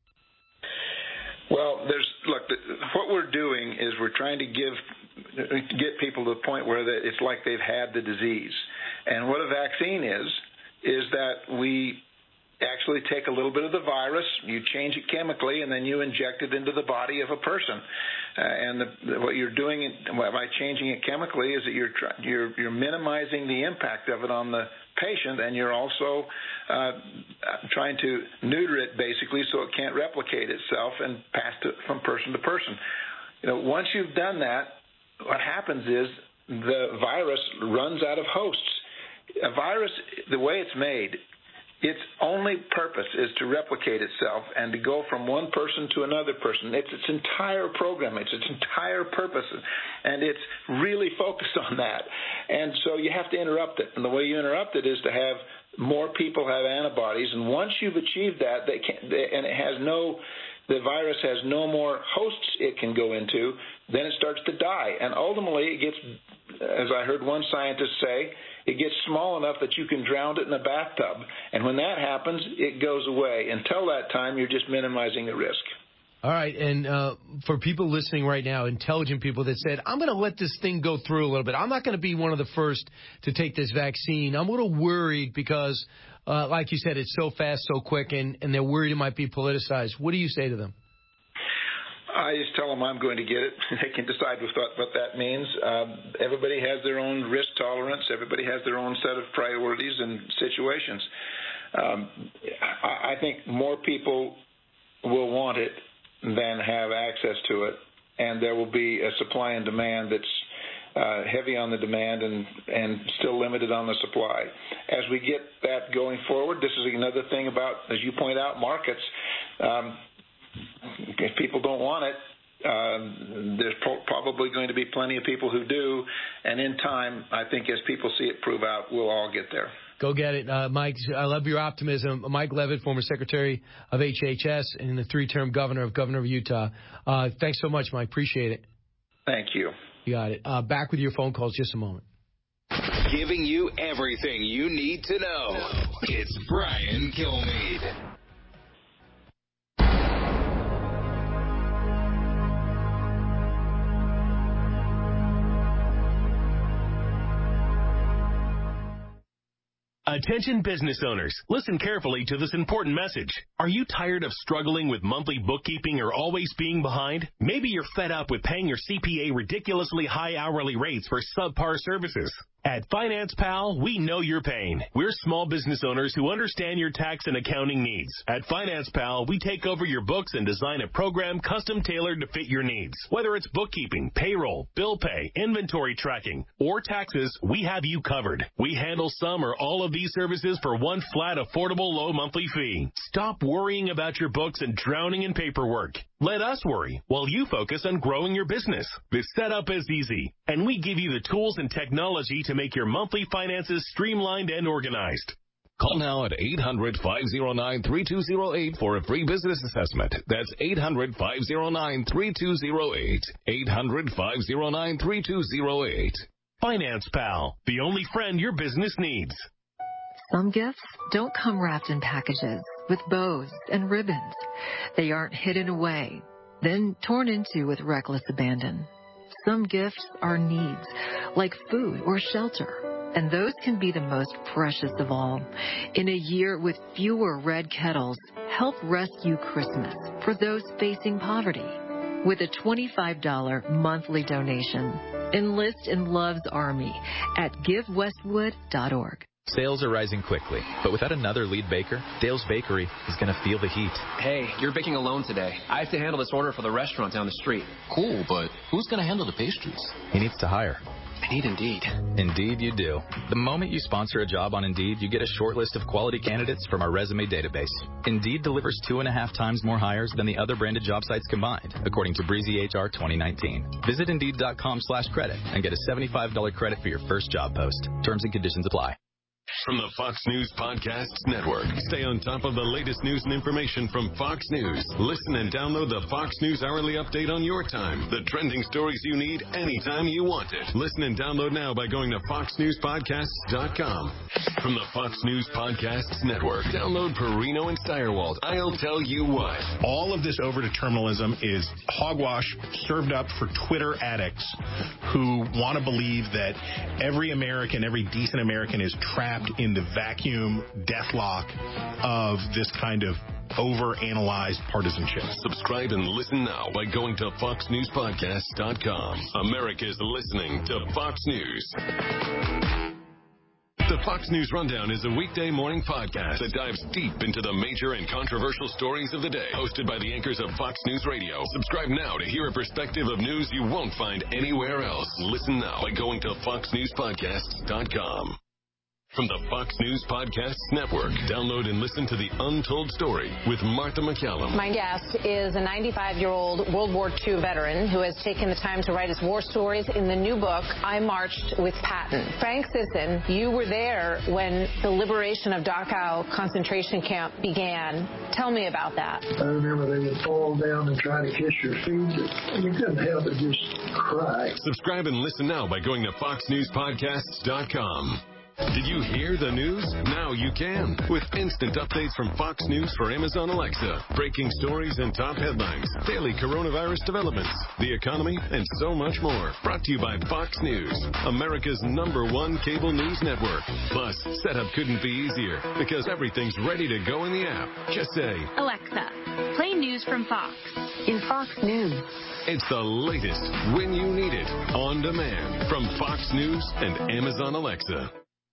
Well, what we're doing is we're trying to get people to the point where it's like they've had the disease. And what a vaccine is that we actually take a little bit of the virus, you change it chemically, and then you inject it into the body of a person. What you're doing by changing it chemically is that you're minimizing the impact of it on the patient, and you're also trying to neuter it basically so it can't replicate itself and pass it from person to person. Once you've done that, what happens is the virus runs out of hosts. A virus, the way it's made, its only purpose is to replicate itself and to go from one person to another person. It's its entire program. It's its entire purpose, and it's really focused on that. And so you have to interrupt it. And the way you interrupt it is to have more people have antibodies. And once you've achieved that, the virus has no more hosts it can go into, then it starts to die. And ultimately it gets, as I heard one scientist say, it gets small enough that you can drown it in a bathtub. And when that happens, it goes away. Until that time, you're just minimizing the risk. All right. And for people listening right now, intelligent people that said, I'm going to let this thing go through a little bit. I'm not going to be one of the first to take this vaccine. I'm a little worried because, like you said, it's so fast, so quick, and they're worried it might be politicized. What do you say to them? I just tell them I'm going to get it. They can decide what that means. Everybody has their own risk tolerance. Everybody has their own set of priorities and situations. I think more people will want it than have access to it, and there will be a supply and demand that's heavy on the demand and still limited on the supply. As we get that going forward, this is another thing about, as you point out, markets. If people don't want it, there's probably going to be plenty of people who do, and in time, I think as people see it prove out, we'll all get there. Go get it, Mike. I love your optimism. Mike Levitt, former Secretary of HHS and the 3-term Governor of Utah. Thanks so much, Mike. Appreciate it. Thank you. You got it. Back with your phone calls just a moment. Giving you everything you need to know. It's Brian Kilmeade. Attention business owners, listen carefully to this important message. Are you tired of struggling with monthly bookkeeping or always being behind? Maybe you're fed up with paying your CPA ridiculously high hourly rates for subpar services. At Finance Pal, we know your pain. We're small business owners who understand your tax and accounting needs. At Finance Pal, we take over your books and design a program custom tailored to fit your needs. Whether it's bookkeeping, payroll, bill pay, inventory tracking, or taxes, we have you covered. We handle some or all of these services for one flat, affordable, low monthly fee. Stop worrying about your books and drowning in paperwork. Let us worry while you focus on growing your business. The setup is easy, and we give you the tools and technology to make your monthly finances streamlined and organized. Call now at 800-509-3208 for a free business assessment. That's 800-509-3208. 800-509-3208. Finance Pal, the only friend your business needs. Some gifts don't come wrapped in packages with bows and ribbons. They aren't hidden away, then torn into with reckless abandon. Some gifts are needs, like food or shelter, and those can be the most precious of all. In a year with fewer red kettles, help rescue Christmas for those facing poverty with a $25 monthly donation. Enlist in Love's Army at GiveWestwood.org. Sales are rising quickly, but without another lead baker, Dale's Bakery is going to feel the heat. Hey, you're baking alone today. I have to handle this order for the restaurant down the street. Cool, but who's going to handle the pastries? He needs to hire. I need Indeed. Indeed you do. The moment you sponsor a job on Indeed, you get a short list of quality candidates from our resume database. Indeed delivers 2.5 times more hires than the other branded job sites combined, according to Breezy HR 2019. Visit Indeed.com/credit and get a $75 credit for your first job post. Terms and conditions apply. From the Fox News Podcasts Network. Stay on top of the latest news and information from Fox News. Listen and download the Fox News Hourly Update on your time. The trending stories you need anytime you want it. Listen and download now by going to foxnewspodcasts.com. From the Fox News Podcasts Network. Download Perino and Steyerwalt. I'll tell you what. All of this overdeterminalism is hogwash served up for Twitter addicts who want to believe that every American, every decent American is trapped in the vacuum deathlock of this kind of overanalyzed partisanship. Subscribe and listen now by going to foxnewspodcasts.com. America's listening to Fox News. The Fox News Rundown is a weekday morning podcast that dives deep into the major and controversial stories of the day. Hosted by the anchors of Fox News Radio. Subscribe now to hear a perspective of news you won't find anywhere else. Listen now by going to foxnewspodcasts.com. From the Fox News Podcasts Network, download and listen to The Untold Story with Martha McCallum. My guest is a 95-year-old World War II veteran who has taken the time to write his war stories in the new book, I Marched with Patton. Frank Sisson, you were there when the liberation of Dachau concentration camp began. Tell me about that. I remember they would fall down and try to kiss your feet. You couldn't help but just cry. Subscribe and listen now by going to foxnewspodcasts.com. Did you hear the news? Now you can. With instant updates from Fox News for Amazon Alexa. Breaking stories and top headlines. Daily coronavirus developments. The economy, and so much more. Brought to you by Fox News, America's #1 cable news network. Plus, setup couldn't be easier because everything's ready to go in the app. Just say, Alexa, play news from Fox. In Fox News. It's the latest when you need it. On demand from Fox News and Amazon Alexa.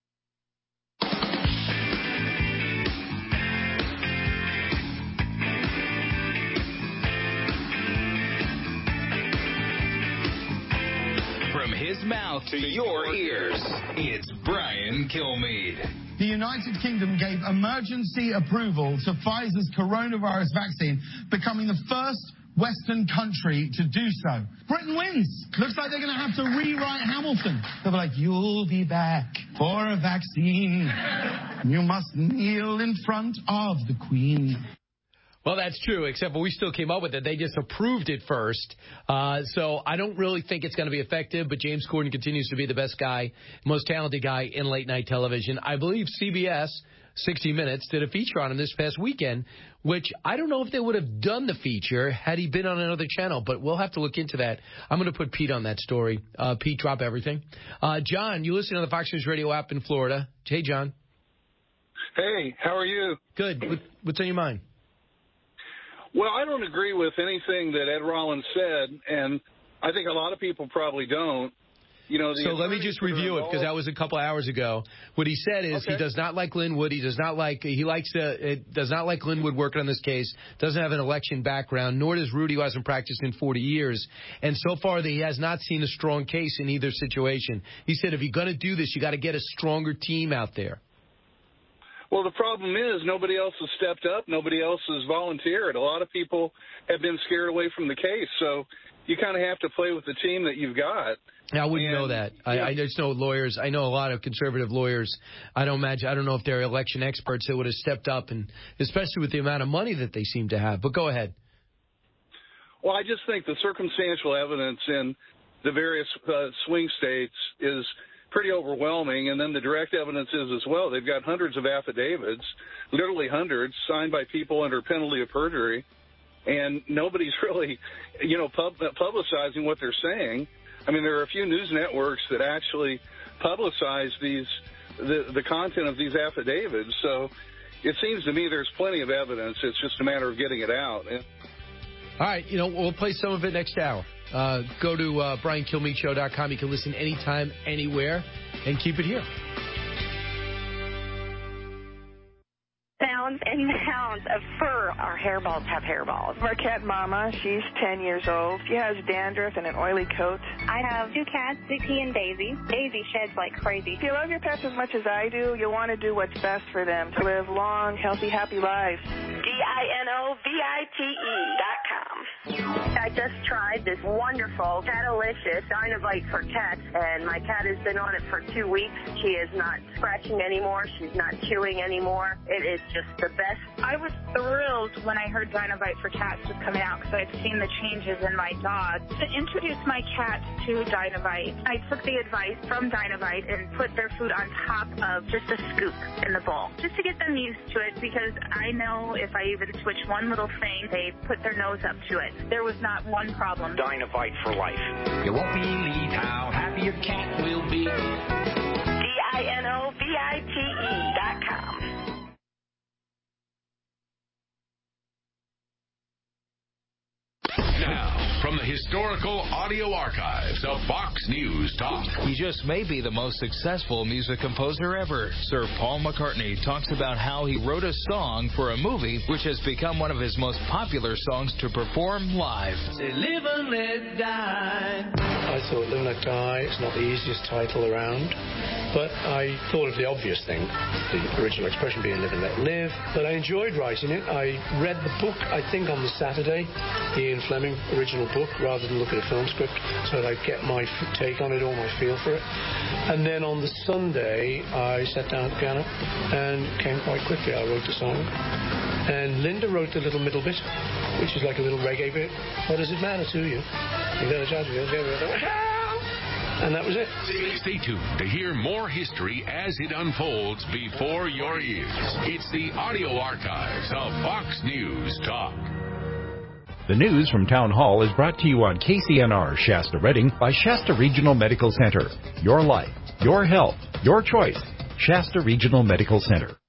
From his mouth to your ears, it's Brian Kilmeade. The United Kingdom gave emergency approval to Pfizer's coronavirus vaccine, becoming the first Western country to do so. Britain wins. Looks like they're going to have to rewrite Hamilton. They'll be like, you'll be back for a vaccine. You must kneel in front of the Queen. Well, that's true, except we still came up with it. They just approved it first. So I don't really think it's going to be effective, but James Corden continues to be the best guy, most talented guy in late-night television. I believe CBS, 60 Minutes, did a feature on him this past weekend, which I don't know if they would have done the feature had he been on another channel, but we'll have to look into that. I'm going to put Pete on that story. Pete, drop everything. John, you listen to the Fox News Radio app in Florida. Hey, John. Hey, how are you? Good. What's on your mind? Well, I don't agree with anything that Ed Rollins said, and I think a lot of people probably don't. You know, so let me just review it, because that was a couple hours ago. What he said is he does not like Linwood. He does not like Linwood working on this case. Doesn't have an election background, nor does Rudy, who hasn't practiced in 40 years. And so far, he has not seen a strong case in either situation. He said, if you're going to do this, you got to get a stronger team out there. Well, the problem is nobody else has stepped up. Nobody else has volunteered. A lot of people have been scared away from the case. So you kind of have to play with the team that you've got. I wouldn't know that. I just know lawyers. I know a lot of conservative lawyers. I don't know if they're election experts that would have stepped up, and especially with the amount of money that they seem to have. But go ahead. Well, I just think the circumstantial evidence in the various swing states is pretty overwhelming, and then the direct evidence is as well. They've got hundreds of affidavits, literally hundreds, signed by people under penalty of perjury, and nobody's really, publicizing what they're saying. I mean, there are a few news networks that actually publicize the content of these affidavits, so it seems to me there's plenty of evidence. It's just a matter of getting it out. All right, we'll play some of it next hour. Go to BrianKilmeadeShow.com. You can listen anytime, anywhere, and keep it here. Pounds and pounds of fur. Our hairballs have hairballs. Marquette Mama, she's 10 years old. She has dandruff and an oily coat. I have two cats, Dixie and Daisy. Daisy sheds like crazy. If you love your pets as much as I do, you'll want to do what's best for them to live long, healthy, happy lives. DINOVITE.com. I just tried this wonderful Catalicious Dynovite for cats, and my cat has been on it for 2 weeks. She is not scratching anymore. She's not chewing anymore. It is just the best. I was thrilled when I heard Dynovite for cats was coming out, because I've seen the changes in my dog. To introduce my cats to Dynovite, I took the advice from Dynovite and put their food on top of just a scoop in the bowl, just to get them used to it, because I know if I even switch one little thing, they put their nose up to it. There was not one problem. Dynovite for life. You won't believe how happy your cat will be. DINOVITE.com. Now, from the historical audio archives of Fox News Talk. He just may be the most successful music composer ever. Sir Paul McCartney talks about how he wrote a song for a movie which has become one of his most popular songs to perform live. Say, live and let die. I thought Live and Let Die is not the easiest title around, but I thought of the obvious thing, the original expression being live and let live. But I enjoyed writing it. I read the book, I think, on the Saturday, the Ian Fleming original book, rather than look at a film script, so that I'd get my take on it, or my feel for it. And then on the Sunday, I sat down at the piano and came quite quickly. I wrote the song. And Linda wrote the little middle bit, which is like a little reggae bit. What does it matter to you? And that was it. Stay tuned to hear more history as it unfolds before your ears. It's the audio archives of Fox News Talk. The news from Town Hall is brought to you on KCNR Shasta Redding by Shasta Regional Medical Center. Your life, your health, your choice. Shasta Regional Medical Center.